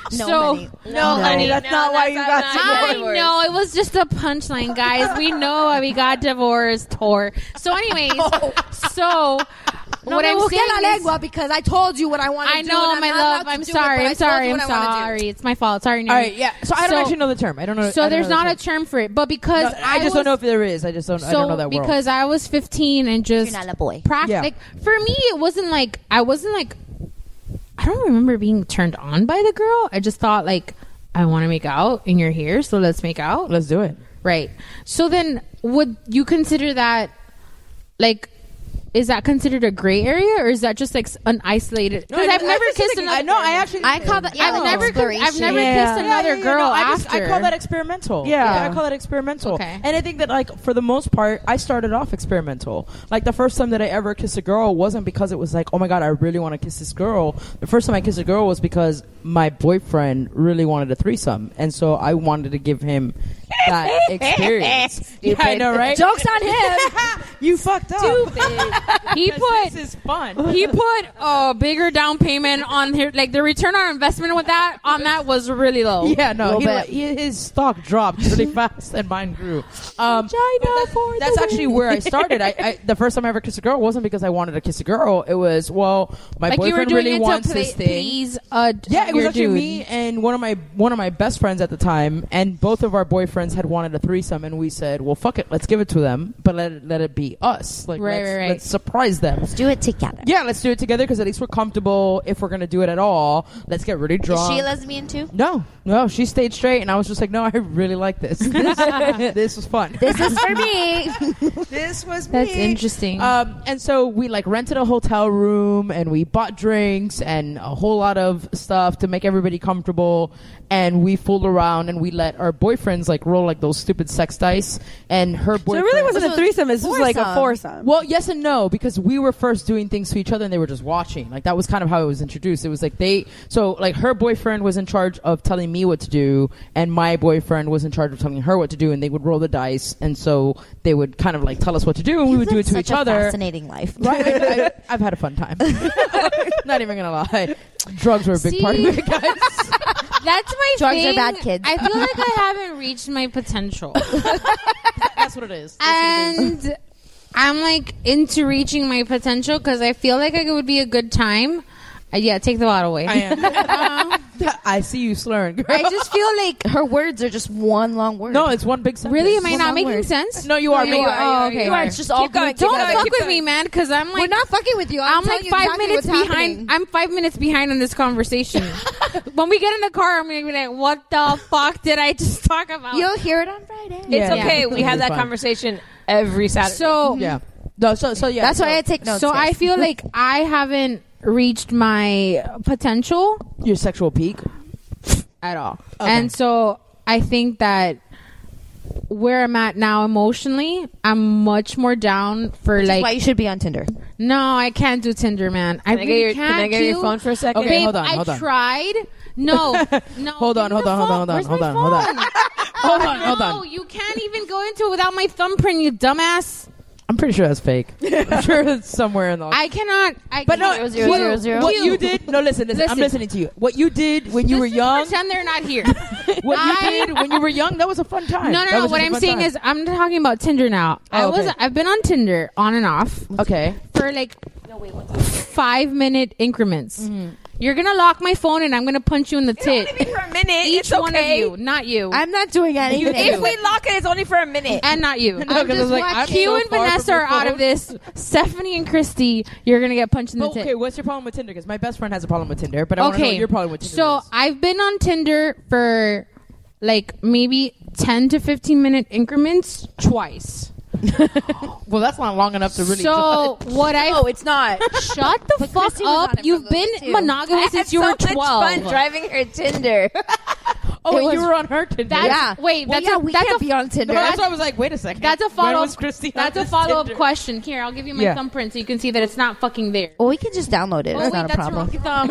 No, so honey. No, honey, that's No, not why that's you not- got not divorced. I divorced. know it was just a punchline, guys. We know why we got divorced. Whore. So, anyways, so No, what me I'm busqué saying la is, lengua because I told you what I wanted I to do. know, and my I'm not love. allowed to I'm do sorry. It, but I I'm told sorry. you I'm what I wanted to do. sorry. It's my fault. Sorry, All Neri. right, yeah. So I don't So- actually know the term. I don't know. So I don't there's know the not a term. term for it, but because No, I just was, don't know if there is. I just don't. So I don't know that world. because I was fifteen and just You're not a boy. prac- Yeah. like for me, it wasn't like I wasn't like I don't remember being turned on by the girl. I just thought like I want to make out and you're here, so let's make out. Let's do it. Right. So then, would you consider that like? Is that considered a gray area, or is that just like s- an isolated? Because No, I- I've I never just kissed think- another. I know. I actually. I call that. Yeah, I've like never, exploration. I've never Yeah. kissed another Yeah, yeah, yeah, girl no, I, after. just, I call that experimental. Yeah. I call that experimental. Okay. And I think that, like, for the most part, I started off experimental. Like, the first time that I ever kissed a girl wasn't because it was like, oh my god, I really want to kiss this girl. The first time I kissed a girl was because my boyfriend really wanted a threesome, and so I wanted to give him that experience. Yeah, I know, right? Joke's on him. You fucked up. he put This is fun. he put a bigger down payment on here. Like the return on investment with that on that was really low. Yeah, no, Little he, bit. he, his stock dropped really fast, and mine grew. Um, but that's, that's actually where I started. I, I the first time I ever kissed a girl wasn't because I wanted to kiss a girl. It was well, my like you were boyfriend doing really it wants to play, this thing. please. Uh, Yeah, it was your actually dude. me and one of my one of my best friends at the time, and both of our boyfriends had wanted a threesome, and we said, "Well, fuck it, let's give it to them, but let it, let it be us. Like, Right, let's, right, right. let's surprise them. Let's do it together. Yeah, let's do it together because at least we're comfortable. If we're gonna do it at all, let's get really Is drunk." she a lesbian too? No, no, she stayed straight, and I was just like, "No, I really like this. This, this was fun. This is for me. This was That's me." interesting. Um, and so we like rented a hotel room, and we bought drinks and a whole lot of stuff to make everybody comfortable. And we fooled around, and we let our boyfriends like roll like those stupid sex dice. And her So it boyfriend really wasn't a threesome. It's just like a foursome. well, yes and no, because we were first doing things to each other and they were just watching. Like that was kind of how it was introduced. It was like they, so like her boyfriend was in charge of telling me what to do, and my boyfriend was in charge of telling her what to do, and they would roll the dice, and so they would kind of like tell us what to do, and we You've would do it lived to such each a other. Fascinating life. Right? I, I, I've had a fun time. Not even gonna lie, drugs were a big See? part of it, guys. That's my Drugs thing. are bad kids. I feel like I haven't reached my potential, That's what it is. That's what it is. and I'm like into reaching my potential because I feel like it would be a good time. Uh, yeah, take the bottle away. I am. Um, I see you slurring, girl. I just feel like her words are just one long word. No, it's one big sentence. really, am I One not long making word. sense? No, you are. No, but you you are. are. Oh, okay. You are. It's just all Keep going, glued keep Don't together. going, fuck keep with me, man, because I'm like We're not fucking with you. I'm, I'm telling like you five exactly minutes what's behind. happening. I'm five minutes behind on this conversation. When we get in the car, I'm gonna be like, "What the fuck did I just talk about?" You'll hear it on Friday. It's Yeah. okay. Yeah. We have that Fine. conversation every Saturday. So Yeah. No, so so yeah. That's so why I take notes. so I guys. feel like I haven't reached my potential your sexual peak. at all, Okay. and so I think that where I'm at now emotionally, I'm much more down for Which is like. why you should be on Tinder. No, I can't do Tinder, man. I Can I really get your, can't. can I get your you. phone for a second? Okay, Babe, hold on, I hold on. tried. No, no. Hold on, give me hold the on, hold phone. on, hold on, Where's hold my on, hold on. phone? Hold on, hold No, on. you can't even go into it without my thumbprint, you dumbass. I'm pretty sure that's fake. I'm sure it's somewhere in the. I cannot. I but no, can't. Zero, zero, what, zero, zero. what you did? No, listen, listen, I'm Listen. listening to you. What you did when you Just were young? pretend they're not here. What you I- did when you were young? That was a fun time. No, no, That no. was What just a I'm fun saying time. is, I'm talking about Tinder now. I Oh, was, okay. I've been on Tinder on and off Okay. for like five minute increments. Mm-hmm. You're gonna lock my phone and I'm gonna punch you in the tit. Only be for a minute. Each it's okay. one of you, not you, I'm not doing anything. If we lock it, it's only for a minute. and not you. No, 'cause I was like, I'm Q so and far Vanessa from your are out phone. of this. Stephanie and Christy, you're gonna get punched in the But, tit. okay, what's your problem with Tinder? Because my best friend has a problem with Tinder, but I want to know Okay, what your problem with Tinder so is. I've been on Tinder for like maybe ten to fifteen minute increments twice. Well, that's not long enough to really. So what I No, it's not. shut the But fuck Christy was up. on it for You've a been little bit, too. monogamous I since had you so were much twelve. fun driving her Tinder. oh, it wait, was- you were on her Tinder. That's, Yeah. Wait, Well, that's yeah, a we that's can't a be on Tinder. No, that's why I was like, wait a second. that's a When follow. was Christy on That's a this follow up Tinder? question. Here, I'll give you my Yeah. thumbprint so you can see that it's not fucking there. Well, we can just download it. Oh It's wait, not a that's problem. your thumb. You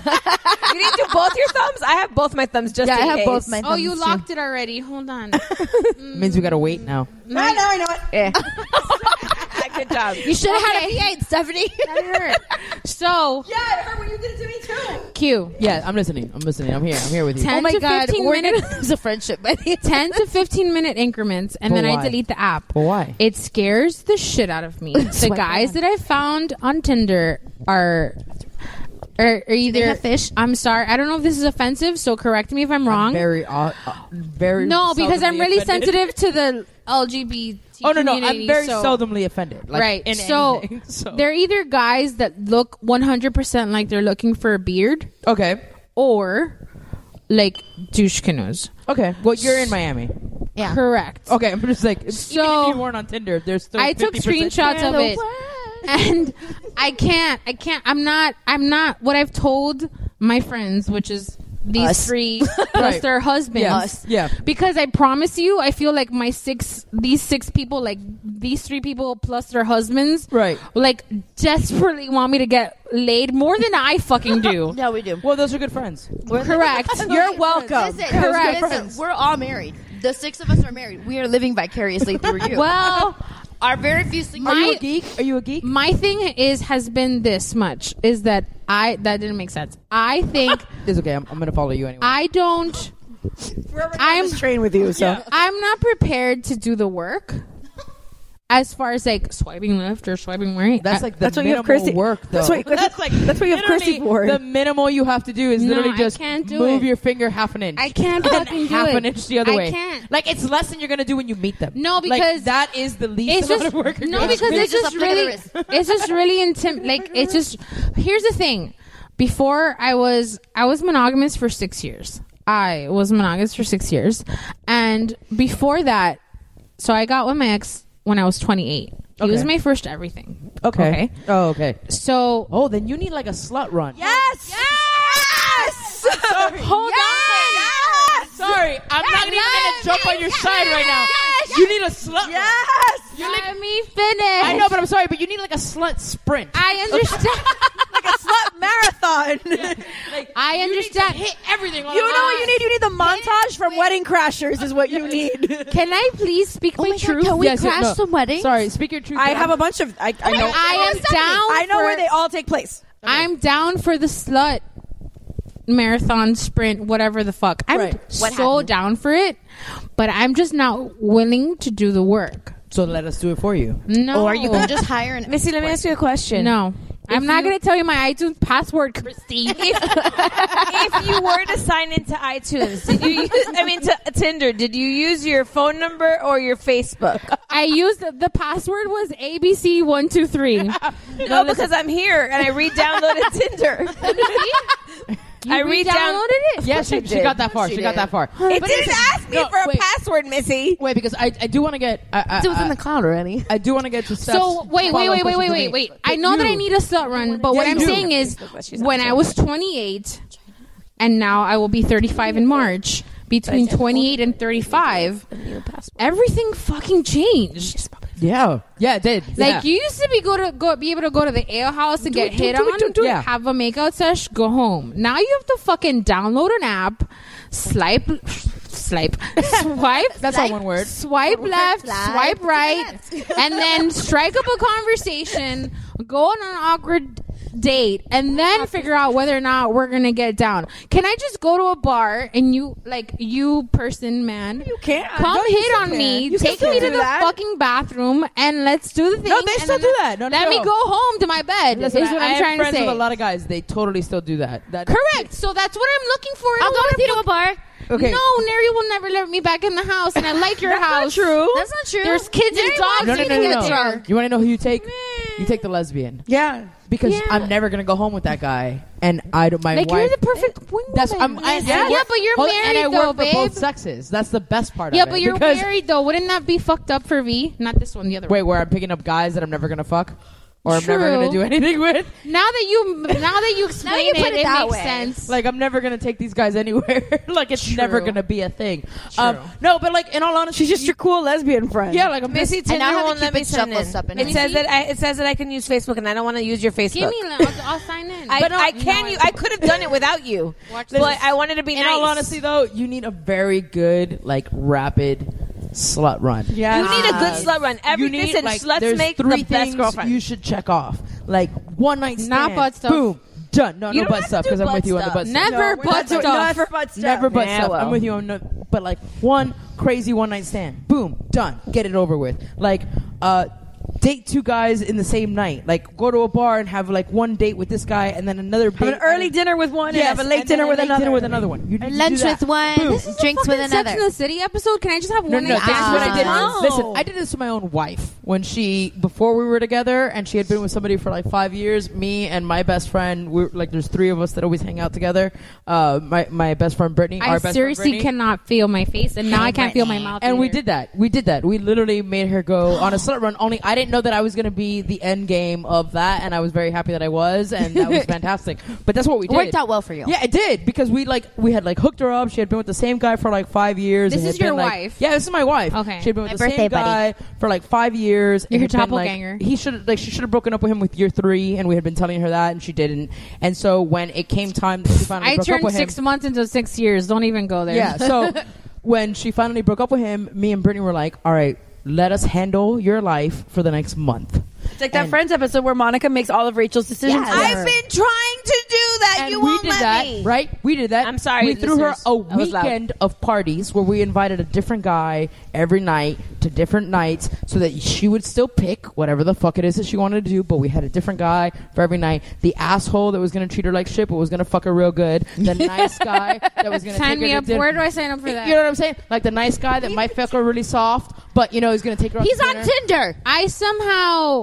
need to both your thumbs? I have both my thumbs just Yeah, in I have case. both my Oh, you thumbs, too. locked it already. Hold on. Means we gotta wait now. I know, I know it. Yeah. Good job. You should have had a V eight, Stephanie. That hurt. So yeah, it hurt when you did it to me too. Q. Yeah, I'm listening. I'm listening. I'm here. I'm here with you. ten Oh my to God, fifteen we're minutes. gonna lose a friendship by the ten to fifteen minute increments, and But then why? I delete the app. But why? It scares the shit out of me. The Swipe guys on. that I found on Tinder are. Are, are either have fish? I'm sorry. I don't know if this is offensive, so correct me if I'm wrong. I'm very, uh, uh, very. no, because I'm seldomly really offended. sensitive to the L G B T Oh no, no, community. I'm very so. seldomly offended. Like, right. In so, anything, so they're either guys that look one hundred percent like they're looking for a beard, okay, or like douche canoes. okay. Well, you're in Miami. Yeah. Correct. Okay, I'm just like, So- even if you weren't on Tinder, there's still. I took fifty percent screenshots of chance. it, and I can't. I can't. I'm not. I'm not. What I've told my friends, which is these Us. three plus Right. their husbands. Yeah. Us. Yeah. Because I promise you, I feel like my six, these six people, like these three people plus their husbands, Right. like desperately want me to get laid more than I fucking do. Yeah, we do. Well, those are good friends. Correct. You're welcome. Listen, Correct. listen, we're all married. The six of us are married. We are living vicariously through you. Well, our very few single. Are you My- a geek? Are you a geek? my thing is has been this much is that I that didn't make sense. I think It's okay. I'm, I'm gonna follow you anyway. I don't. I'm train with you, so I'm not prepared to do the work. As far as like swiping left or swiping right, That's I- like the That's what you minimal have Christy- work, though. that's what- that's like that's what you have Christy literally for. The minimal you have to do is No, literally I just can't do move it. your finger half an inch. I can't and fucking do half it. an inch the other I way. can't. Like it's less than you're gonna do when you meet them. No, Like, because that is the least it's amount just of work. you're no, gonna because do. it's just just a flick of the really, wrist. it's just really intim. Like it's just. Here's the thing. Before I was, I was monogamous for six years. I was monogamous for six years, and before that, so I got with my ex when I was twenty-eight. He Okay. was my first everything. Okay. Okay. Oh, okay. So Oh, then you need like a slut run. yes, yes. hold on. Sorry, I'm not even gonna jump on your side right now. Yes. You need a slut. run. Yes. Let me finish. I know, but I'm sorry, but you need like a slut sprint. I understand. Like a slut marathon. Like, I you need understand. to hit everything. On You the know what line. you need? You need the montage from Wedding Crashers is what you need. Can I please speak Oh my my God, truth? can we Yes, yes, crash no. some weddings? Sorry, speak your truth. I but have I'm- a bunch of. I, I know. I am down. I know for, where they all take place. I'm down for the slut marathon sprint, whatever the fuck. I'm Right. What so happened? down for it, but I'm just not willing to do the work. So let us do it for you. No, Or you can just hire an. Missy, let me ask you a question. no. I'm not going to tell you my iTunes password, Christy. If, if you were to sign into iTunes, did you use, I mean, to Tinder, did you use your phone number or your Facebook? I used the, the password was A B C one two three. No, because I'm here and I re-downloaded Tinder. You I re-down- re-downloaded it. Yeah, she, she got that far. She, She got did. that far. It But didn't listen, ask me no, for a wait, password, Missy. Wait, because I, I do want to get. I, I, It was I, in the cloud already. I do want to get to steps. So wait, wait, wait, wait, wait, wait, wait. I know that I need a slut run, but what Yeah, I'm you do. saying is, when I was twenty-eight, and now I will be thirty-five in March. Between twenty-eight and thirty-five, everything fucking changed. Yeah, yeah, it did. Like yeah. you used to be go to go be able to go to the ale house and get it, do hit it, do it, on, do it, do it. Yeah. have a makeout sesh, go home. Now you have to fucking download an app, swipe, swipe, swipe. That's all one word. Swipe left, swipe right, and then strike up a conversation, go on an awkward date, and then figure out whether or not we're gonna get down. Can I just go to a bar and you, like you person, man, You can't. come No, you hit still on can. me, You take still me to do the that. fucking bathroom, and let's do the thing. No, they and still then do that. No, no, let no. me go home to my bed. Listen, is what I, I'm I have trying to friends say. with a lot of guys. They totally still do that. That Correct. So that's what I'm looking for. I'll go with you to a bar. Okay. No, Neri will never let me back in the house, and I like your house. true. That's not true. There's kids and Neri dogs wants No, no, you no, to no, get no. drunk. You want to know who you take? You take the lesbian. Yeah. Because Yeah. I'm never gonna go home with that guy, and I don't. My Like wife. you're the perfect wingwoman. That's I'm. I, yeah, I work- but you're hold- married and I though, work babe. for both sexes. That's the best part Yeah, of it. but you're because, married though. Wouldn't that be fucked up for V? Not this one, the other Wait, one. where I'm picking up guys that I'm never gonna fuck, or I'm never gonna True. do anything with. Now that you now that you explain you put it, it it that makes way. sense. Like I'm never gonna take these guys anywhere. Like it's True. never gonna be a thing. True. Um, no, but like in all honesty, She's just your cool lesbian friend. yeah. Like I'm Missy, just, Tinder I now have a won't let me Cupid sign in. shuffle up in It it. says that I, it says that I can use Facebook, and I don't want to use your Facebook. Give me, I'll, I'll sign in. I, But no, I you can. know you, I- I could have done it without you, Watch but this. I wanted to be in nice. all honesty though, you need a very good like rapid slut run. Yeah. You need a good slut run. Every You need, listen, like, sluts there's make three the best things girlfriend. you should check off. Like one night stand. Not butt stuff. Boom. Done. No, You no don't butt have stuff to do because I'm butt with you on the stuff. butt stuff. Never No, we're butt not doing- stuff. Never butt stuff. Never butt Yeah, stuff. well. I'm with you on no, but like one crazy one night stand. Boom. Done. Get it over with. Like, uh, date two guys in the same night. Like, go to a bar and have like one date with this guy and then another date. Have an early dinner with one Yes, and have a late and then dinner a with late another. dinner with another one. You need to do Lunch that. with one, Boom. This is drinks a with fucking Sex another. in the City episode. Can I just have No, one no, night that's stand? what I did. No. Listen, I did this to my own wife when she, before we were together, and she had been with somebody for like five years. Me and my best friend, we were, like, there's three of us that always hang out together. Uh, my my best friend Brittany, I our best seriously friend Brittany. cannot feel my face, and now I can't feel my mouth. And we either. did that. We did that. We literally made her go on a slut run. Only I didn't know that I was going to be the end game of that, and I was very happy that I was, and that was fantastic. But that's what we It did. worked out well for you. Yeah, it did because we like we had like hooked her up. She had been with the same guy for like five years. This and is had been, your like- wife? Yeah, this is my wife. Okay. she had been with My the birthday same guy buddy. for like five years. You're and her had been, doppelganger. Like, he should like she should have broken up with him with year three, and we had been telling her that, and she didn't. And so when it came time that she finally I broke up turned with six him, months into six years. Don't even go there. yeah. So when she finally broke up with him, me and Brittany were like, "All right, let us handle your life for the next month." It's like that And- Friends episode where Monica makes all of Rachel's decisions. Yes. for I've her. been trying to do that. And you we won't did let that, me. right? We did that. I'm sorry, We threw her listeners. a That was loud. weekend of parties where we invited a different guy every night to different nights so that she would still pick whatever the fuck it is that she wanted to do, but we had a different guy for every night. The asshole that was going to treat her like shit but was going to fuck her real good. The nice guy that was going to take Sign her me to up. dinner. Where do I sign up for that? You know what I'm saying? Like the nice guy that might fuck her really soft, but you know he's going to take her out He's to on dinner. Tinder. I somehow.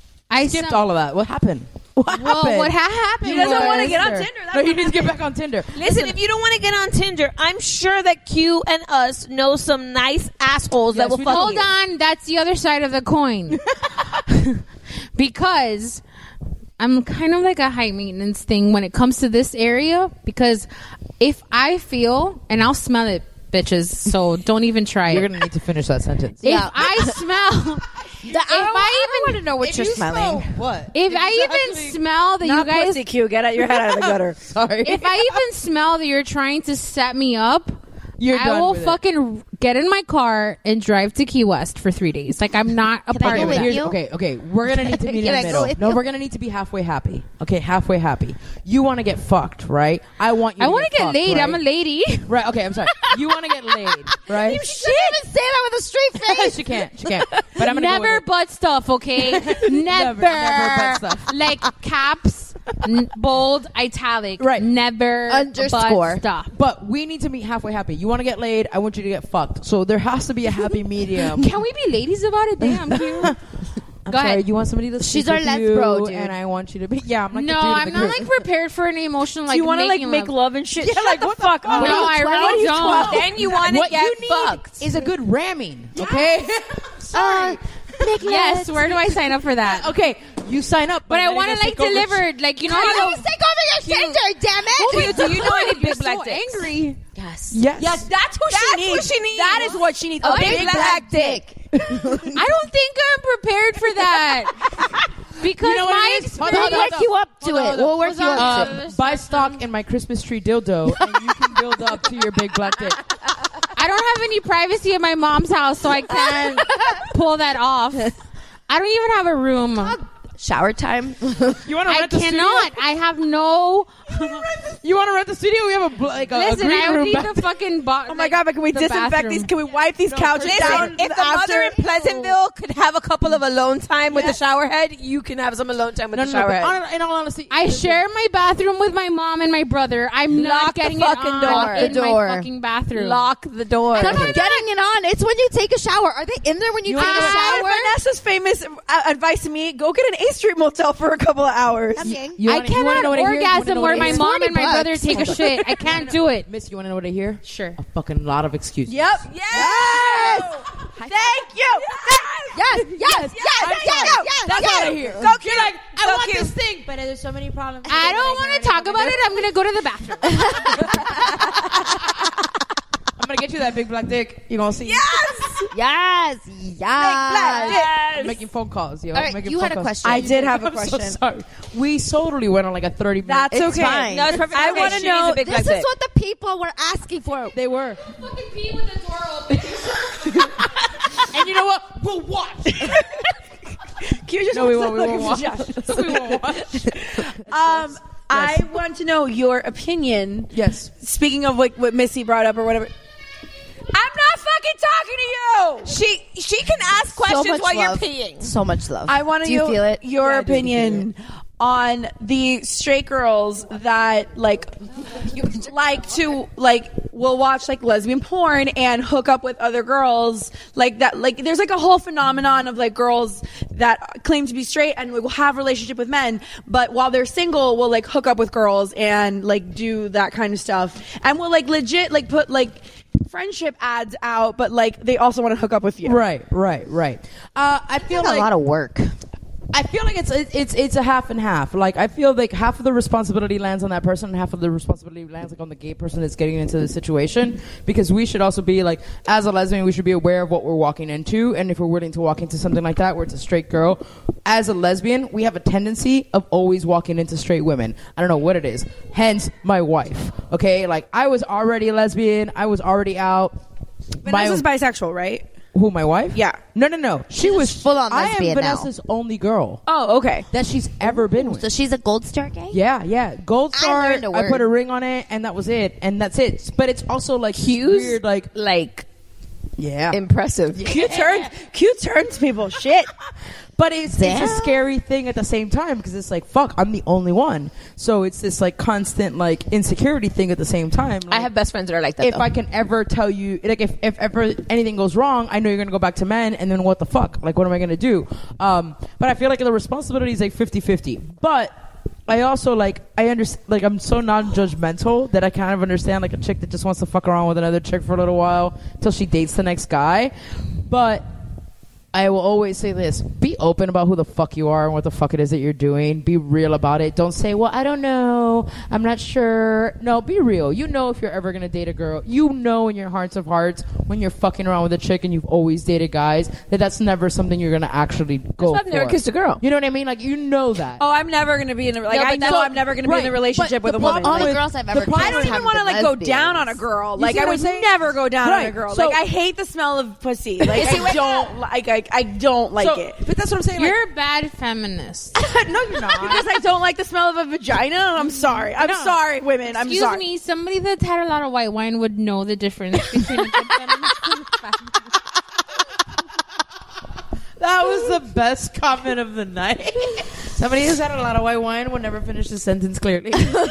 I Skipped some- all of that. What happened? What Well, happened? what ha- happened? He doesn't was- want to get on Tinder. Tinder. That's No, he what needs to get back on Tinder. Listen, if you don't want to get on Tinder, I'm sure that Q and us know some nice assholes Yes, that will we fuck do. Hold you. on, that's the other side of the coin. Because I'm kind of like a high maintenance thing when it comes to this area. Because if I feel, and I'll smell it, bitches, so don't even try You're it. going to need to finish that sentence. If Yeah. I smell, The, I, I I want to know what If you're you smelling. smell what? if It's I even actually- smell that Not you guys, pussy Q. Get out your head out of the gutter. Sorry. if I even smell that you're trying to set me up, You're I done will with it. fucking get in my car and drive to Key West for three days. Like I'm not a Can I part go of with that. Here's- you? Okay, okay. We're gonna need to meet in Can the I go middle. with No, you? we're gonna need to be halfway happy. Okay, halfway happy. You want to get fucked, right? I want you. I want want to get laid. Right? I'm a lady. Right. Okay. I'm sorry. You want to get laid, right? You shouldn't even say that with a straight face. she can't. She can't. But I'm gonna Never go with butt stuff, okay? never. never butt stuff. Like caps, n- bold, italic. Right. Never Underscore. butt stuff. it. But we need to meet halfway happy. You want to get laid. I want you to get fucked. So there has to be a happy medium. Can we be ladies about it? Damn, cute. I'm Go sorry. ahead. You want somebody to She's sleep our with let's you, bro, dude. and I want you to be. Yeah, I'm like No, the dude in I'm the not group. like prepared for any emotional. Like Do you want to like making make love. love and shit? Yeah, Shut like, the what the fuck fuck? up. No, I really don't. Then you want to What get you need fucked. is a good ramming. Okay. Uh, Yes, where do I sign up for that? Okay, you sign up, But I then want you to like take over- delivered, like you know. How how do you the- take over your Tinder, damn it? Do you know any You're big so black dicks? angry. Yes. Yes. Yes, that's who That's she needs. what she needs. That is what she needs. A A big big black black dick. I don't think I'm prepared for that. Because You know what my it is? Hold experience. on, We'll hold on, work hold you on. up to Hold on, it. hold on. We'll work you up to Uh, it. Buy stock in my Christmas tree dildo, and you can build up to your big black dick. I don't have any privacy in my mom's house, so I can't pull that off. I don't even have a room. Shower time. You want to I rent the cannot. I have no. studio? You want to rent the studio? We have a bl- like a, Listen, a green I would room. need back the fucking. Bo- Oh my god! But can we the disinfect bathroom. these? Can we wipe these couches Listen, down? if the after? mother in Pleasantville could have a couple of alone time with the shower head, you can have some alone time with No, the no, no. shower But head. on, in all honesty, I share my bathroom with my mom and my brother. I'm Lock not the getting fucking it on door. in The door. my fucking bathroom. Lock the door. And I'm not getting it on. It's when you take a shower. Are they in there when you, You take a know shower? what? Vanessa's famous uh, advice to me: go get an A Street motel for a couple of hours. Okay. You I wanna- you wanna cannot know what I hear? You wanna orgasm know where what I my hear? mom and my twenty brother bucks. take a shit. I can't do it. Miss, you want to know what I hear? Sure. A fucking lot of excuses. Yep. Yes. Thank you. Yes, yes, yes, yes, yes. That's yes. what I hear. Go cute. Like, I Go want cute. this thing, but there's so many problems. I don't want to talk about it. I'm going to go to the bathroom. I'm gonna get you that big black dick. You gonna see? Yes. Yes, yes. I'm making phone calls, yo. All right, making you phone had a calls. question. I did have a I'm so question. sorry. We totally went on like a thirty minute. That's It's okay. fine. No, it's perfect. I Okay, want to she know. needs a big This black is dick. what the people were asking for. They were. Fucking pee with the door open. you know what? We'll watch. Q just No, we wants won't. to We look won't at watch. We won't watch. Um, I want to know your opinion. Yes. Speaking of like what Missy brought up or whatever. I'm not fucking talking to you. She she can ask questions so much while love. you're peeing. So much love. I want to Do you know feel it? your Yeah, I do opinion on the straight girls that like like to like will watch like lesbian porn and hook up with other girls like that. Like there's like a whole phenomenon of like girls that claim to be straight and will have relationship with men, but while they're single will like hook up with girls and like do that kind of stuff and will like legit like put like friendship ads out, but like they also want to hook up with you. Right, right, right. Uh, I feel It's like a lot of work. I feel like it's it's it's a half and half. Like I feel like half of the responsibility lands on that person, and half of the responsibility lands like on the gay person that's getting into the situation. Because we should also be like, as a lesbian, we should be aware of what we're walking into, and if we're willing to walk into something like that, where it's a straight girl, as a lesbian, we have a tendency of always walking into straight women. I don't know what it is. Hence, my wife. Okay, like I was already a lesbian. I was already out. Vanessa's bisexual, right? Who, my wife? Yeah. No, no, no. She She's was full on I am lesbian now. Vanessa's only girl Oh, okay. that she's ever been with. So she's a gold star gay? Yeah, yeah. Gold I star. I, learned a word. put a ring on it, and that was it. And that's it. But it's also like weird, like like yeah, impressive. Q turns Q turns people shit. But it's, it's Damn. a scary thing at the same time because it's like, fuck, I'm the only one. So it's this like constant like insecurity thing at the same time. Like, I have best friends that are like that. if though. I can ever tell you, like, if, if ever anything goes wrong, I know you're going to go back to men, and then what the fuck? Like, what am I going to do? Um, but I feel like the responsibility is like fifty-fifty. But I also, like, I understand, like, I'm so non-judgmental that I kind of understand, like, a chick that just wants to fuck around with another chick for a little while till she dates the next guy. But I will always say this: be open about who the fuck you are and what the fuck it is that you're doing. Be real about it. Don't say, well, I don't know, I'm not sure. No, be real. You know if you're ever going to date a girl. You know in your hearts of hearts when you're fucking around with a chick and you've always dated guys that that's never something you're going to actually go That's why I've for. never kissed a girl. You know what I mean? Like, you know that. Oh, I'm never gonna be in a like. No, I but know so- I'm never gonna be right, in a relationship but with a the woman. problem All the with- girls I've the ever problem I don't kissed even haven't want to been like go lesbians. down on a girl. You Like see I what would I'm saying? never go down on a Right. girl. So- like I hate the smell of pussy. Like see I what- don't like. I, I don't like So- it But that's what I'm saying. You're a bad feminist. Like, no, you're not. because I don't like the smell of a vagina. I'm sorry. I'm No. sorry, women. I'm Excuse sorry. me, somebody that's had a lot of white wine would know the difference between a good feminist and a bad feminist. That was the best comment of the night. Somebody who's had a lot of white wine will never finish the sentence clearly.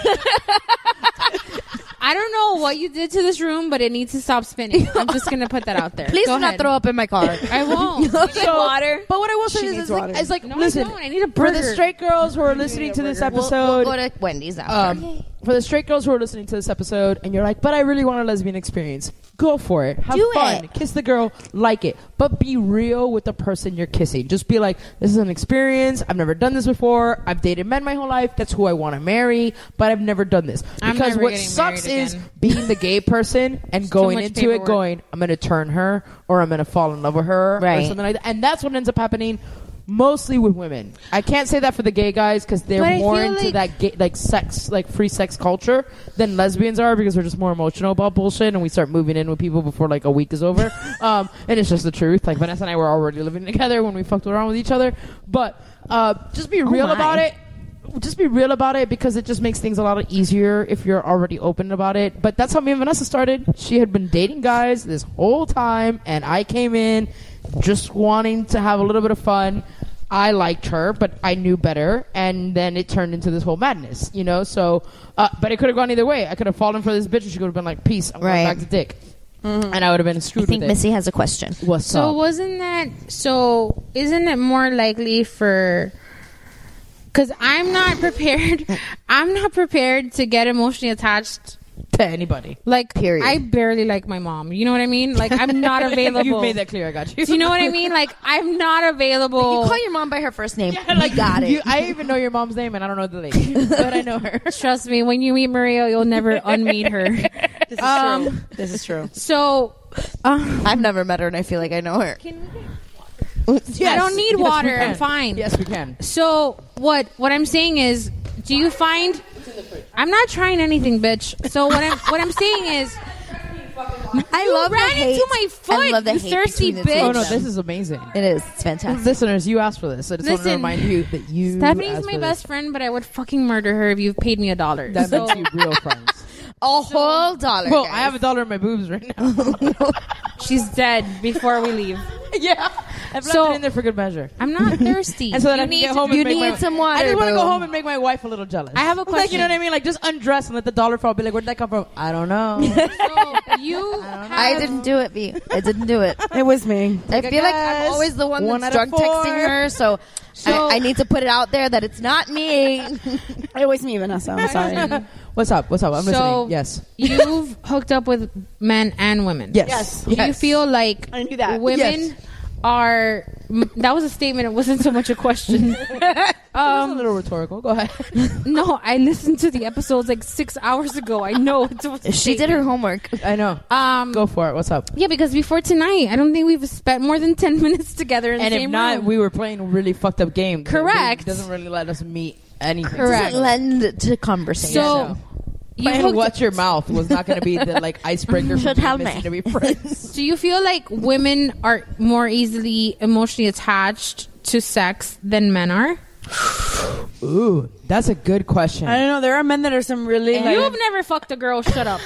I don't know what you did to this room, but it needs to stop spinning. I'm just gonna put that out there. Please Go do not ahead. throw up in my car. I won't. So- water. But what I will say She is, needs it's like, water. it's like No, listen, I don't. I need a for burger. the straight girls who are listening to this We'll, episode, we'll go to Wendy's after. um, for the straight girls who are listening to this episode, and you're like, but I really want a lesbian experience. Go for it. Have Do fun. it. Kiss the girl. Like it. But be real with the person you're kissing. Just be like, this is an experience. I've never done this before. I've dated men my whole life. That's who I want to marry. But I've never done this. I'm Because never what getting sucks married is again. being the gay person and too going much into paperwork. it going, I'm going to turn her or I'm going to fall in love with her or Right. something like that. And that's what ends up happening mostly with women. I can't say that for the gay guys because they're But I more feel into like- that gay, like sex, like free sex culture than lesbians are because we're just more emotional about bullshit and we start moving in with people before like a week is over. um, and it's just the truth. Like Vanessa and I were already living together when we fucked around with each other. But uh, just be real my. about it. Just be real about it because it just makes things a lot easier if you're already open about it. But that's how me and Vanessa started. She had been dating guys this whole time, and I came in just wanting to have a little bit of fun. I liked her, but I knew better, and then it turned into this whole madness, you know? So, uh, but it could have gone either way. I could have fallen for this bitch, and she could have been like, peace, I'm Right. going back to dick. And I would have been I screwed think with it. Missy has a question. What's So up? wasn't that so? Isn't it more likely for? Because I'm not prepared. I'm not prepared to get emotionally attached to anybody. Like, Period. I barely like my mom. You know what I mean? Like, I'm not available. You've made that clear. I got you. Do you know what I mean? Like, I'm not available. You call your mom by her first name. Yeah, like, we got it. You, I even know your mom's name, and I don't know the lady, but I know her. Trust me, when you meet Maria, you'll never unmeet her. This is Um, true. This is true. So, um, I've never met her, and I feel like I know her. Yes. I don't need Yes, we water. can. I'm fine. Yes, we can. So what what I'm saying is, do you find? I'm not trying anything, bitch. So what I'm what I'm saying is, I You love the ran hate. into my foot, I love the you hate thirsty between the two bitch. Oh of no, them. this is amazing. It is. It's fantastic. Listeners, you asked for this. I just want to Listen, remind you that you. Stephanie's asked my for best friend, but I would fucking murder her if you paid me a dollar. This. That So- makes you real friends. A whole dollar. Well, guys. I have a dollar in my boobs right now. She's dead before we leave. Yeah, I've So- left it in there for good measure. I'm not thirsty. And so that You I can need get to home do- and You make need my, some water, I just want to go boo. home and make my wife a little jealous. I have a Like, you question. know what I mean? Like, just undress and let the dollar fall. Be like, where'd that come from? I don't know. So you I have- didn't do it, B. I didn't do it. It was me. I a feel like I'm guess. always the one One that's out of drunk four. texting her, so, So- I, I need to put it out there that it's not me. It was me, Vanessa. I'm sorry. What's up? What's up? I'm So- listening. Yes. You've hooked up with men and women. Yes. Yes. Do you Yes. feel like I knew that. women Yes. are? m- That was a statement. It wasn't so much a question. It was a little rhetorical. Go ahead. No, I listened to the episodes like six hours ago. I know it was a She did her statement. homework. I know. Um, Go for it. What's up? Yeah, because before tonight, I don't think we've spent more than ten minutes together in And the if same not, room. we were playing a really fucked up game. Correct. It doesn't really let us meet anything. Correct. Doesn't lend to conversation. So you Playing hooked- Watch Your Mouth was not going to be the like icebreaker for Should being have missing me. to be friends. Do you feel like women are more easily emotionally attached to sex than men are? Ooh, that's a good question. I don't know. There are men that are some really. Like, You've never fucked a girl. Shut up.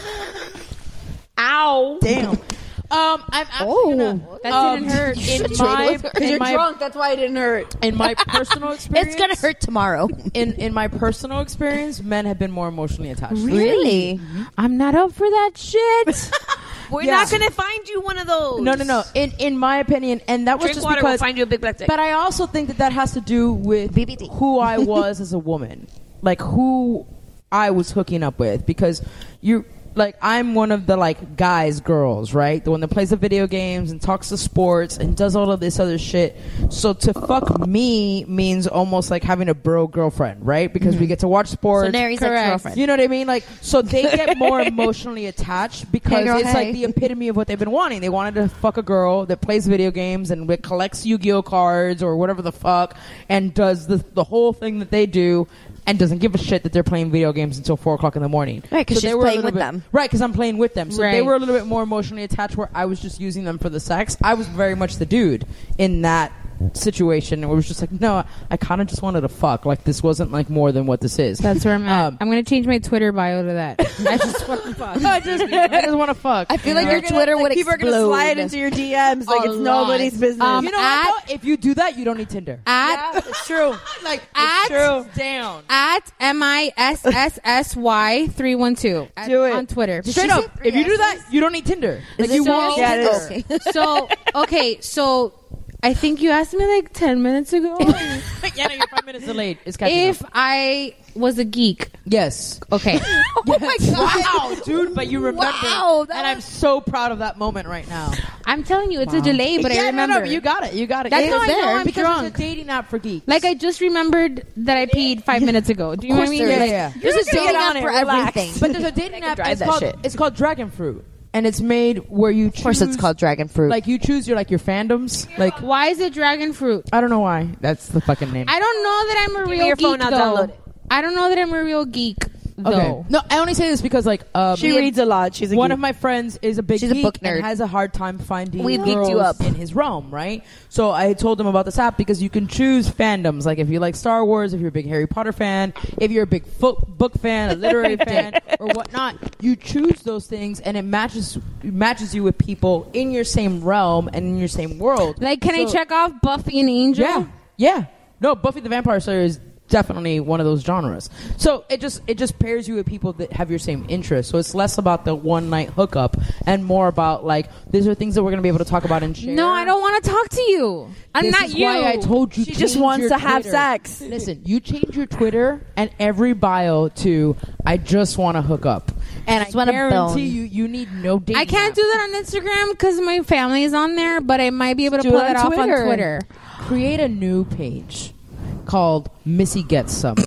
Ow. Damn. Um, I'm actually Oh. gonna, That um, didn't hurt. in Trade my with her. Because in you're my drunk. That's why it didn't hurt. in my personal experience, It's gonna hurt tomorrow. In in my personal experience, men have been more emotionally attached. Really? I'm not up for that shit. We're Yeah. not gonna find you one of those. No, no, no. In in my opinion, and that was Drink just water. because. We'll find you a big black dick. But I also think that that has to do with B B D. who I was as a woman, like who I was hooking up with, because you. Like, I'm one of the, like, guys, girls, right? The one that plays the video games and talks to sports and does all of this other shit. So to fuck me means almost like having a bro girlfriend, right? Because we get to watch sports. So Nary's ex-girlfriend. You know what I mean? Like, so they get more emotionally attached because Hey, girl, it's hey. like the epitome of what they've been wanting. They wanted to fuck a girl that plays video games and that collects Yu-Gi-Oh cards or whatever the fuck and does the, the whole thing that they do and doesn't give a shit that they're playing video games until four o'clock in the morning. Right, 'cause they she's were a playing little with bit- them. Right, because I'm playing with them. So they Right. were a little bit more emotionally attached where I was just using them for the sex. I was very much the dude in that situation where it was just like, no, I kind of just wanted to fuck. Like, this wasn't like more than what this is. That's where I'm at. Um, I'm gonna change my Twitter bio to that. I just want to fuck. I just, I just want to fuck. I feel like you your know? Twitter would People are explode. gonna slide into your D Ms like A it's lot. nobody's business. Um, You know at- what? Though? If you do that, you don't need Tinder. At it's true. Like, At- it's true. Down. at M I S S S Y three one two Do it. on Twitter. Did Straight she up, say three if you do that, S's? you don't need Tinder. Like, Is you it won't so- need Yeah, it is. Tinder. Okay. So okay, so I think you asked me like ten minutes ago Yeah, no, you're five minutes delayed. It's catching if up. I was a geek. Yes. Okay. Oh my god. Wow, dude, but you remember. Wow, that and I'm was- so proud of that moment right now. I'm telling you, it's a delay, but yeah, I remember. No, no, you got it. You got it. That's It's how I know there I'm because drunk. it's a dating app for geeks. Like I just remembered that I peed five minutes ago. Do you know what I mean? there is. Like, yeah. There's a gonna dating get app on it, for relax. everything. But there's a dating app. drive It's that called, shit. it's called Dragon Fruit, and it's made where you choose. Of course, it's called Dragon Fruit. Like you choose your like your fandoms. Like Why is it dragon fruit? I don't know why. That's the fucking name. I don't know that I'm a Give me real your geek phone, I'll though. download it. I don't know that I'm a real geek though. Okay. No, I only say this because like um, She reads a lot. She's a one geek. of my friends is a big She's a geek book nerd. and has a hard time finding We've geeked girls you up. in his realm, right? So I told him about this app because you can choose fandoms. Like if you like Star Wars, if you're a big Harry Potter fan, if you're a big fo- book fan, a literary fan, or whatnot, you choose those things and it matches it matches you with people in your same realm and in your same world. Like, can I So- check off Buffy and Angel? Yeah, yeah. No, Buffy the Vampire Slayer is definitely one of those genres. So it just it just pairs you with people that have your same interests. So it's less about the one night hookup and more about like these are things that we're gonna be able to talk about and share. No, I don't want to talk to you. I'm This not is you. why I told you. She just change wants your to have Twitter. sex. Listen, you change your Twitter and every bio to I just want to hook up, and Just I wanna guarantee bone. you you need no dating I can't app. do that on Instagram because my family is on there, but I might be able to Do pull it it on off on Twitter. Twitter. Create a new page called Missy Gets Some.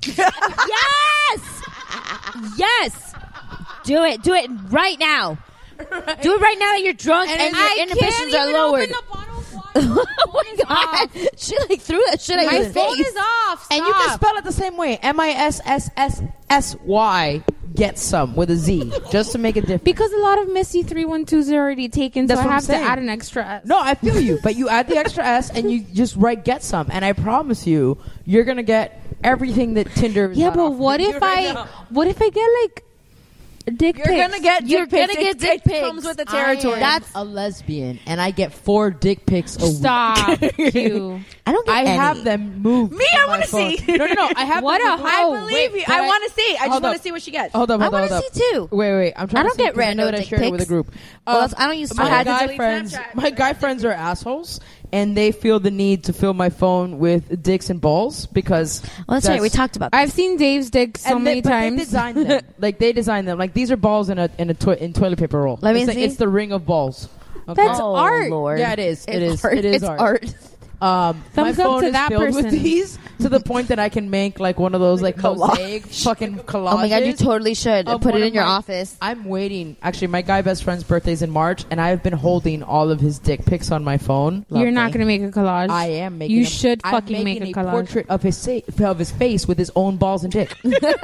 Yes! Yes! Do it. Do it right now. Do it right now that you're drunk and, I your inhibitions can't are even lowered. open a bottle of water. Oh my god. She like threw that shit at My your phone face. is off. And you can Stop. spell it the same way. M I S S S S Y get some with a Z, just to make it different. Because a lot of Missy three one twos are already taken, That's so I what I'm have to saying. add an extra S. No, I feel you, but you add the extra S and you just write get some, and I promise you, you're gonna get everything that Tinder. Is Yeah, not but offering what you if right I? now. What if I get like dick You're pics? gonna get You're dick pics. gonna get It- dick it pics. comes with the I territory. am That's- a lesbian, and I get four dick pics a Stop week. you. I don't get I any. have them moved. Me, from I my wanna phone. see. No, no, no. I have What them a removed. hoe. I believe you. but I want to see. I just hold want up. to see what she gets. Hold up, I hold up, want hold to up. see too. Wait, wait. I'm trying I to don't see get 'cause I know rando that I dick shared it with a pics. group. Well, Um, that's- I don't use my Snapchat. guy Delete friends. Snapchat. My guy friends are assholes, and they feel the need to fill my phone with dicks and balls because. Well, that's, right. We talked about that. I've seen Dave's dick so and many they, but times. They designed them. Like they designed them. Like these are balls in a in a to- in toilet paper roll. Let me it's like- see. It's the ring of balls. Okay? That's oh, art. Lord. Yeah, it is. It It's is. art. It is It's art. art. Um, my Thumbs up phone to is that filled with person. these to the point that I can make like one of those like mosaic fucking collages. Oh my god, you totally should of put one it of in your my- office. I'm waiting. Actually, my guy best friend's birthday's in March, and I have been holding all of his dick pics on my phone. You're not gonna make a collage. I am making. You a- should I'm fucking make making a collage. portrait of his sa- of his face with his own balls and dick.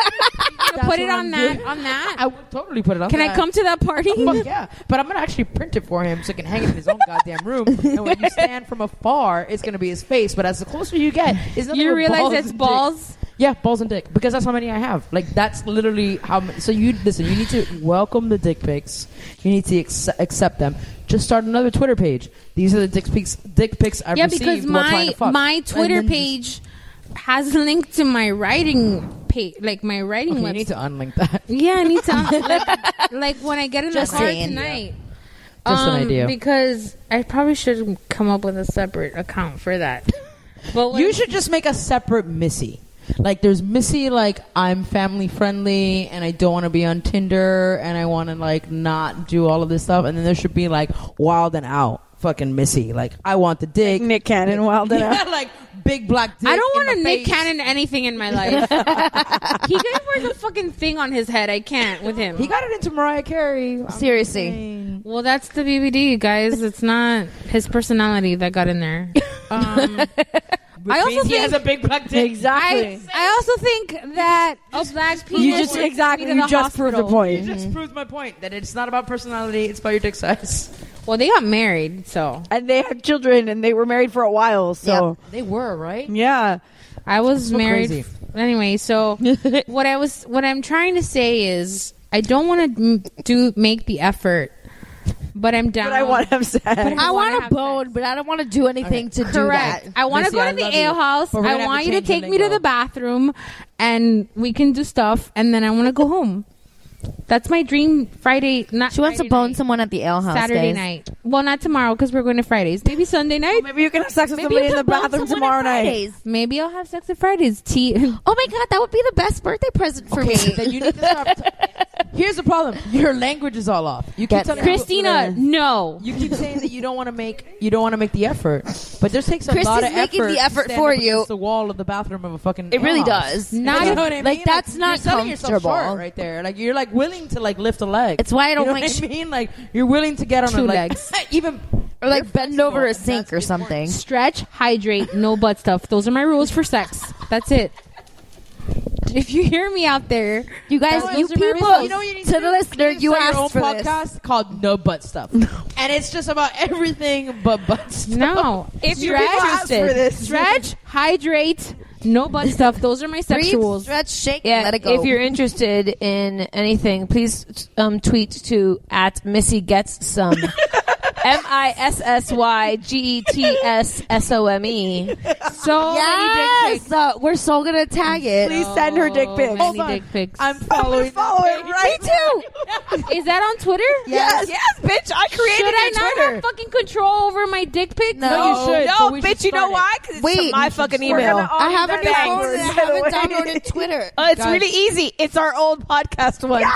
That's Put it what on I'm that. doing. On that. I would totally put it on. Can I that. come to that party? Oh, fuck yeah, but I'm gonna actually print it for him so he can hang it in his own goddamn room. And when you stand from afar, it's gonna be his face. But as the closer you get, it's nothing You but realize balls it's and balls? Dick. Yeah, balls and dick. Because that's how many I have. Like that's literally how. Many, so you listen. You need to welcome the dick pics. You need to ex- accept them. Just start another Twitter page. These are the dick pics. Dick pics I've Yeah, received because while trying my to fuck. my And Twitter then just- page has a link to my writing page, like my writing Okay, website. you need to unlink that. Yeah, I need to un- like, like when I get in Just the car saying. tonight. Just an um, idea. Because I probably should come up with a separate account for that. But when- You should just make a separate Missy. Like there's Missy, like I'm family friendly and I don't want to be on Tinder and I want to like not do all of this stuff. And then there should be like wild and out fucking Missy. Like I want the dick. Nick Cannon, wild and Yeah, out. like big black dick. I don't want want to Nick Cannon anything in my life. He could wear the fucking thing on his head. I can't with him. He got it into Mariah Carey. I'm Seriously. saying. Well, that's the B B D, guys. It's not his personality that got in there. Um, I also Means he think has a big black dick. Exactly. I, I also think that a black people You just would exactly. be to You the just proved the hospital. It point. just proves my point that it's not about personality, it's about your dick size. Well, they got married, so And they had children, and they were married for a while. So They were, right? yeah. I was so married. crazy. f- Anyway, so what I was, what I'm trying to say is, I don't want to do make the effort, but I'm down. But I want to have sex. I wanna want have to bone, but I don't want to do anything to do Correct. that. I want to Missy, go I to the love ale you. house. But we're I gonna have want to you to change the take me to lingo. the bathroom, and we can do stuff, and then I want to go home. That's my dream Friday. Not She wants Friday to bone night, someone at the ale house. Saturday guys. night. Well, not tomorrow because we're going to Fridays. Maybe Sunday night. Maybe you can have sex with Maybe somebody you in the can bone bathroom someone tomorrow on night. Fridays. Maybe I'll have sex at Fridays. Tea. Oh my god, that would be the best birthday present for Okay, me. then you need to stop. T- Here's the problem: your language is all off. You keep Get- telling Christina, people- no. You keep saying that you don't want to make you don't want to make the effort, but there takes a Christy's lot of making effort. the effort to stand for up you. against the wall of the bathroom of a fucking. It really ale house. does. Not You if- know what I mean? like, that's you're not selling yourself comfortable. short right there. Like you're like willing to like lift a leg. It's why I don't you know like What sh- I mean, like you're willing to get on Two a like, legs. even Or like bend over a flexible, sink that's or important. something. Stretch, hydrate, no butt stuff. Those are my rules for sex. That's it. If you hear me out there, You guys, Those you are my people, results. You know what you need to to the do? listener, You you start your own asked for podcast this. called No Butt Stuff, and it's just about everything but butt stuff. no. If You stretch, people asked for this. stretch, hydrate, no butt stuff. Those are my sex Breathe, rules. stretch, shake, Yeah, and let it go. if you're interested in anything, please um, tweet to at Missy Gets Some. M I S S Y G E T S S O M E. So many dick pics. yes, uh, we're so gonna tag it. Please send her dick So pics. many dick pics. I'm following. Follow that it page. right too. Is that on Twitter? Yes, yes, bitch. I created Should I your not Twitter. have fucking control over my dick pics? No. No, you should. No, but we should bitch. You know start it. why? Because it's Wait, my you fucking should start email. it. I have a new That phone and I backwards, by the haven't way. downloaded Twitter. Uh, it's Guys. really easy. It's our old podcast one.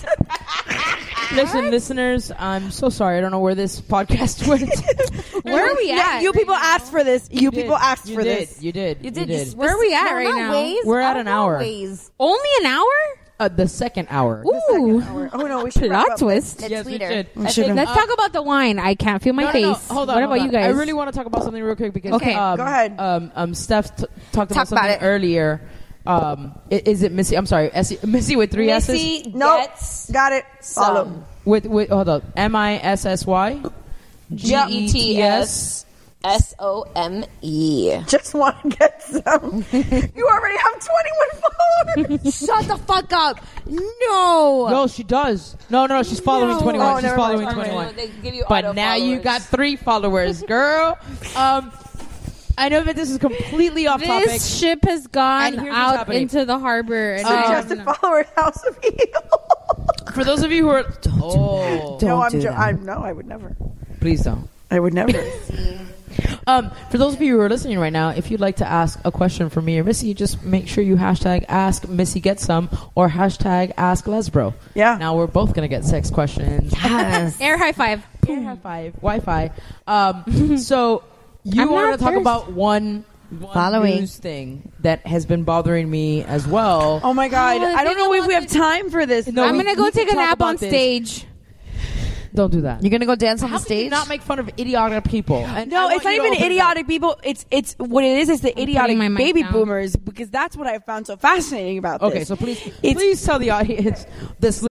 Listen, listeners, I'm so sorry. I don't know where this podcast went. Where are we Yeah, at? you right people now? asked for this. You, did. people asked You for did. this. You did. You did. did. Where are we at No, right not now? Waze. We're at I an don't know hour. Waze. Only an hour? Uh, the second hour. Ooh, Oh no, we should wrap plot up. twist. It's Yes, we sweeter. should. We I should think, have. Let's uh, talk about the wine. I can't feel my no, no, face. no. Hold on. what hold about on. you guys? I really want to talk about something real quick because Okay, um, go ahead. Um, um, Steph t- talked about Talk about something it. earlier Um, i- is it Missy? I'm sorry, S- Missy with three Missy S's. Nope. Got it. Follow. Some. With with hold on. M I S S Y. G E T S S O M E. Just want to get some. You already have twenty-one followers. Shut the fuck up. No. No, she does. No, no, no. She's following No. twenty-one. Oh, she's never following mind. twenty-one. They give you But auto now you followers. got three followers, girl. Um, I know that this is completely off This topic. ship has gone And here's what's out happening. into the harbor. And Suggested follower House of Evil. For those of you who are, oh, no, I'm, jo- I'm no, I would never. please don't. I would never. Um, for those of you who are listening right now, if you'd like to ask a question for me or Missy, just make sure you hashtag ask Missy get some or hashtag ask Lesbro. Yeah. Now we're both gonna get sex questions. Yes. Air high five. Air high five, Wi-Fi. Um, so you I'm want to not talk thirsty. about one, one Following. news thing that has been bothering me as well. Oh my god! Oh, I don't know if we have time for this. No, I'm we- gonna go we can take a talk nap about on this. stage. Don't do that. You're gonna go dance on How the can you stage? not make fun of idiotic people? And No, I it's want not you to even open it up. idiotic people. It's it's what it is. Is the idiotic my mic baby down. boomers because that's what I found so fascinating about this. Okay, so please, It's- please tell the audience this.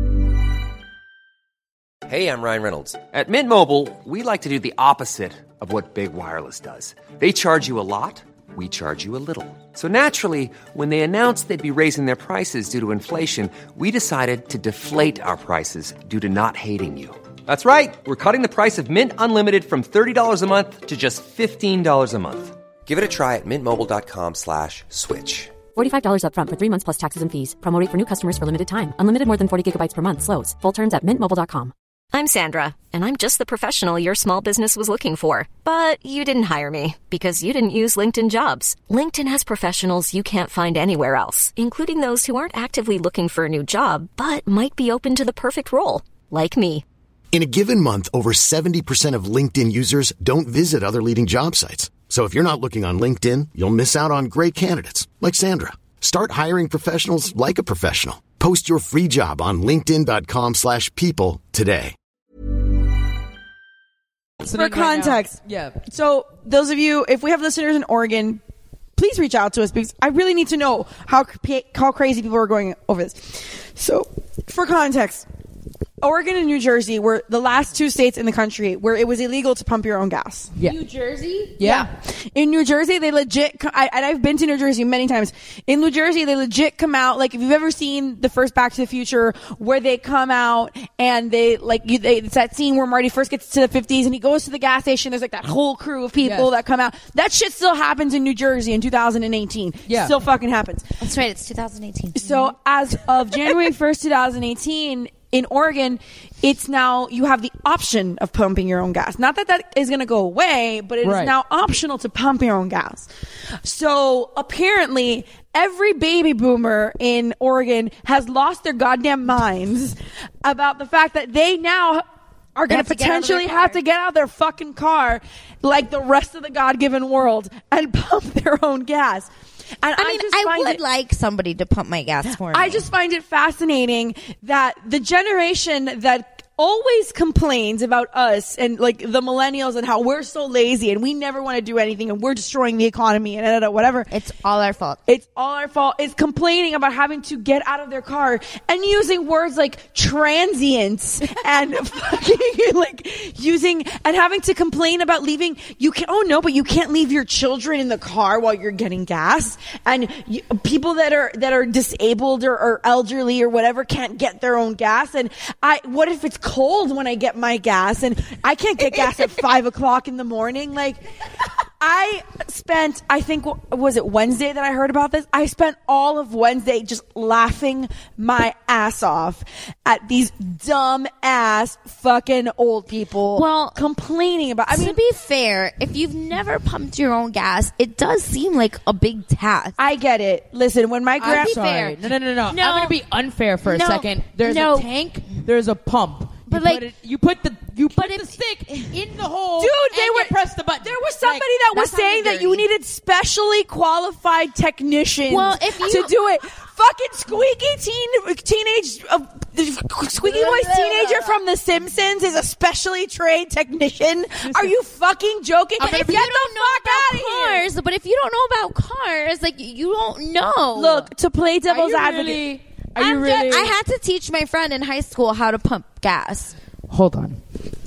Hey, I'm Ryan Reynolds. At Mint Mobile, we like to do the opposite of what Big Wireless does. They charge you a lot, we charge you a little. So naturally, when they announced they'd be raising their prices due to inflation, we decided to deflate our prices due to not hating you. That's right. We're cutting the price of Mint Unlimited from thirty dollars a month to just fifteen dollars a month. Give it a try at mintmobile.com slash switch. forty-five dollars up front for three months plus taxes and fees. Promo rate for new customers for limited time. Unlimited more than forty gigabytes per month. Slows full terms at mint mobile dot com. I'm Sandra, and I'm just the professional your small business was looking for. But you didn't hire me because you didn't use LinkedIn Jobs. LinkedIn has professionals you can't find anywhere else, including those who aren't actively looking for a new job, but might be open to the perfect role, like me. In a given month, over seventy percent of LinkedIn users don't visit other leading job sites. So if you're not looking on LinkedIn, you'll miss out on great candidates like Sandra. Start hiring professionals like a professional. Post your free job on linkedin.com slash people today. For context, yeah. So those of you, if we have listeners in Oregon, please reach out to us because I really need to know how cra- how crazy people are going over this. So, for context, Oregon and New Jersey were the last two states in the country where it was illegal to pump your own gas. Yeah. New Jersey? Yeah. In New Jersey, they legit, co- I, and I've been to New Jersey many times. In New Jersey, they legit come out, like if you've ever seen the first Back to the Future where they come out and they, like, you, they, it's that scene where Marty first gets to the fifties and he goes to the gas station. There's like that whole crew of people Yes. that come out. That shit still happens in New Jersey in two thousand eighteen. Yeah. Still fucking happens. That's right. It's two thousand eighteen. So as of January first, twenty eighteen, in Oregon, it's now, you have the option of pumping your own gas. Not that that is going to go away, but it is Right. now optional to pump your own gas. So apparently, every baby boomer in Oregon has lost their goddamn minds about the fact that they now are They going to have to get out of their potentially have to get out of their fucking car like the rest of the God-given world and pump their own gas. And I mean, just I, find would it- like somebody to pump my gas for me. I just find it fascinating that the generation that always complains about us and like the millennials and how we're so lazy and we never want to do anything and we're destroying the economy and uh, whatever. It's all our fault. It's all our fault. Is complaining about having to get out of their car and using words like transients and fucking like using and having to complain about leaving. You can oh no, but you can't leave your children in the car while you're getting gas. And you, people that are that are disabled or, or elderly or whatever can't get their own gas. And I what if it's cold when I get my gas and I can't get gas at five o'clock in the morning? Like, I spent, I think, was it Wednesday that I heard about this? I spent all of Wednesday just laughing my ass off at these dumb ass fucking old people Well, complaining about, I mean, to be fair, if you've never pumped your own gas, it does seem like a big task. I get it. Listen, when my I'm grand sorry. No, no, no, no, No. I'm going to be unfair for a No. second. There's No. a tank. There's a pump. But you like- put it, you put the you put the stick in the hole. Dude, they and were you press the button. There was somebody Like, that was that's not saying that dirty. you needed specially qualified technicians Well, if you- to do it. fucking squeaky teen teenage uh, squeaky voice teenager from The Simpsons is a specially trained technician. Are you fucking joking? But if Get you the don't know fuck about out of here. cars, but if you don't know about cars, like you don't know. Look, to play devil's you advocate. really- Are you I'm really? just- I had to teach my friend in high school how to pump gas. Hold on.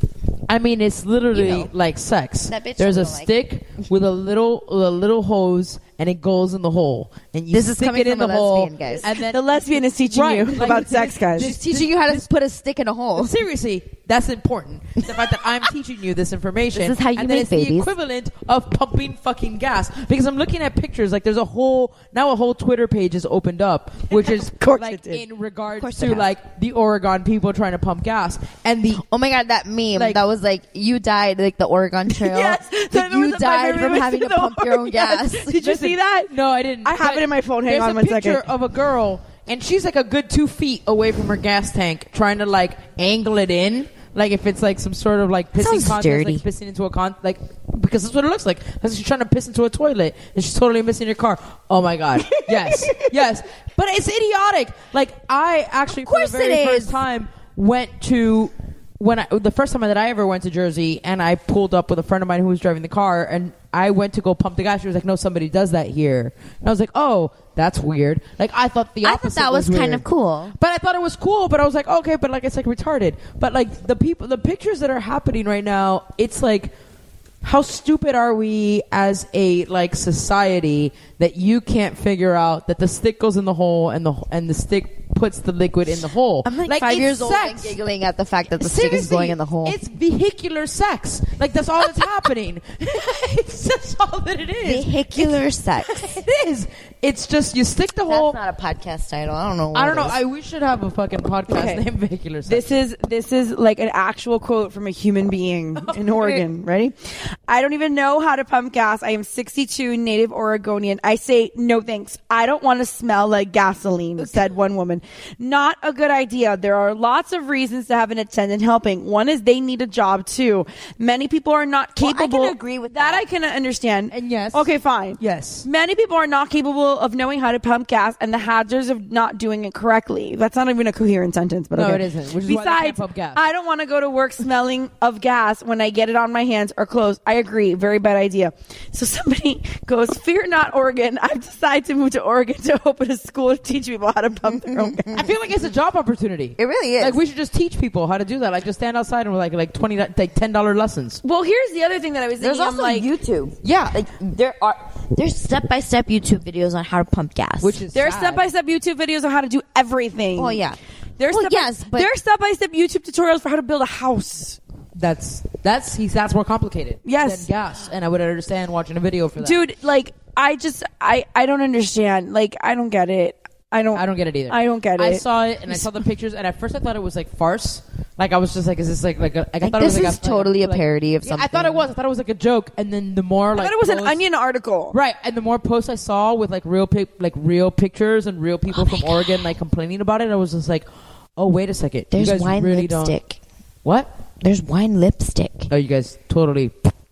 I mean, it's literally You know. like sex. That bitch There's a don't like stick with a little, with a little hose, and it goes in the hole, and you This is stick coming it in from the a hole. lesbian, guys. And then The lesbian is teaching Right, you like, about sex, guys. She's teaching you how to put a stick in a hole. Seriously, that's important. The fact that I'm teaching you this information. This is how you and make then it's the babies. equivalent of pumping fucking gas. Because I'm looking at pictures, like there's a whole, now a whole Twitter page is opened up, which is course like it did. in regards course it to has. like the Oregon people trying to pump gas. And the, Oh my god, that meme Like- that was like you died like the Oregon Trail. Yes, Like, that you was the- my died favorite from was having to the pump your own Yes. gas. Did you see that? no, I didn't. I have But it in my phone. Hang there's on a one picture second. of a girl, and she's like a good two feet away from her gas tank, trying to like angle it in, like if it's like some sort of like pissing Sounds contest, dirty. like pissing into a con, like because that's what it looks like. That's she's trying to piss into a toilet, and she's totally missing your car. Oh my god, yes, yes, but it's idiotic. Like I actually, for the course very it first is. time, went to. When I, the first time that I ever went to Jersey, and I pulled up with a friend of mine who was driving the car, and I went to go pump the gas. She was like, "No, somebody does that here." And I was like, "Oh, that's weird." Like I thought the I opposite thought that was, kind weird. of cool. But I thought it was cool. But I was like, okay, but like it's like retarded. But like the people, the pictures that are happening right now, it's like, how stupid are we as a like society that you can't figure out that the stick goes in the hole and the and the stick puts the liquid in the hole. I'm like, five it's years old and sex. giggling at the fact that the stick is Seriously, going in the hole. It's vehicular sex. Like that's all that's happening. It's just all that it is. Vehicular sex. It is. It's just you stick the hole. That's not a podcast title. I don't know. What I don't know. it is. I we should have a fucking podcast Okay. named Vehicular Sex. This is this is like an actual quote from a human being in Oregon. Ready? I don't even know how to pump gas. I am sixty-two, native Oregonian. I say no thanks. I don't want to smell like gasoline, said one woman. Not a good idea. There are lots of reasons to have an attendant helping. One is they need a job too. Many people are not Well, I capable. can agree with that. that. I can understand. And yes. Okay, fine. Yes. Many people are not capable of knowing how to pump gas and the hazards of not doing it correctly. That's not even a coherent sentence, but No, okay. it isn't, which is Besides, why they can't pump gas. I don't want to go to work smelling of gas when I get it on my hands or clothes. I agree. Very bad idea. So somebody goes, fear not, Oregon. I've decided to move to Oregon to open a school to teach people how to pump their own gas. I feel like it's a job opportunity. It really is. Like we should just teach people how to do that. Like just stand outside and we're like like twenty like ten dollar lessons. Well, here's the other thing that I was There's thinking. also I'm like, YouTube. Yeah. Like there are there's step by step YouTube videos on how to pump gas. Which is there's sad. step-by-step YouTube videos on how to do everything. Oh yeah. There's Well, step yes, but- there's step-by-step YouTube tutorials for how to build a house. That's that's he's that's more complicated. Yes. Than gas, and I would understand watching a video for that. Dude, like I just I I don't understand. Like I don't get it. I don't I don't get it either. I don't get it. I saw it and I saw the pictures, and at first I thought it was like farce. Like I was just like, is this like like a, like I Like, thought it was this like is a, totally like, a parody of Yeah, I something. thought it was. I thought it was like a joke, and then the more like I thought it was an posts- Onion article. Right, and the more posts I saw with like real pic, like real pictures and real people from Oregon like complaining about it, I was just like, oh wait a second, There's you guys wine really lipstick. don't. What? There's wine lipstick. Oh, you guys totally.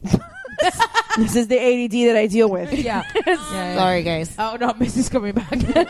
This is the A D D that I deal with. Yeah. yeah, yeah. Sorry, guys. Oh no, Missy's coming back.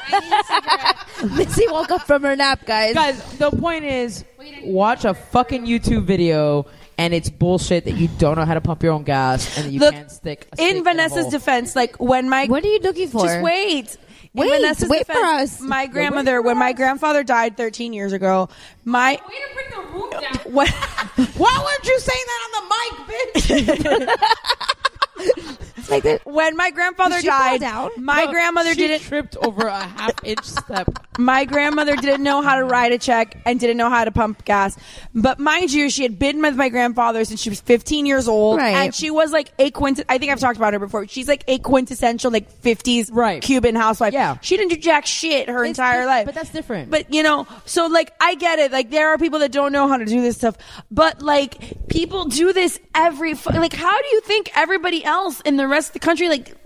Missy woke up from her nap, guys. Guys, the point is, watch a fucking YouTube video, and it's bullshit that you don't know how to pump your own gas and that you Look, can't stick. A stick In a Vanessa's hole. defense, like when my What are you looking for? just wait. In Wait, Vanessa's wait for defense, us. My grandmother, when my grandfather died thirteen years ago, my Way to bring the room down. when, Why weren't you saying that on the mic, bitch? Like that. when my grandfather Did she fall died, down? my No, grandmother she didn't. tripped over a half inch step. My grandmother didn't know how to write a check and didn't know how to pump gas. But mind you, she had been with my grandfather since she was fifteen years old. Right. And she was like a quint. I think I've talked about her before. She's like a quintessential like fifties Right. Cuban housewife. Yeah. She didn't do jack shit her It's entire di- life. but that's different. But you know, so like I get it. Like there are people that don't know how to do this stuff. But like people do this every fu- like how do you think everybody else in the rest of the country like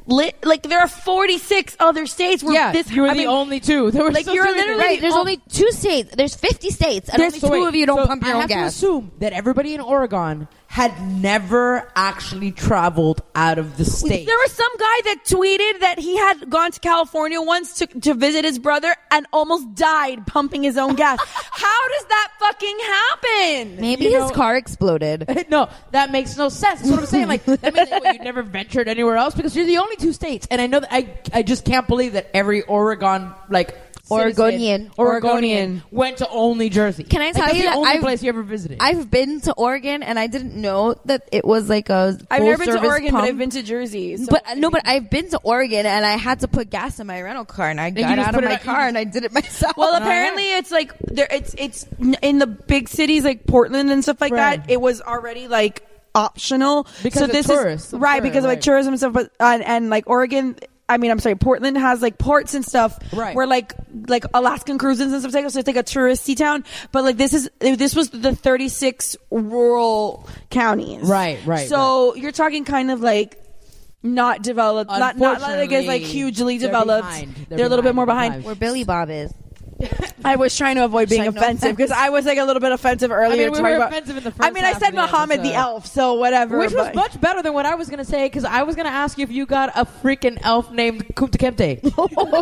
Lit, like there are forty-six other states where Yeah, this. you were I the mean, only two. There were like so you're many- literally Right, there's all- only two states. There's fifty states, and There's- only so two wait, of you don't so pump your I own have to gas. assume that everybody in Oregon had never actually traveled out of the state. There was some guy that tweeted that he had gone to California once to, to visit his brother and almost died pumping his own gas. How does that fucking happen? Maybe You his know- car exploded. No, that makes no sense. That's what I'm saying. Like that means that, what, you never ventured anywhere else because you're the only two states. And I know that I I just can't believe that every Oregon like Oregonian. citizen, Oregonian went to only Jersey. Can I Like, tell that's you the that only I've- place you ever visited? I've been to Oregon, and I didn't know that it was like a. I've never been to full-service Oregon, pump. but I've been to Jersey. So But no, but I've been to Oregon, and I had to put gas in my rental car, and I you got just out put of it my out- you car just- and I did it myself. Well, apparently it's like there. It's it's n- in the big cities like Portland and stuff like Right. that. It was already like optional Because so of this tourists, is I'm right sure, because of like right. tourism and stuff. But and, and like Oregon. I mean, I'm sorry. Portland has like ports and stuff Right. where like like Alaskan cruises and stuff. So it's like a touristy town. But like this is this was the thirty-six rural counties. Right, right, So you're talking kind of like. Not developed, not not like as like Unfortunately, hugely they're developed. behind. They're, They're a little bit behind, more they're behind. behind. where Billy Bob is. I was trying to avoid being Sorry, no offensive because I was like a little bit offensive earlier. I mean, we to were talk about- offensive in the I first mean, I half said of the Muhammad the episode. elf, so whatever. Which was but- much better than what I was going to say because I was going to ask you if you got a freaking elf named Kunta Kinte.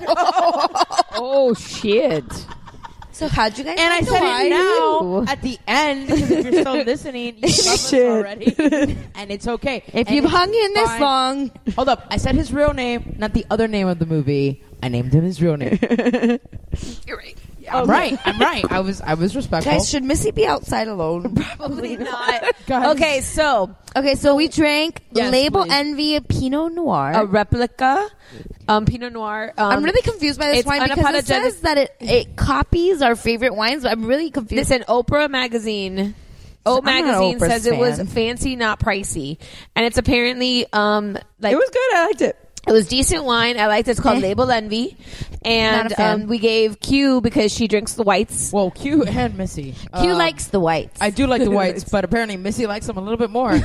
Oh shit! So how'd you guys? And I like said Hawaii? it now at the end because if you're still listening, you love us Shit. already, and it's okay. If And you've it's hung in this fine. long, Hold up, I said his real name, not the other name of the movie. I named him his real name. You're right. I'm right. I'm right. I was I was respectful. guys, should Missy be outside alone? Probably not. Guys. Okay, so Okay, so we drank Yes, Label please. Envy Pinot Noir. a replica, um, Pinot Noir. Um, I'm really confused by this it's wine because it unapologetic- says that it, it copies our favorite wines, but I'm really confused. Listen, Oprah magazine. O I'm not an magazine Oprah's says it was fan. fancy, not pricey, and it's apparently um like It was good. I liked it. It was decent wine. I liked it. It's called Eh. Label Envy, and Not a fan. um, we gave Q because she drinks the whites. Well, Q and Missy. Q Uh, likes the whites. I do like the whites, but apparently Missy likes them a little bit more.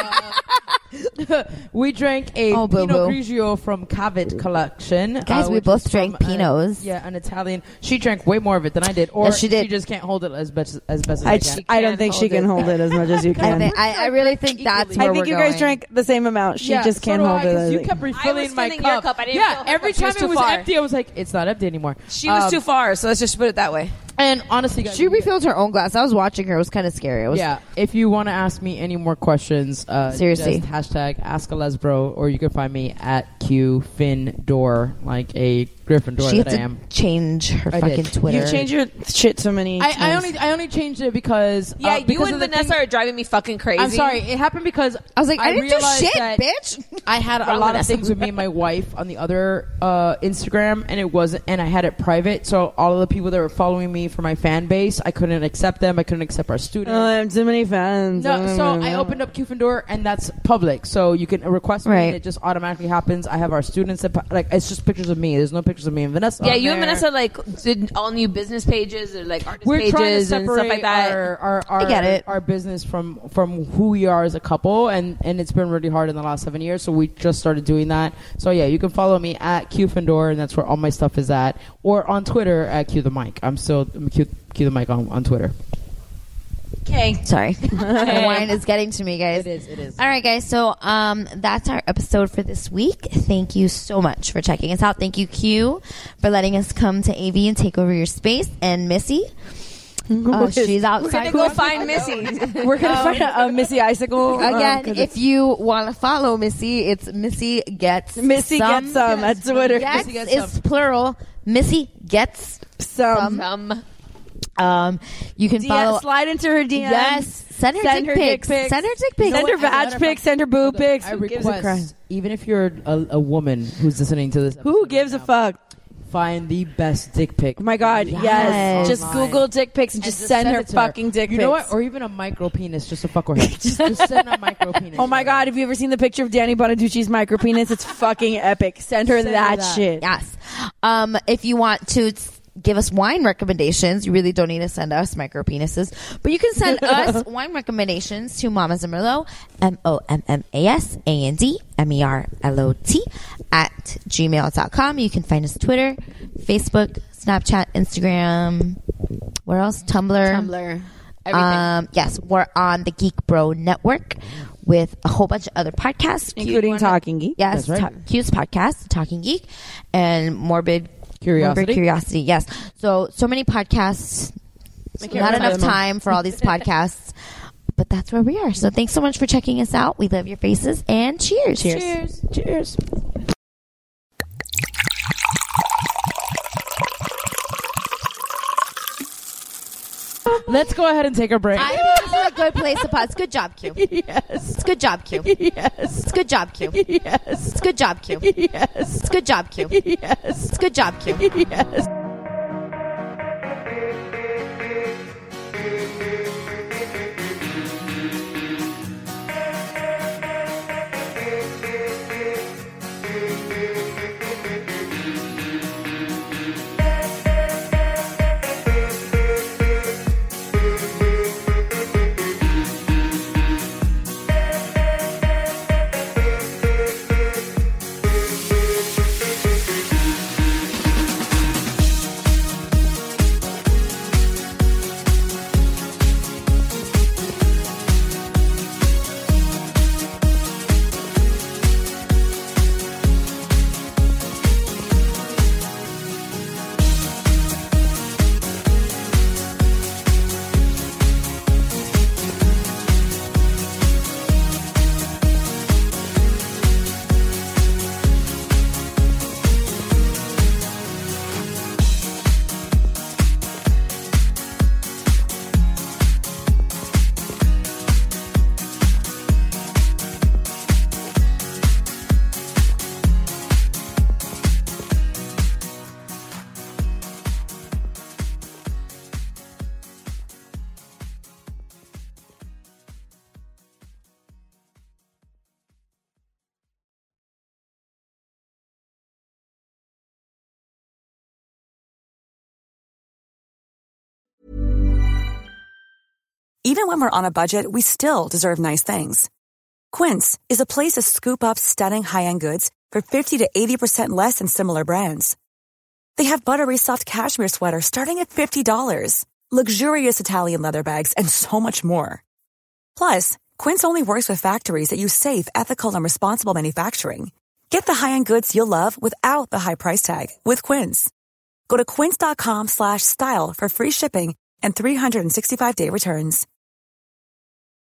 Uh, we drank a Oh, boo-boo. Pinot Grigio from Cavit collection. Guys, uh, we which both is drank from, uh, Pinots. yeah, an Italian. She drank way more of it than I did, or Yes, she did. She just can't hold it as best as best as I, I, can. I don't think she can hold it as much as you I, can. think, I, I really think that's I where think we're you guys going. drank the same amount. She Yeah, just so can't do hold I, it. 'cause I You think. kept refilling was my filling cup. your cup. I didn't yeah, fill her every cup. She time was it too was far. empty, I was like, "It's not empty anymore." She was Um, too far, so let's just put it that way. And honestly, guys, She refilled her own glass. I was watching her. It was kind of scary. It was, yeah, if you want to ask me any more questions, uh, Seriously. just hashtag Ask a Lesbro, or you can find me at Q Fin Door, like a Gryffindor She had that I to am. change her I fucking did. Twitter. You change your shit so many I, times. I only I only changed it because Yeah, uh, you because and of the Vanessa thing- are driving me fucking crazy. I'm sorry, it happened because I was like, I, didn't do realized shit, that bitch. I had a Wrong lot of Vanessa. things with me and my wife on the other uh, Instagram, and it wasn't, and I had it private. So all of the people that were following me for my fan base, I couldn't accept them. I couldn't accept our students. Oh, I have too many fans. No, so I opened up Qfindor, and that's public, so you can request me, Right. and it just automatically happens. I have our students that pu- like it's just pictures of me. There's no pictures of me and Vanessa. Yeah, on you and there. Vanessa like did all new business pages or like artist We're pages trying to and stuff separate like that. our our, our, I get it. our business from from who we are as a couple, and and it's been really hard in the last seven years. So we just started doing that. So yeah, you can follow me at Qfindor, and that's where all my stuff is at, or on Twitter at Q the Mic. I'm still I'm Q, Q the Mic on on Twitter. Okay. Sorry. The wine is getting to me, guys. It is, it is. All right, guys. So um, that's our episode for this week. Thank you so much for checking us out. Thank you, Q, for letting us come to A V and take over your space. And Missy, uh, she's outside. We're gonna go find Missy. We're gonna find a, a Missy Icicle um, Again, 'cause if you want to follow Missy, it's Missy Gets Missy some. Gets Some at Twitter. Gets Missy Gets is Some. plural. Missy Gets some. Um, Um, you can D- follow. slide into her D Ms. Yes, send her Send dick her dick pics. pics. Send her dick pics. Send her vag pics. Send her boob pics. I Who gives a crap? request, even if you're a, a woman who's listening to this, Who episode gives a right now, fuck? find the best dick pic. Oh my god, yes. Yes. Just Online. Google dick pics and, And just send, her it to her. fucking dick You pics. know what? Or even a micro penis just to fuck with her. just, just send a micro penis. Oh my god, have you ever seen the picture of Danny Bonaducci's micro penis? It's fucking epic. Send her, Send her that, that. shit. Yes. Um, if you want to s- give us wine recommendations. You really don't need to send us micro penises, but you can send us wine recommendations to Mamas and Merlot, M O M M A S A N D M E R L O T at gmail dot com. You can find us Twitter, Facebook, Snapchat, Instagram. Where else? Tumblr. Tumblr. Everything. Um, yes, we're on the Geek Bro Network with a whole bunch of other podcasts, Including Q- Talking Geek. Yes, That's right. Ta- Q's podcast, Talking Geek, and Morbid Curiosity. Morbid Curiosity. Yes, so so many podcasts. can't Not remember enough them all. time for all these podcasts, but that's where we are. So thanks so much for checking us out. We love your faces, and cheers! Cheers. Cheers! Cheers! Let's go ahead and take a break. I think this is a good place to pause. Good job, Q. Yes. It's good job, Q. Yes. It's good job, Q. Yes. It's good job, Q. Yes. It's good job, Q. Yes. It's good job, Q. Yes. Even when we're on a budget, we still deserve nice things. Quince is a place to scoop up stunning high-end goods for fifty to eighty percent less than similar brands. They have buttery soft cashmere sweaters starting at fifty dollars, luxurious Italian leather bags, and so much more. Plus, Quince only works with factories that use safe, ethical, and responsible manufacturing. Get the high-end goods you'll love without the high price tag with Quince. Go to quince dot com slash style for free shipping and three sixty-five day returns.